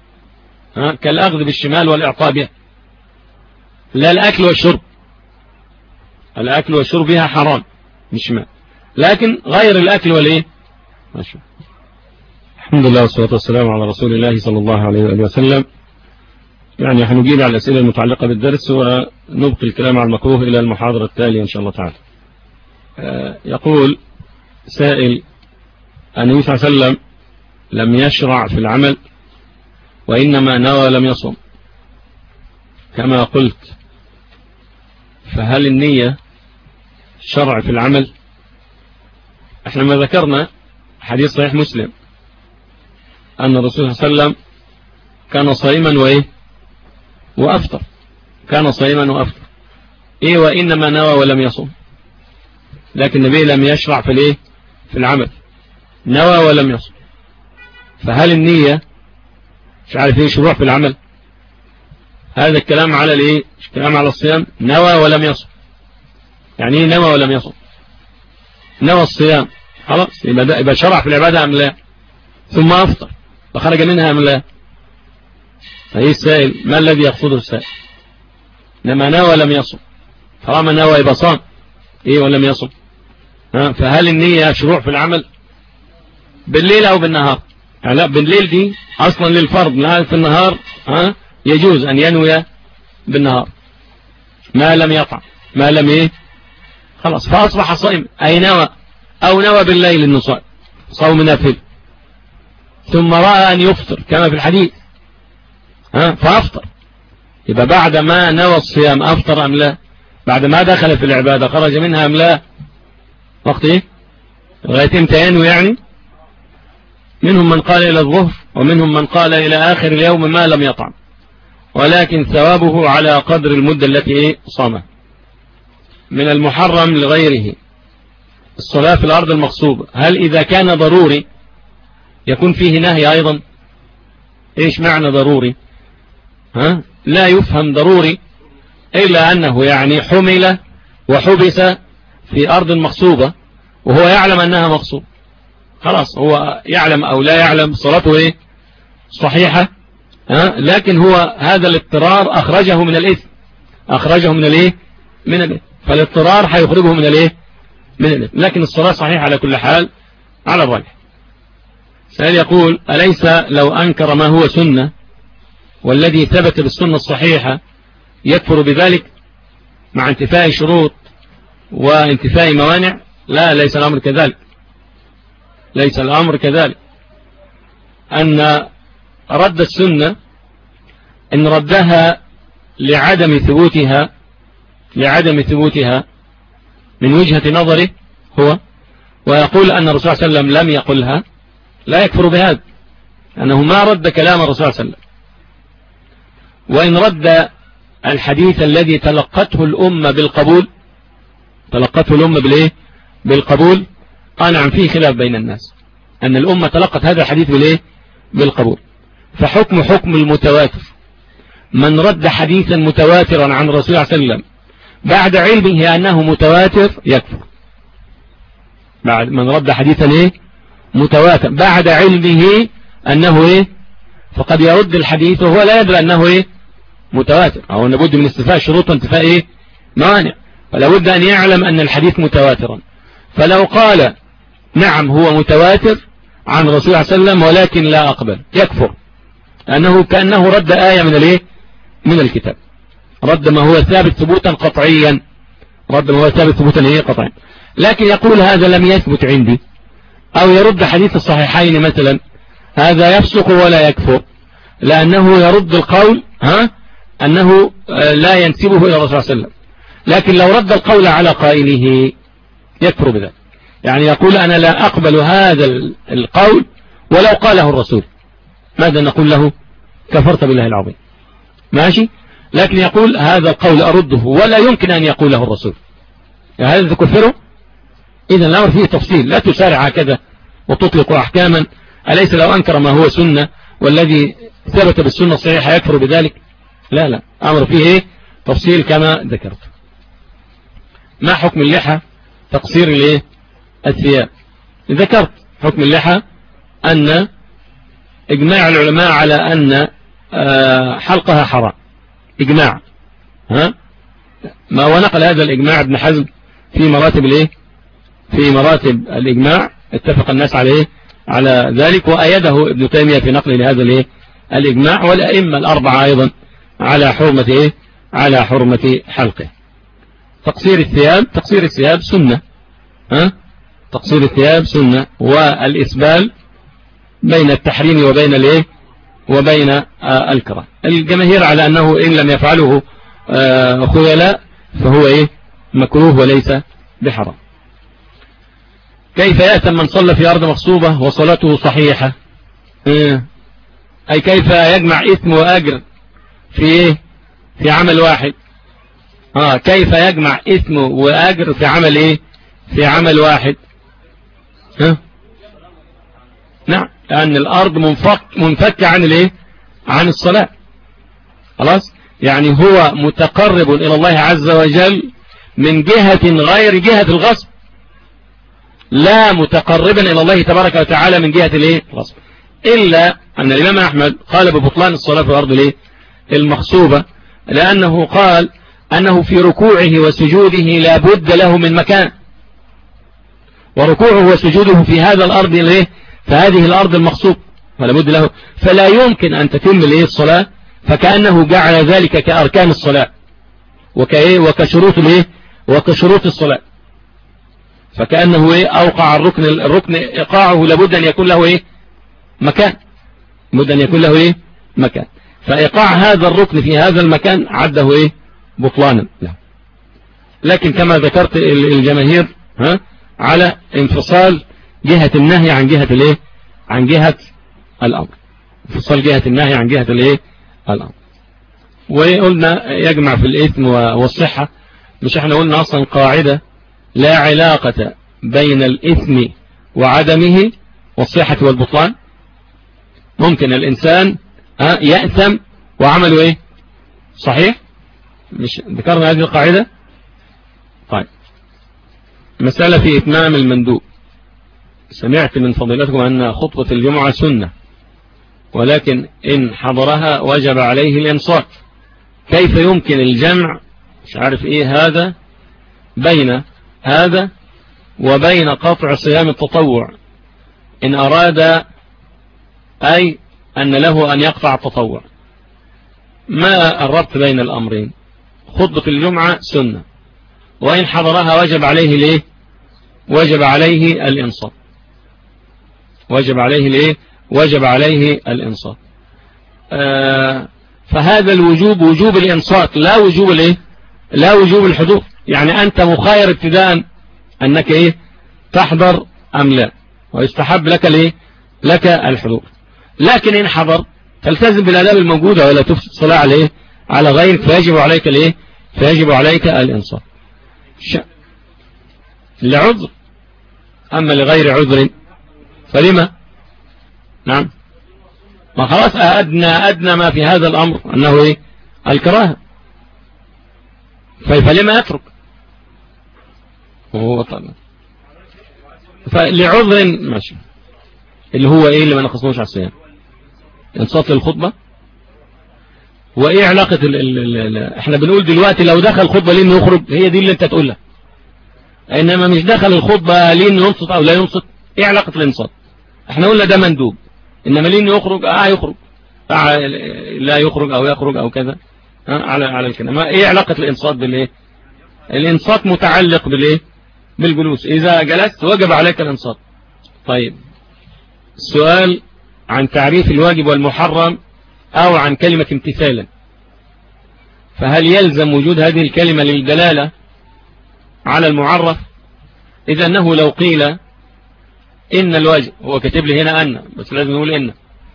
Speaker 2: كالأخذ بالشمال والإعطاء بها، لا الأكل والشرب، الأكل والشرب بها حرام مش ما، لكن غير الأكل والإيه؟ ماشي. الحمد لله والصلاة والسلام على رسول الله صلى الله عليه وآله وسلم. يعني هنجيب على الأسئلة المتعلقة بالدرس ونبقي الكلام عن المكروه إلى المحاضرة التالية إن شاء الله تعالى. يقول سائل: النبي صلى الله عليه وسلم لم يشرع في العمل وإنما نوى لم يصم كما قلت، فهل النية شرع في العمل؟ احنا ما ذكرنا حديث صحيح مسلم أن الرسول صلى الله عليه وسلم كان صائما وإيه؟ وأفطر، كان صائما وأفطر إيه، وإنما نوى ولم يصم، لكن النبي لم يشرع في الإيه؟ في العمل، نوى ولم يصم. فهل النية مش عارف إيه شروع في العمل؟ هذا الكلام على الإيه؟ الكلام على الصيام، نوى ولم يصم. يعني إيه نوى ولم يصم؟ نوى الصيام خلاص يبقى شرع في العبادة أم لا؟ ثم أفطر وخرج منها أم لا؟ فهي السائل ما الذي يقصده السائل؟ لما نوى لم يصم، طالما نوى يبقى صام إيه ولم يصم. فهل النية شروع في العمل بالليل أو بالنهار؟ يعني لا، بالليل دي أصلا للفرض، لا في النهار يجوز أن ينوي بالنهار ما لم يطعم، ما لم إيه؟ خلاص فأصبح صائم، أي نوى أو نوى بالليل النصائم صوم نافل، ثم رأى أن يفطر كما في الحديث فأفطر، يبقى بعد ما نوى الصيام أفطر أم لا؟ بعد ما دخل في العبادة خرج منها أم لا؟ وقت إيه؟ لغاية امتى ينوي يعني؟ منهم من قال إلى الظهر، ومنهم من قال إلى آخر اليوم ما لم يطعم، ولكن ثوابه على قدر المدة التي إيه؟ صامها. من المحرم لغيره الصلاة في الأرض المغصوبة، هل إذا كان ضروري يكون فيه نهي أيضا؟ إيش معنى ضروري؟ لا يفهم ضروري إلا أنه يعني حمل وحبس في أرض مغصوبة وهو يعلم أنها مغصوبة، خلاص هو يعلم أو لا يعلم صلاته إيه؟ صحيحة، لكن هو هذا الاضطرار أخرجه من الإثم، أخرجه من الإيه؟ من الإثم، فالاضطرار هيخرجه من الإيه؟ من الإثم، لكن الصلاة صحيحة على كل حال على الراجح. سائل يقول: أليس لو أنكر ما هو سنة والذي ثبت بالسنة الصحيحة يكفر بذلك مع انتفاء شروط وانتفاء موانع؟ لا، ليس الأمر كذلك، ليس الأمر كذلك. أن رد السنة إن ردها لعدم ثبوتها من وجهة نظره هو، ويقول أن الرسول صلى الله عليه وسلم لم يقلها، لا يكفر بهذا، أنه ما رد كلام الرسول صلى الله عليه وسلم. وإن رد الحديث الذي تلقته الأمة بالقبول، تلقته الأمة بالإيه؟ بالقبول، نعم فيه خلاف بين الناس أن الأمة تلقت هذا الحديث بالإيه؟ بالقبول. حكم المتواتر، من رد حديثا متواترا عن الرسول صلى الله عليه وسلم بعد علمه أنه متواتر يكفر. بعد من رد حديثا إيه؟ متواتر بعد علمه أنه إيه؟ فقد يرد الحديث وهو لا يدري أنه إيه؟ متواتر، أو نبد من استفاء شروط وانتفاء إيه؟ موانع. فلا بد أن يعلم أن الحديث متواترا. فلو قال نعم هو متواتر عن رسول الله صلى الله عليه وسلم ولكن لا أقبل، يكفر، أنه كأنه رد آية من الايه من الكتاب، رد ما هو ثابت ثبوتا قطعيا، رد ما هو ثابت ثبوتا ايه قطعيا. لكن يقول هذا لم يثبت عندي، أو يرد حديث الصحيحين مثلا، هذا يفسق ولا يكفر، لأنه يرد القول أنه لا ينسبه إلى الرسول صلى الله عليه وسلم. لكن لو رد القول على قائله يكفر بذلك، يعني يقول أنا لا أقبل هذا القول ولو قاله الرسول، ماذا نقول له؟ كفرت بالله العظيم، ماشي. لكن يقول هذا القول أرده ولا يمكن أن يقوله الرسول، يعني هذا تكفره. إذن الأمر فيه تفصيل، لا تسارع هكذا وتطلق أحكاما. أليس لو أنكر ما هو سنة والذي ثبت بالسنة الصحيحة يكفر بذلك؟ لا لا، أمر فيه إيه؟ تفصيل كما ذكرت. ما حكم اللحى؟ تقصير الايه الثياب. ذكرت حكم اللحى أن إجماع العلماء على أن حلقها حرام، إجماع، ما ونقل هذا الإجماع ابن حزم في مراتب الايه في مراتب الإجماع، اتفق الناس عليه على ذلك، وأيده ابن تيمية في نقل لهذا الايه الإجماع، والأئمة الأربعة أيضا على حرمة ايه على حرمة حلقه. تقصير الثياب سنة، تقصير الثياب سنة، والإسبال بين التحريم وبين الايه وبين الكراهة. الجماهير على أنه إن لم يفعله خيلاء فهو ايه مكروه وليس بحرام. كيف يأتم من صلى في أرض مغصوبة وصلاته صحيحة؟ أي كيف يجمع إثم وأجر في عمل واحد؟ كيف يجمع إثم وأجر في عمل إيه في عمل واحد؟ نعم، لأن الأرض منفكة عن الإيه عن الصلاة، خلاص. يعني هو متقرب إلى الله عز وجل من جهة غير جهة الغصب، لا متقربا إلى الله تبارك وتعالى من جهة الايه الغصب. إلا أن الإمام أحمد قال ببطلان الصلاة في الأرض الايه المغصوبة، لأنه قال أنه في ركوعه وسجوده لا بد له من مكان، وركوعه وسجوده في هذا الأرض الايه فهذه الأرض المغصوب، فلا بد له، فلا يمكن أن تتم الايه الصلاة، فكأنه جعل ذلك كأركان الصلاة وكشروط الايه وكشروط الصلاة، فكأنه ايه أوقع الركن إيقاعه لابد أن يكون له ايه مكان، لابد أن يكون له ايه مكان، فإيقاع هذا الركن في هذا المكان عده ايه بطلانا له. لكن كما ذكرت الجماهير على انفصال جهة النهي عن جهة الايه عن جهة الأمر، انفصال جهة النهي عن جهة الايه الأمر. وقلنا يجمع في الإثم والصحة، مش احنا قلنا أصلا قاعدة لا علاقة بين الإثم وعدمه والصحة والبطلان؟ ممكن الإنسان يأثم وعمله ايه صحيح، مش ذكرنا هذه القاعدة؟ طيب، مسألة في إتمام المندوب. سمعت من فضيلتكم أن خطبة الجمعة سنة، ولكن إن حضرها وجب عليه الإنصات. كيف يمكن الجمع مش عارف إيه هذا بين هذا وبين قطع صيام التطوع، إن أراد أي أن له أن يقطع التطوع؟ ما الربط بين الأمرين؟ خطبة الجمعة سنة، وإن حضرها وجب عليه ليه وجب عليه الإنصات، وجب عليه ليه وجب عليه الإنصات. فهذا الوجوب وجوب الإنصات، لا وجوب الايه لا وجوب الحضور. يعني أنت مخير ابتداء أنك ايه تحضر أم لا، ويستحب لك الايه لك الحضور. لكن إن حضر تلتزم بالآداب الموجودة ولا تفسد الصلاة عليه على غيرك، فيجب عليك الايه فيجب عليك الإنصات لعذر. أما لغير عذر فلما؟ نعم، ما خلاص أدنى ما في هذا الأمر أنه إيه الكراهة، فلما يترك وهو طبعا فلعذر ماشي، اللي هو إيه اللي ما نقصنوش على الصيام؟ إنصات للخطبة. وايه علاقة احنا بنقول دلوقتي لو دخل خطبة ليه انه يخرج، هي دي اللي انت تقولها. انما مش دخل الخطبة ليه انه ينصت او لا ينصت، ايه علاقة الانصات؟ احنا قلنا ده مندوب، انما ليه انه يخرج يخرج، لا يخرج او يخرج او كذا على الكلام. ايه علاقة الانصات بالايه؟ الانصات متعلق بالايه؟ بالجلوس. اذا جلست وجب عليك الانصات. طيب السؤال عن تعريف الواجب والمحرم او عن كلمة امتثالا، فهل يلزم وجود هذه الكلمة للدلالة على المعرف؟ إذا أنه لو قيل إن الواجب، هو كاتب لي هنا أن، بس لازم نقول إن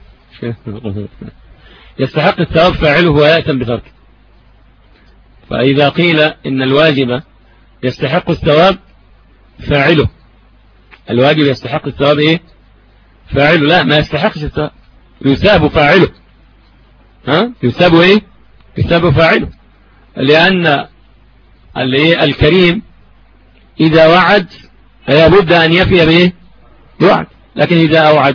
Speaker 2: يستحق الثواب فاعله ويأتم بتركه. فإذا قيل إن الواجب يستحق الثواب فاعله، الواجب يستحق الثواب إيه؟ فاعله. لا، ما يستحقش الثواب، يثاب فاعله. يثاب إيه؟ يثاب فاعله، لأن الكريم إذا وعد لابد أن يفي بإيه؟ يوعد. لكن إذا أوعد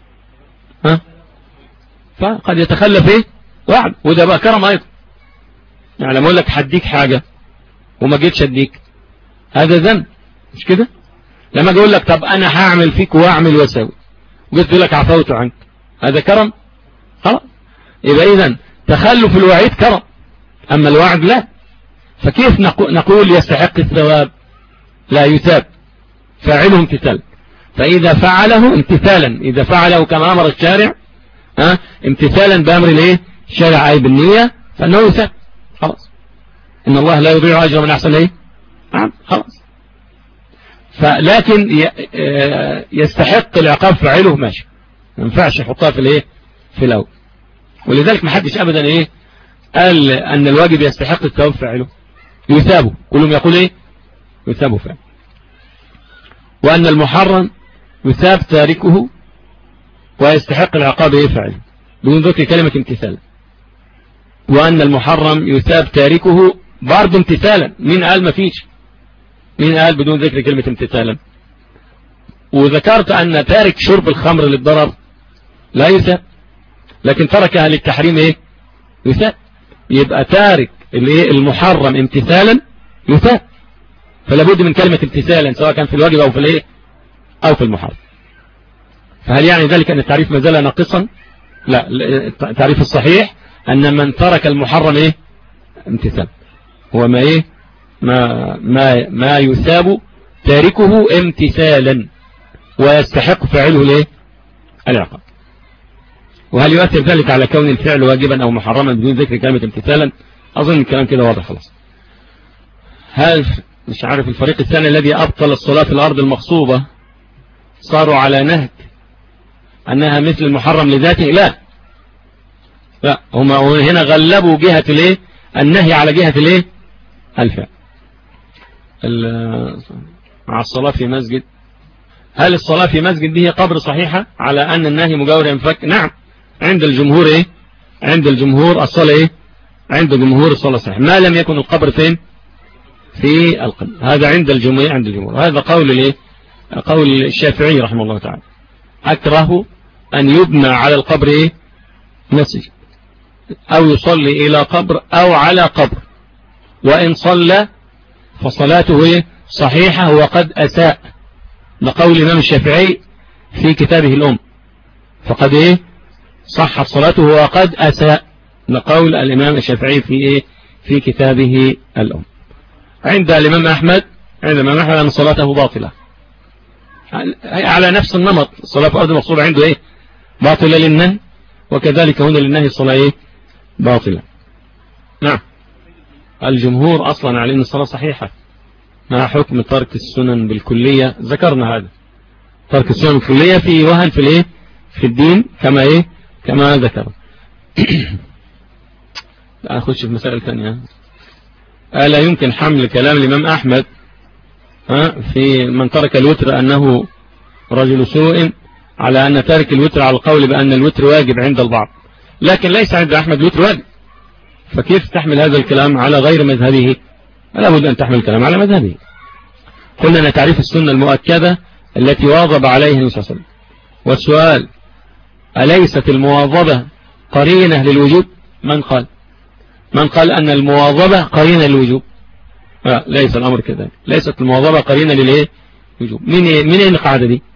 Speaker 2: فقد يتخلف إيه؟ وعد، وده بقى كرم أيضا. يعني لما أقول لك حديك حاجة وما جيتش أديك، هذا ذنب، مش كده؟ لما أقول لك طب أنا هعمل فيك وأعمل وأسوي، وقلت لك عفوت عنك، هذا كرم؟ خلاص. يبقى إذن تخلف الوعيد كرم، أما الوعد لا. فكيف نقول يستحق الثواب؟ لا، يثاب فاعله امتثالا. فإذا فعله امتثالا، إذا فعله كما أمر الشارع امتثالا بأمر الايه؟ الشارع أي بالنية، فأنه يثاب. خلاص، إن الله لا يضيع أجر من أحسن ايه؟ خلاص. فلكن يستحق العقاب فاعله، ماشي، ما ينفعش يحطها في الايه؟ في الأول. ولذلك ما حدش أبدا ايه قال أن الواجب يستحق الثواب فاعله، يثابه. كلهم يقول ايه؟ يثابه فعله. وأن المحرم يثاب تاركه ويستحق العقاب ايه؟ فعله، بدون ذكر كلمة امتثالا. وأن المحرم يثاب تاركه برضه امتثالا. مين قال ما فيش؟ مين قال بدون ذكر كلمة امتثالا؟ وذكرت أن تارك شرب الخمر للضرر لا يثاب، لكن تركها للتحريم ايه؟ يثاب. يبقى تارك المحرم امتثالا يثاب، فلا بد من كلمة امتثالا سواء كان في الواجب أو في الايه؟ أو في المحرم. فهل يعني ذلك أن التعريف ما زال ناقصا؟ لا، التعريف الصحيح أن من ترك المحرم ايه؟ امتثال، هو ما ايه؟ ما يثاب تاركه امتثالا ويستحق فاعله الايه؟ العقاب. وهل يؤثر ذلك على كون الفعل واجبا أو محرما بدون ذكر كلمة امتثالا؟ أظن الكلام كده واضح خلاص. هل مش عارف الفريق الثاني الذي أبطل الصلاة في الأرض المغصوبة صاروا على نهج أنها مثل المحرم لذاته؟ لا، هم هنا غلبوا جهة الايه؟ النهي على جهة الايه؟ الفعل. مع الصلاة في مسجد، هل الصلاة في مسجد دي قبر صحيحة على أن النهي مجاور ينفك؟ نعم، عند الجمهور ايه؟ عند الجمهور الصلاة ايه؟ عند الجمهور الصلاة صحيحة، ما لم يكن القبر فين؟ في القبر. هذا عند الجمهور، عند الجمهور. هذا قول الايه؟ قول الشافعي رحمه الله تعالى. أكره أن يبنى على القبر ايه؟ مسجد، أو يصلي إلى قبر أو على قبر، وإن صلى فصلاته ايه؟ صحيحة وقد أساء، لقول الإمام الشافعي في كتابه الأم، فقد ايه؟ صحت صلاته وقد أساء، لقول الإمام الشافعي في ايه؟ في كتابه الأم. عند الإمام أحمد أن صلاته باطلة على نفس النمط. الصلاة في أرض مغصوبة عنده ايه؟ باطلة للنهي، وكذلك هنا للنهي الصلاة ايه؟ باطلة. نعم، الجمهور أصلا على أن الصلاة صحيحة مع حكم ترك السنن بالكلية. ذكرنا هذا، ترك السنن بالكلية في وهن في الايه؟ في الدين، كما ايه؟ كما ذكر. لا أخش في مسائل ثانية. ألا يمكن حمل كلام الإمام أحمد في من ترك الوتر أنه رجل سوء على أن تارك الوتر على القول بأن الوتر واجب عند البعض، لكن ليس عند أحمد الوتر واجب، فكيف تحمل هذا الكلام على غير مذهبه؟ لا بد أن تحمل الكلام على مذهبه. قلنا أن تعريف السنة المؤكدة التي واظب عليه النبي صلى الله عليه وسلم. والسؤال: أليست المواظبة قرينة للوجوب؟ من قال؟ من قال أن المواظبة قرينة للوجوب. ليس الأمر كذلك، ليست المواظبة قرينة للوجوب. من أين القاعدة دي؟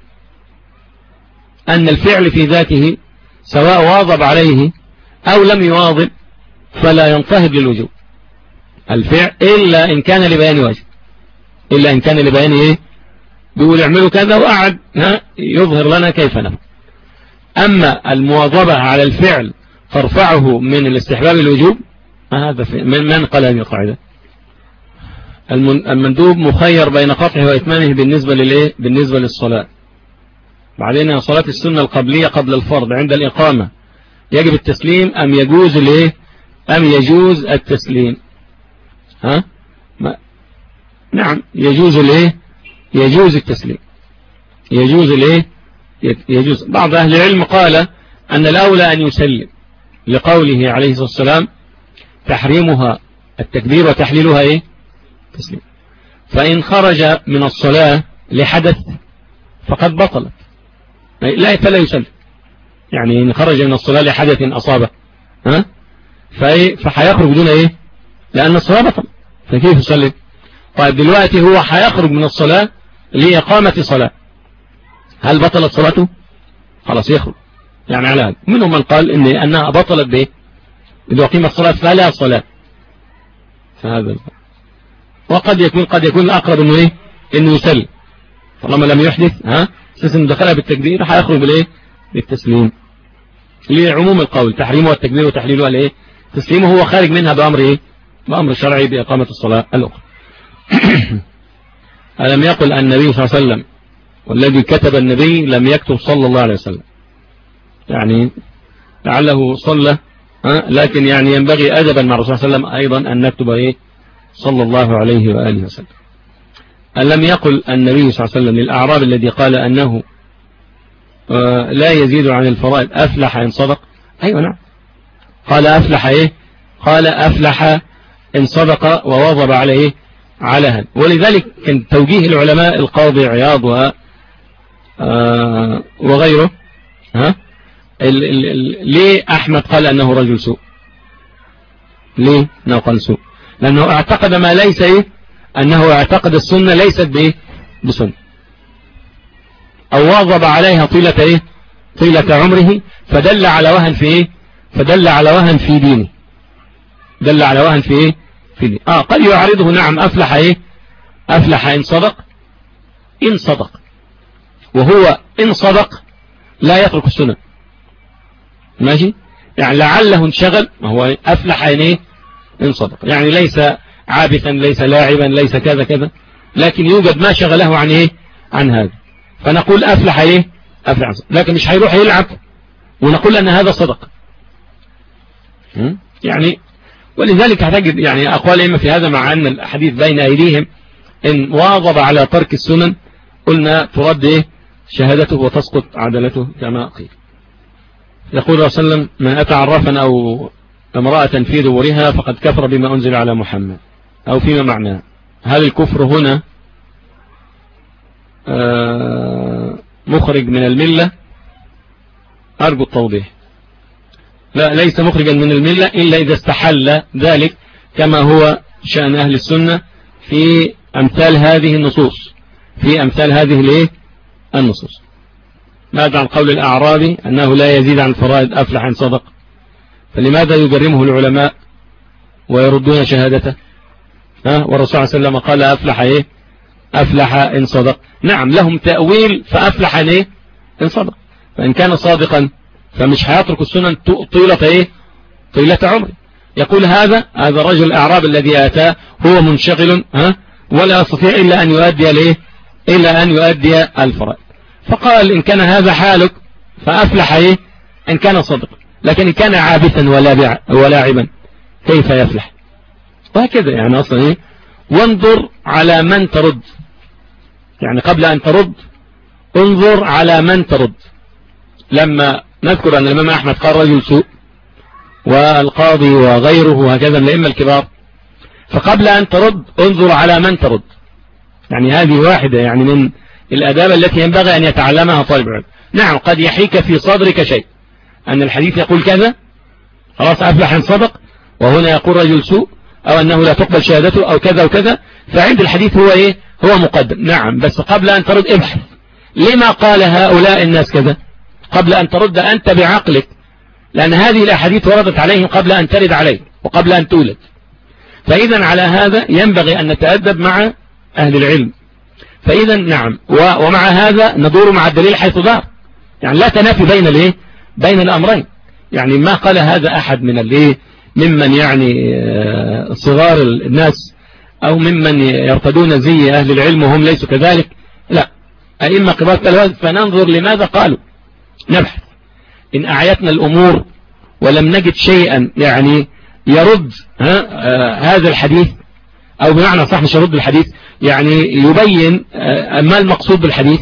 Speaker 2: أن الفعل في ذاته سواء واظب عليه أو لم يواظب فلا ينتهض للوجوب الفعل، إلا إن كان لبيان واجب، إلا إن كان لبيان إيه؟ بيقول اعملوا كذا وقعد يظهر لنا كيف نفعل. أما المواظبة على الفعل ترفعه من الاستحباب الوجوب، هذا من قال هذه القاعدة؟ المندوب مخير بين قطعه وإتمامه بالنسبة للصلاة. بعدين صلاة السنة القبلية قبل الفرض عند الإقامة يجب التسليم أم يجوز أم يجوز التسليم؟ نعم يجوز يجوز التسليم، يجوز. بعض أهل العلم قال أن الأولى أن يسلم لقوله عليه الصلاة والسلام تحريمها التكبير وتحليلها تسليم. فإن خرج من الصلاة لحدث فقد بطلت، فلا يسلم. يعني إن خرج من الصلاة لحدث أصابه فحيخرج دون لأن الصلاة بطل، فكيف يسلم؟ طيب دلوقتي هو حيخرج من الصلاة لإقامة صلاة، هل بطلت صلاته؟ خلاص يخرج. يعني على هذا منهم من قال أنها بطلت إذا أقيم الصلاة فلا صلاة. فهذا وقد يكون الأقرب إنه يسلم طالما لم يحدث سيسم دخلها بالتكبير حيخرج بالتسليم لعموم القول تحريمه التكبير وتحليله تسليمه هو خارج منها بأمر شرعي بإقامة الصلاة الأخرى. ألم يقل النبي صلى الله عليه وسلم والذي كتب النبي لم يكتب صلى الله عليه وسلم، يعني لعله صلى لكن يعني ينبغي أدبا مع الرسول صلى الله عليه وسلم أيضا أن نكتب صلى الله عليه وآله وسلم. ألم يقل النبي صلى الله عليه وسلم للأعراب الذي قال أنه لا يزيد عن الفرائض أفلح إن صدق؟ أيوة نعم، قال أفلح قال أفلح إن صدق وواظب على على هذا. ولذلك كان توجيه العلماء القاضي عياض وغيره ليه أحمد قال أنه رجل سوء؟ ليه نقل سوء؟ لأنه اعتقد ما ليس أنه اعتقد السنة ليست بسنة، أو واظب عليها طيلة عمره، فدل على وهن في فدل على وهن في دينه، دل على وهن في دينه. قد يعرضه نعم أفلح إن صدق، وهو إن صدق لا يترك السنة، ماشي؟ يعني لعله انشغل، ما هو أفلح إن صدق، يعني ليس عابثا ليس لاعبا ليس كذا كذا، لكن يوجد ما شغله عن هذا، فنقول أفلح أفلح، لكن مش هيروح يلعب ونقول أن هذا صدق. يعني ولذلك هتجد يعني أقوال إما في هذا، مع أن الحديث بين أيديهم إن واظب على ترك السنن قلنا ترد شهادته وتسقط عدالته كما قيل. يقول صلى الله عليه وسلم من أتى عرافا أو امرأة في دورها فقد كفر بما أنزل على محمد أو فيما معناه. هل الكفر هنا مخرج من الملة؟ أرجو التوضيح. لا، ليس مخرجا من الملة إلا إذا استحل ذلك كما هو شأن أهل السنة في أمثال هذه النصوص، النصوص. ماذا عن قول الأعرابي أنه لا يزيد عن الفرائض أفلح إن صدق؟ فلماذا يجرمه العلماء ويردون شهادته؟ والرسول صلى الله عليه وسلم قال أفلح إن صدق. نعم لهم تأويل فأفلح إن صدق، فإن كان صادقا فمش هيترك السنن طيلة عمره. يقول هذا الرجل الأعراب الذي أتى هو منشغل ولا يستطيع إلا أن يؤدي الفرائض، فقال إن كان هذا حالك فأفلح إن كان صدق، لكن إن كان عابثا ولاعبا كيف يفلح؟ وهكذا يعني أصلا وانظر على من ترد، يعني قبل أن ترد انظر على من ترد. لما نذكر أن الإمام أحمد قال رجل سوء والقاضي وغيره وهكذا من الأئمة الكبار، فقبل أن ترد انظر على من ترد. يعني هذه واحدة يعني من الأداب التي ينبغي أن يتعلمها طالب العلم. نعم قد يحيك في صدرك شيء أن الحديث يقول كذا، خلاص أفلح إن صدق، وهنا يقول رجل سوء أو أنه لا تقبل شهادته أو كذا وكذا، فعند الحديث هو إيه؟ هو مقدم. نعم، بس قبل أن ترد ابحث لما قال هؤلاء الناس كذا قبل أن ترد أنت بعقلك، لأن هذه الأحاديث وردت عليهم قبل أن ترد عليك وقبل أن تولد. فإذا على هذا ينبغي أن نتأدب مع أهل العلم. فإذا نعم، ومع هذا ندور مع الدليل حيث دار، يعني لا تنافي بين الايه بين الأمرين. يعني ما قال هذا أحد من الايه ممن يعني صغار الناس أو ممن يرتدون زي أهل العلم وهم ليسوا كذلك، لا، أئمة كبار قالوا، فننظر لماذا قالوا، نبحث. إن أعيتنا الأمور ولم نجد شيئا يعني يرد هذا الحديث، أو بمعنى صح مش يرد الحديث، يعني يبين ما المقصود بالحديث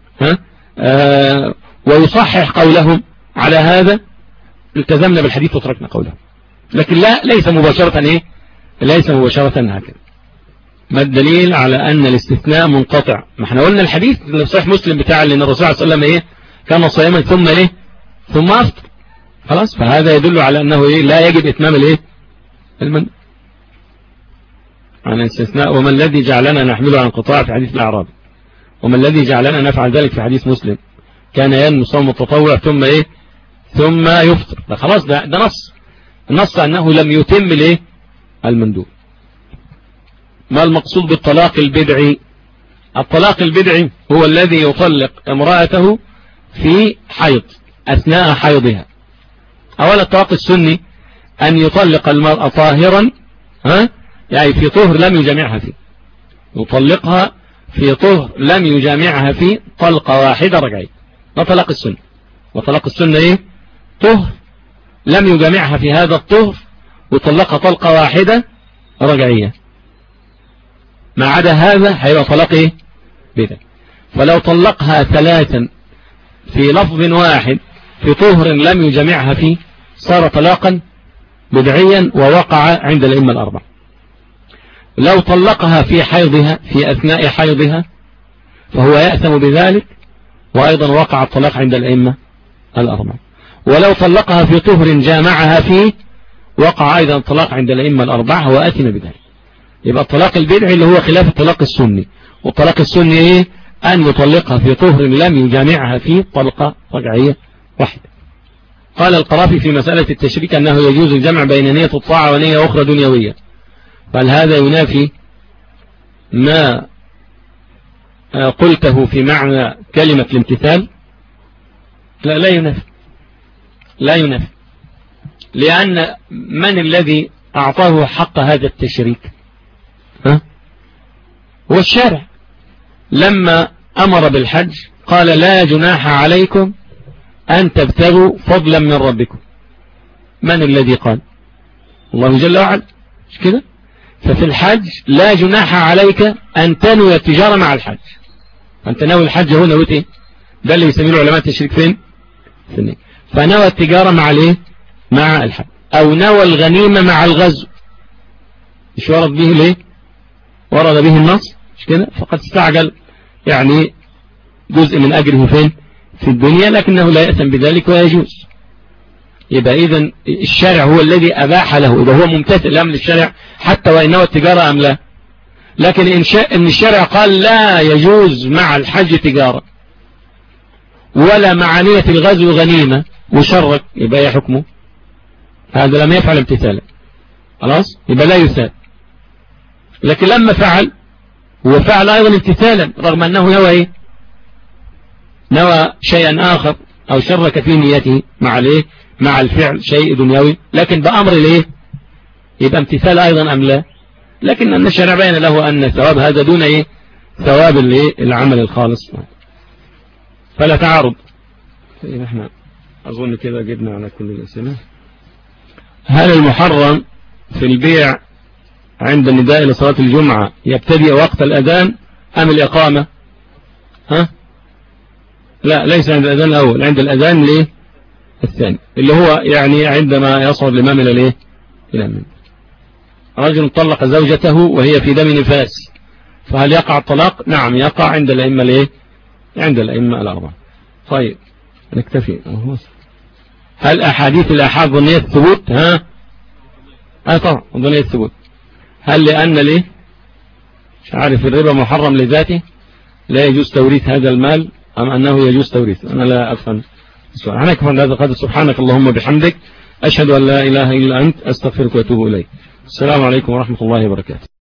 Speaker 2: ويصحح قولهم، على هذا التزمنا بالحديث وتركنا قولهم. لكن لا، ليس مباشرة إيه؟ ليس مباشرة هكذا. ما الدليل على أن الاستثناء منقطع؟ ما احنا قلنا الحديث اللي في صحيح مسلم بتاع أن الرسول صلى الله عليه وسلم إيه؟ كان صياما ثم إيه؟ ثم أفطر. خلاص، فهذا يدل على أنه إيه؟ لا يجب إتمام الإيه؟ عن الاستثناء. وما الذي جعلنا نحمله عن انقطاع في حديث الأعراب؟ وما الذي جعلنا نفعل ذلك في حديث مسلم؟ كان ينمو صوم التطوع ثم إيه؟ ثم يفطر. ده خلاص، ده نص أنه لم يتم الإيه؟ المندوب. ما المقصود بالطلاق البدعي؟ الطلاق البدعي هو الذي يطلق امرأته في حيض أثناء حيضها. أولا الطلاق السني أن يطلق المرأة طاهرا، يعني في طهر لم يجامعها فيه، يطلقها في طهر لم يجامعها فيه طلقة واحدة رجعية، ده طلاق السنة. وطلاق السنة إيه؟ طهر لم يجامعها في هذا الطهر وطلقها طلقة واحدة رجعية. ما عدا هذا هيبقى طلاق إيه؟ بدعي. فلو طلقها ثلاثا في لفظ واحد في طهر لم يجامعها فيه صار طلاقا بدعيا ووقع عند الأئمة الأربعة. لو طلقها في حيضها في أثناء حيضها فهو يأثم بذلك، وأيضا وقع الطلاق عند الأئمة الأربعة. ولو طلقها في طهر جامعها فيه وقع أيضا الطلاق عند الأئمة الأربعة وأثم بذلك. يبقى الطلاق البدعي اللي هو خلاف الطلاق السني. والطلاق السني إيه؟ أن يطلقها في طهر لم يجامعها فيه طلقة رجعية واحدة. قال القرافي في مسألة التشريك أنه يجوز الجمع بين نية الطاعة ونية أخرى دنيوية، قال هذا ينافي ما قلته في معنى كلمة الامتثال. لا ينافي، لأن من الذي أعطاه حق هذا التشريك؟ هو الشارع. لما أمر بالحج قال لا جناح عليكم أن تبتغوا فضلا من ربكم. من الذي قال؟ الله جل وعلا، مش كده؟ ففي الحج لا جناح عليك أن تنوي التجارة مع الحج. أنت نوي الحج هو نويت إيه؟ ده اللي يسميه العلماء التشريك فين؟ فنوى التجارة مع الايه؟ مع الحج. أو نوى الغنيمة مع الغزو، مش ورد به ليه؟ ورد به النص، مش كده؟ فقد استعجل يعني جزء من أجره فين؟ في الدنيا، لكنه لا يأثم بذلك ويجوز. يبقى إذن الشارع هو الذي أباح له، إذا هو ممتثل لأمر الشارع حتى وإن نوى التجارة أم لا. لكن إن الشارع قال لا يجوز مع الحج تجارة ولا مع نية الغزو غنيمة وشرك، يبقى إيه حكمه؟ هذا لم يفعل امتثالا، خلاص، يبقى لا يثاب. لكن لما فعل هو فعل أيضا امتثالا رغم أنه نوى إيه؟ نوى شيئا آخر أو شرك في نيته مع الايه؟ مع الفعل شيء دنيوي، لكن بأمر الايه؟ يبقى امتثال أيضا أم لا؟ لكن أن الشرع بين له أن ثواب هذا دون ايه؟ ثواب الايه؟ العمل الخالص. فلا تعارض. احنا أظن كده جبنا على كل الأسئلة. هل المحرم في البيع عند النداء لصلاة الجمعة يبتدئ وقت الأذان أم الإقامة؟ لا، ليس عند الأذان الأول، عند الأذان ليه؟ الثاني، اللي هو يعني عندما يصعد الإمام إلى ليه؟ إلى المنبر. رجل طلق زوجته وهي في دم نفاس، فهل يقع الطلاق؟ نعم يقع عند الأئمة ليه؟ عند الأئمة الأربعة. طيب نكتفي. هل أحاديث الآحاد ظنية الثبوت؟ طبعا ظنية الثبوت. هل لأن ليه مش عارف الربا محرم لذاته لا يجوز توريث هذا المال أم أنه يجوز توريثه؟ أنا لا أفهم السؤال. أنا كفر هذا القدر. سبحانك اللهم بحمدك أشهد أن لا إله إلا أنت أستغفرك وأتوب إليك. السلام عليكم ورحمة الله وبركاته.